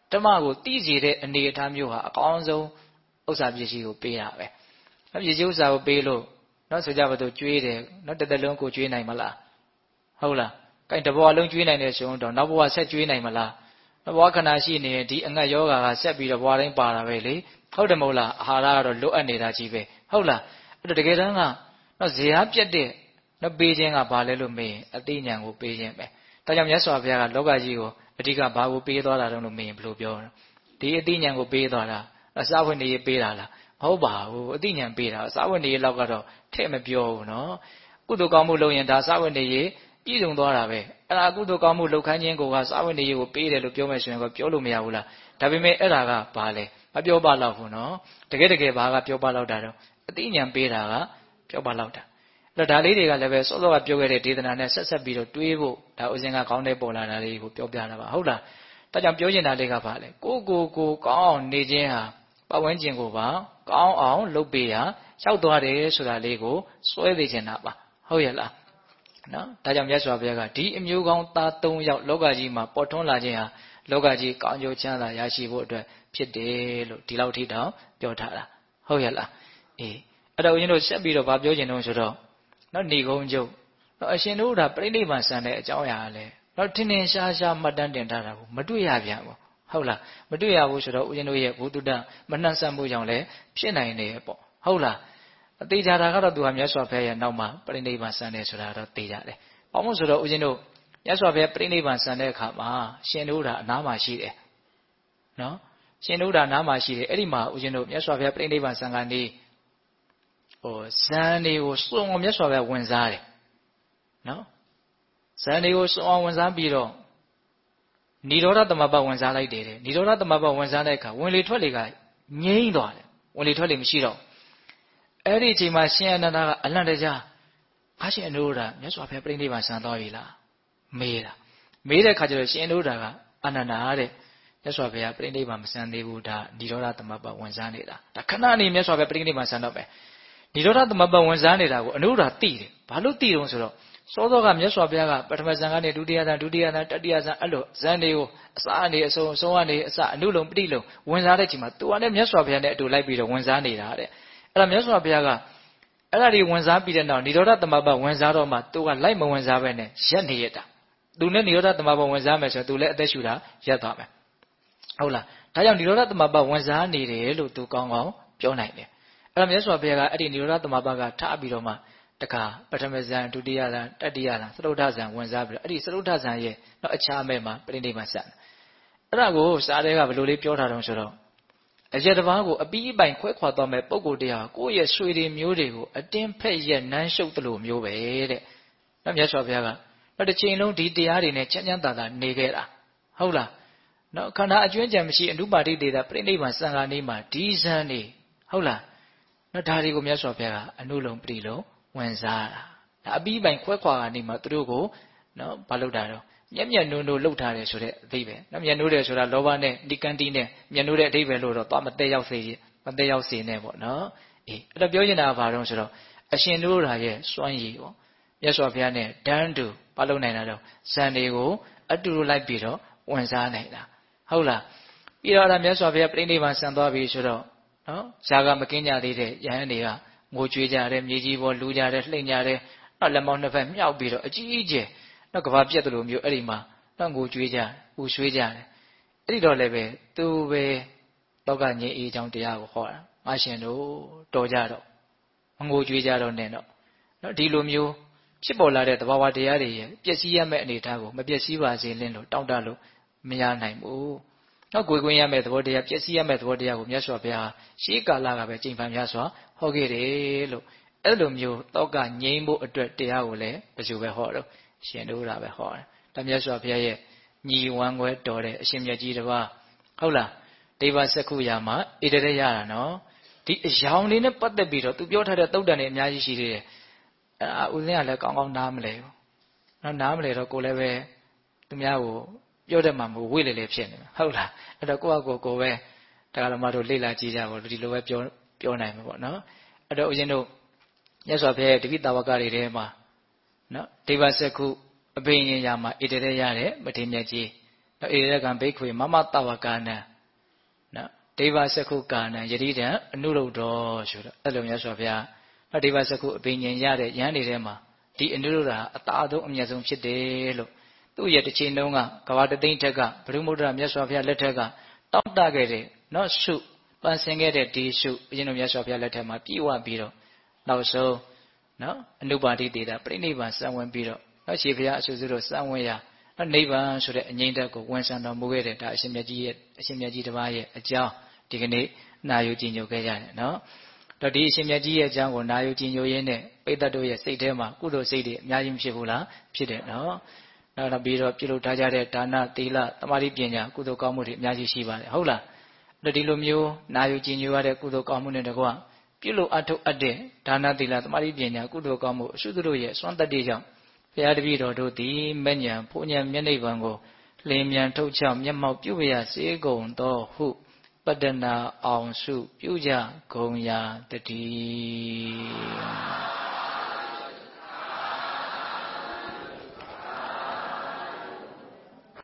ဓမ္မကိုသိစေတဲ့အနေအထားမျိုးဟာအကောင်းဆုံးဥစ္စာပစ္စည်းကိုပေးတာပဲပစ္စည်းဥစ္စာကိုပေးလို့ဆိုကြပါစို့ကျွေးတယ်တစ်သက်လုံးကိုကျွေးနိုင်မလားဟုတ်လားအဲ့တဘဝလုံးကျွေးနိုင်တယ်ဆိုတော့နောက်ဘဝဆက်ကျွေးနိုင်မလားဘဝခဏရှိနေဒီအငတ်ယောဂါကဆက်ပြီးတော့ဘဝတိုင်းပါတာပဲလေဟုတ်တယ်မဟုတ်လားအာဟာရကတော့လိုအပ်နေတာကြီးပဲဟုတ်လားအဲ့တော့တကယ်တမ်းကဇေယျပြတ်တဲ့ပေးခြင်းကဘာလဲလို့မေးရင်အသိဉာဏ်ကိုပေးခြင်းပဲဒါကြောင့်မြတ်စွာဘုရားကလောကကြီးကိုအဓိကဘာကိုပေးသွားတာတုံးလို့မေးရင်ဘယ်လိုပြောဒီအသိဉာဏ်ကိုပေးသွားတာအစာဝတ်နေရေးပေးတာလားမဟုတ်ပါဘူးအသိဉာဏ်ပေးတာအစာဝတ်နေရေးလောက်ကတော့ထည့်မပြောဘူးနော်ကုသိုလ်ကောင်းမှုလုပ်ရင်ဒါအစာဝတ်နေရေးပြည့်စုံသွားတာပဲအဲ့ဒါကုသိုလ်ကောင်းမှုလုပ်ခိုင်းခြင်းကိုကစာဝတ်နေရေးကိုပေးတယ်လို့ပြောမယ်ဆိုရင်ก็ပြောလို့မရဘူးလားဒါပေမဲ့အဲ့ဒါကဘာလဲမပြောပါတော့ဘူးနော်တကယ်ဘာကပြောပါတော့တာတော့အသိဉာဏ်ပေးတာကပြောပါတော့တာအဲ့တော့ဒါလေးတွေကလည်းပဲစောစောကပြောခဲ့တဲ့ဒေသနာနဲ့ဆက်ပြီးတော့တွေးဖို့ဒါဥစဉ်ကခေါင်းထဲပေါ်လာတာလေးကိုပြောပြတာပါဟုတ်လားဒါကြောင့်ပြောချင်တာလေးကဘာလဲကိုကောင်းအောင်နေခြင်းဟာပတ်ဝန်းကျင်ကိုပါကောင်းအောင်လုပ်ပေးရရောက်သွားတယ်ဆိုတာလေးကိုစွဲသိချင်တာပါဟုတ်ရဲ့လားနော်ဒါကြောင့်မြတ်စွာဘုရားကဒီအမျိုးကောင်းသား၃ယောက်လောကကြီးမှာပေါ်ထွန်းလာခြင်းဟာလောကကြီးကောင်းကျိုးချမ်းသာရရှိဖို့အတွက်ဖြစ်တယ်လို့ဒီလောက်ထိတောင်ပြောထားတာဟုတ်ရဲ့လားအေးအဲ့တော့ဦးဇင်းတို့ဆက်ပြီးတော့ဗာပြောချင်တော့ဆိုတော့နော်ဏိဂုံးကျုပ်နော်အရှင်တို့ကပြိဋိဘံဆန်တဲ့အကြောင်းအရာလဲနော်ထင်ထင်ရှားရှားမှတ်တမ်းတင်ထားတာကိုမတွေ့ရပြန်ဘူးဟုတ်လားမတွေ့ရဘူးဆိုတော့ဦးဇင်းတို့ရဲ့ဘုဒ္ဓမနှံ့ဆက်မှုကြောင့်လည်းဖြစ်နိုင်တယ်ပေါ့ဟုတ်လားအသေးချာတာကတော့သူဟာမြတ်စွာဘုရားရဲ့နောက်မှာပြိဋိဘံဆန်တယ်ဆိုတာတော့သိကြတယ်။ဘာမို့ဆိုတော့ဦးဇင်းတို့မြတ်စွာဘုရားပြိဋိဘံဆန်တဲ့အခါမှာရှင်တို့အနားမှာရှိတယ်။နော်ရှင်တို့အနားမှာရှိတယ်အဲ့ဒီမှာဦးဇင်းတို့မြတ်စွာဘုရားပြိဋိဘံဆန်ကနေဇန်တွေကိုစွန့်အောင်မြတ်စွာဘုရားဝင်စားတယ်။နော်ဇန်တွေကိုစွန့်အောင်ဝင်စားပြီးတော့နိရောဓသမဘဝင်စားလိုက်တယ်တဲ့နိရောဓသမဘဝင်စားတဲ့အခါဝင်လေထွက်လေကငြိမ့်သွားတယ်ဝင်လေထွက်လေမရှိတော့အဲ့ဒီအချိန်မှာရှင်အနန္ဒာကအလန့်တကြားငါရှင်အနုရုဒ္ဓမြတ်စွာဘုရားပြိဋိဘံဆန်သွားပြီလားမေးတဲ့အခါကျတော့ရှင်အနုရုဒ္ဓကအနန္ဒာတဲ့မြတ်စွာဘုရားပြိဋိဘံမဆန်သေးဘူးဒါနိရောဓသမဘဝင်စားနေတာဒါခဏနေမြတ်စွာဘုရားပြိဋိဘံဆန်တော့ပဲနိရောဓသမဘဝင်စားနေတာကိုအနုရုဒ္ဓသိတယ်ဘာလို့သိတုံးဆိုတော့စောစောကမြတ်စွာဘုရားကပထမဇန်ကနေဒုတိယဇန်တတိယဇန်အဲ့လိုဇန်တွေကိုအစအနေအဆုံးကနေအစအနုလုံပဋိလုံဝင်စားတဲ့ချိန်မှာသူကလည်းမြတ်စွာဘုရားနဲ့အတူလိုက်ပြီးတော့ဝင်စားနေတာတဲ့အဲ့ဒါမြတ်စွာဘုရားကအဲ့ဒါတွေဝင်စားပြီးတဲ့နောက်နိရောဓသမဘဝင်စားတော့မှသူကလိုက်မဝင်စားပဲနဲ့ရက်နေရတာသူနဲ့နိရောဓသမဘဝင်စားမယ်ဆိုတော့သူလည်းအသက်ရှူတာရက်သွားမယ်ဟုတ်လားဒါကြောင့်နိရောဓသမဘဝင်စားနေတယ်လို့သူကောင်းကောင်းပြောနိုင်တယ်အဲ့ဒါမြတ်စွာဘုရားကအဲ့ဒီနိရောဓသမဘကထားပြီးတော့မှတခါပထမဇန်ဒုတိယဇန်တတိယဇန်သရုတ်ထဇန်ဝင်စားပြီးတော့အဲ့ဒီသရုတ်ထဇန်ရဲ့နောက်အခြားမဲ့မှာပြိဋိဘံဆန်အဲ့ဒါကိုစာထဲကဘယ်လိုလေးပြောထားတုံးဆိုတော့အရက်တစ်ပါးကိုအပီးအပိုင်ခွဲခွာသွားမဲ့ပုံကိုယ်တရားကိုယ့်ရဲ့ဆွေတွေမျိုးတွေကိုအတင်းဖက်ရက်နမ်းရှုပ်သလိုမျိုးပဲတဲ့။နော်မြတ်စွာဘုရားကနောက်တစ်ချိန်လုံးဒီတရားတွေနဲ့ချမ်းချမ်းသာသာနေခဲ့တာဟုတ်လား။နော်ခန္ဓာအကျွမ်းကြံမရှိအနုပါတိတေတာပြိဋိဘံစံဃာနေမှာဒီဇန်နေဟုတ်လား။နော်ဒါတွေကိုမြတ်စွာဘုရားကအနုလုံပရိလုံဝင်စားတာ။ဒါအပီးအပိုင်ခွဲခွာကနေမှသူတို့ကိုနော်ဘာလုပ်တာတော့မျက်နုံတို့လှုပ်ထားတယ်ဆိုတဲ့အဓိပ္ပာယ်နော်မျက်နုတယ်ဆိုတာလောဘနဲ့နိကန္တိနဲ့မျက်နုတဲ့အဓိပ္ပာယ်လို့တော့သွားမသက်ရောက်စေနဲ့ပေါ့နော်အေးအဲ့တော့ပြောချင်တာကဘာတော့ဆိုတော့အရှင်တို့ရာရဲ့စွမ်းရည်ပေါ့မြတ်စွာဘုရားနဲ့တန်းတူဘာလုပ်နိုင်တာတော့ဇန်တွေကိုအတူတူလိုက်ပြီးတော့ဝင်စားနိုင်တာဟုတ်လားပြီးတော့အဲ့ဒါမြတ်စွာဘုရားပြိဋိဘံဆန်သွားပြီဆိုတော့နော်ဇာကမကင်းကြသေးတဲ့ယဟန်တွေကငိုကြွေးကြတယ်မြေကြီးပေါ်လူကြတယ်လှိမ့်ကြတယ်နောက်လက်မောင်းနှစ်ဖက်မြောက်ပြီးတော့အကြီးအကျယ်နောက်ကဘာပြက်တယ်လို့မျိုးအဲ့ဒီမှာတော့ငိုကြွေးကြပူဆွေးကြတယ်အဲ့ဒီတော့လည်းပဲသူပဲလောကငြိမ်းအေးချောင်းတရားကိုဟောတာငါရှင်တို့တော်ကြတော့မငိုကြွေးကြတော့နဲ့တော့နော်ဒီလိုမျိုးဖြစ်ပေါ်လာတဲ့သဘာဝတရားတွေရဲ့ပျက်စီးရမယ့်အနေအထားကိုမပျက်စီးပါစေလင်းလို့တောင်းတလို့မရနိုင်ဘူးနောက်ကိုယ်ကွင်းရမယ့်သဘောတရားပျက်စီးရမယ့်သဘောတရားကိုမြတ်စွာဘုရားရှေးကာလကပဲကျင့်ဖန်များစွာဟောခဲ့တယ်လို့အဲ့လိုမျိုးတောကငြိမ်းဖို့အတွက်တရားကိုလည်းဘယ်လိုပဲဟောတော့ရှင်တို့ရာပဲဟောတယ်ဒါမြတ်စွာဘုရားရဲ့ညီဝမ်းခွဲတော်တဲ့အရှင်မြတ်ကြီးတစ်ပါးဟုတ်လားဒေဝစက္ခုရာမှာဣတရရတာနော်ဒီအယောင်လေးနဲ့ပတ်သက်ပြီးတော့သူပြောထားတဲ့သုတ်တန်တွေအများကြီးရှိသေးတယ်ဦးဇင်းကလည်းကောင်းကောင်းနားမလဲဘူးနော်နားမလဲတော့ကိုလည်းပဲသူများကိုပြောတတ်မှာမဟုတ်ဝိလေလေဖြစ်နေမှာဟုတ်လားအဲ့တော့ကိုယ့်အကိုပဲတရားတော်မတို့လေ့လာကြည့်ကြပါလို့ဒီလိုပဲပြောနိုင်မှာပေါ့နော်အဲ့တော့ဦးဇင်းတို့မြတ်စွာဘုရားရဲ့တပိတဝကတွေထဲမှာနော်ဒေဝစက္ခုအဘိညာဉ်ရာမှာဣတရရတဲ့မထေရမြတ်ကြီးဧရကံဘိက္ခွေမမတဝကာနံနော်ဒေဝစကုကာနံယတိတံအနုရုဒ္ဓောဆိုတော့အဲ့လိုမြတ်စွာဘုရားဒေဝစကုအပင်ဉ္ရတဲ့ယဟန်တွေထဲမှာဒီအနုရုဒ္ဓအတာအဆုံးအမြတ်ဆုံးဖြစ်တယ်လို့သူ့ရဲ့တစ်ချိန်တုန်းကကဘာတသိန်းထက်ကဘုရုမုဒ္ဒရာမြတ်စွာဘုရားလက်ထက်ကတောက်တခဲ့တဲ့နော်ရှုပန်းဆင်ခဲ့တဲ့ဒီရှုဘုရင်တို့မြတ်စွာဘုရားလက်ထက်မှာပြည့်ဝပြီးတော့နောက်ဆုံးနော်အနုပါတိတေတာပြိဋိဘံစံဝင်ပြီးတော့နော်ရှင်ဘုရားအဆူဆူတို့စံဝင်ရနော်နိဗ္ဗာန်ဆိုတဲ့အငြိမ့်တက်ကိုဝန်ဆံတော်မူခဲ့တဲ့ဒါအရှင်မြတ်ကြီးတစ်ပါးရဲ့အကြောင်းဒီကနေ့နာယူကြည်ညိုခဲ့ကြတယ်နော်တော့ဒီအရှင်မြတ်ကြီးရဲ့အကြောင်းကိုနာယူကြည်ညိုရင်းနဲ့ပိဋကတ်တို့ရဲ့စိတ်ထဲမှာကုသိုလ်စိတ်တွေအများကြီးမဖြစ်ဘူးလားဖြစ်တယ်နော်နောက်ပြီးတော့ပြုလုပ်ထားကြတဲ့ဒါနသီလသမာဓိပညာကုသိုလ်ကောင်းမှုတွေအများကြီးရှိပါတယ်ဟုတ်လားအဲ့ဒီလိုမျိုးနာယူကြည်ညိုရတဲ့ကုသိုလ်ကောင်းမှုတွေတကွပြုလုပ်အထောက်အပ်တဲ့ဒါနသီလသမာဓိပညာကုသိုလ်ကောင်းမှုအရှုတို့ရဲ့စွမ်းတတ္တိကြောင့်ဘုရားတပည့်တော်တို့သည်မဉ္ဇဉ်ဘုံဉ္ဇဉ်မျက်နှိပ်ဗံကိုလင်းမြန်ထုတ်ချောက်မျက်မှောက်ပြုရစေကုန်သောဟုပတ္တနာအောင်စုပြုကြကုန်ရာတည်း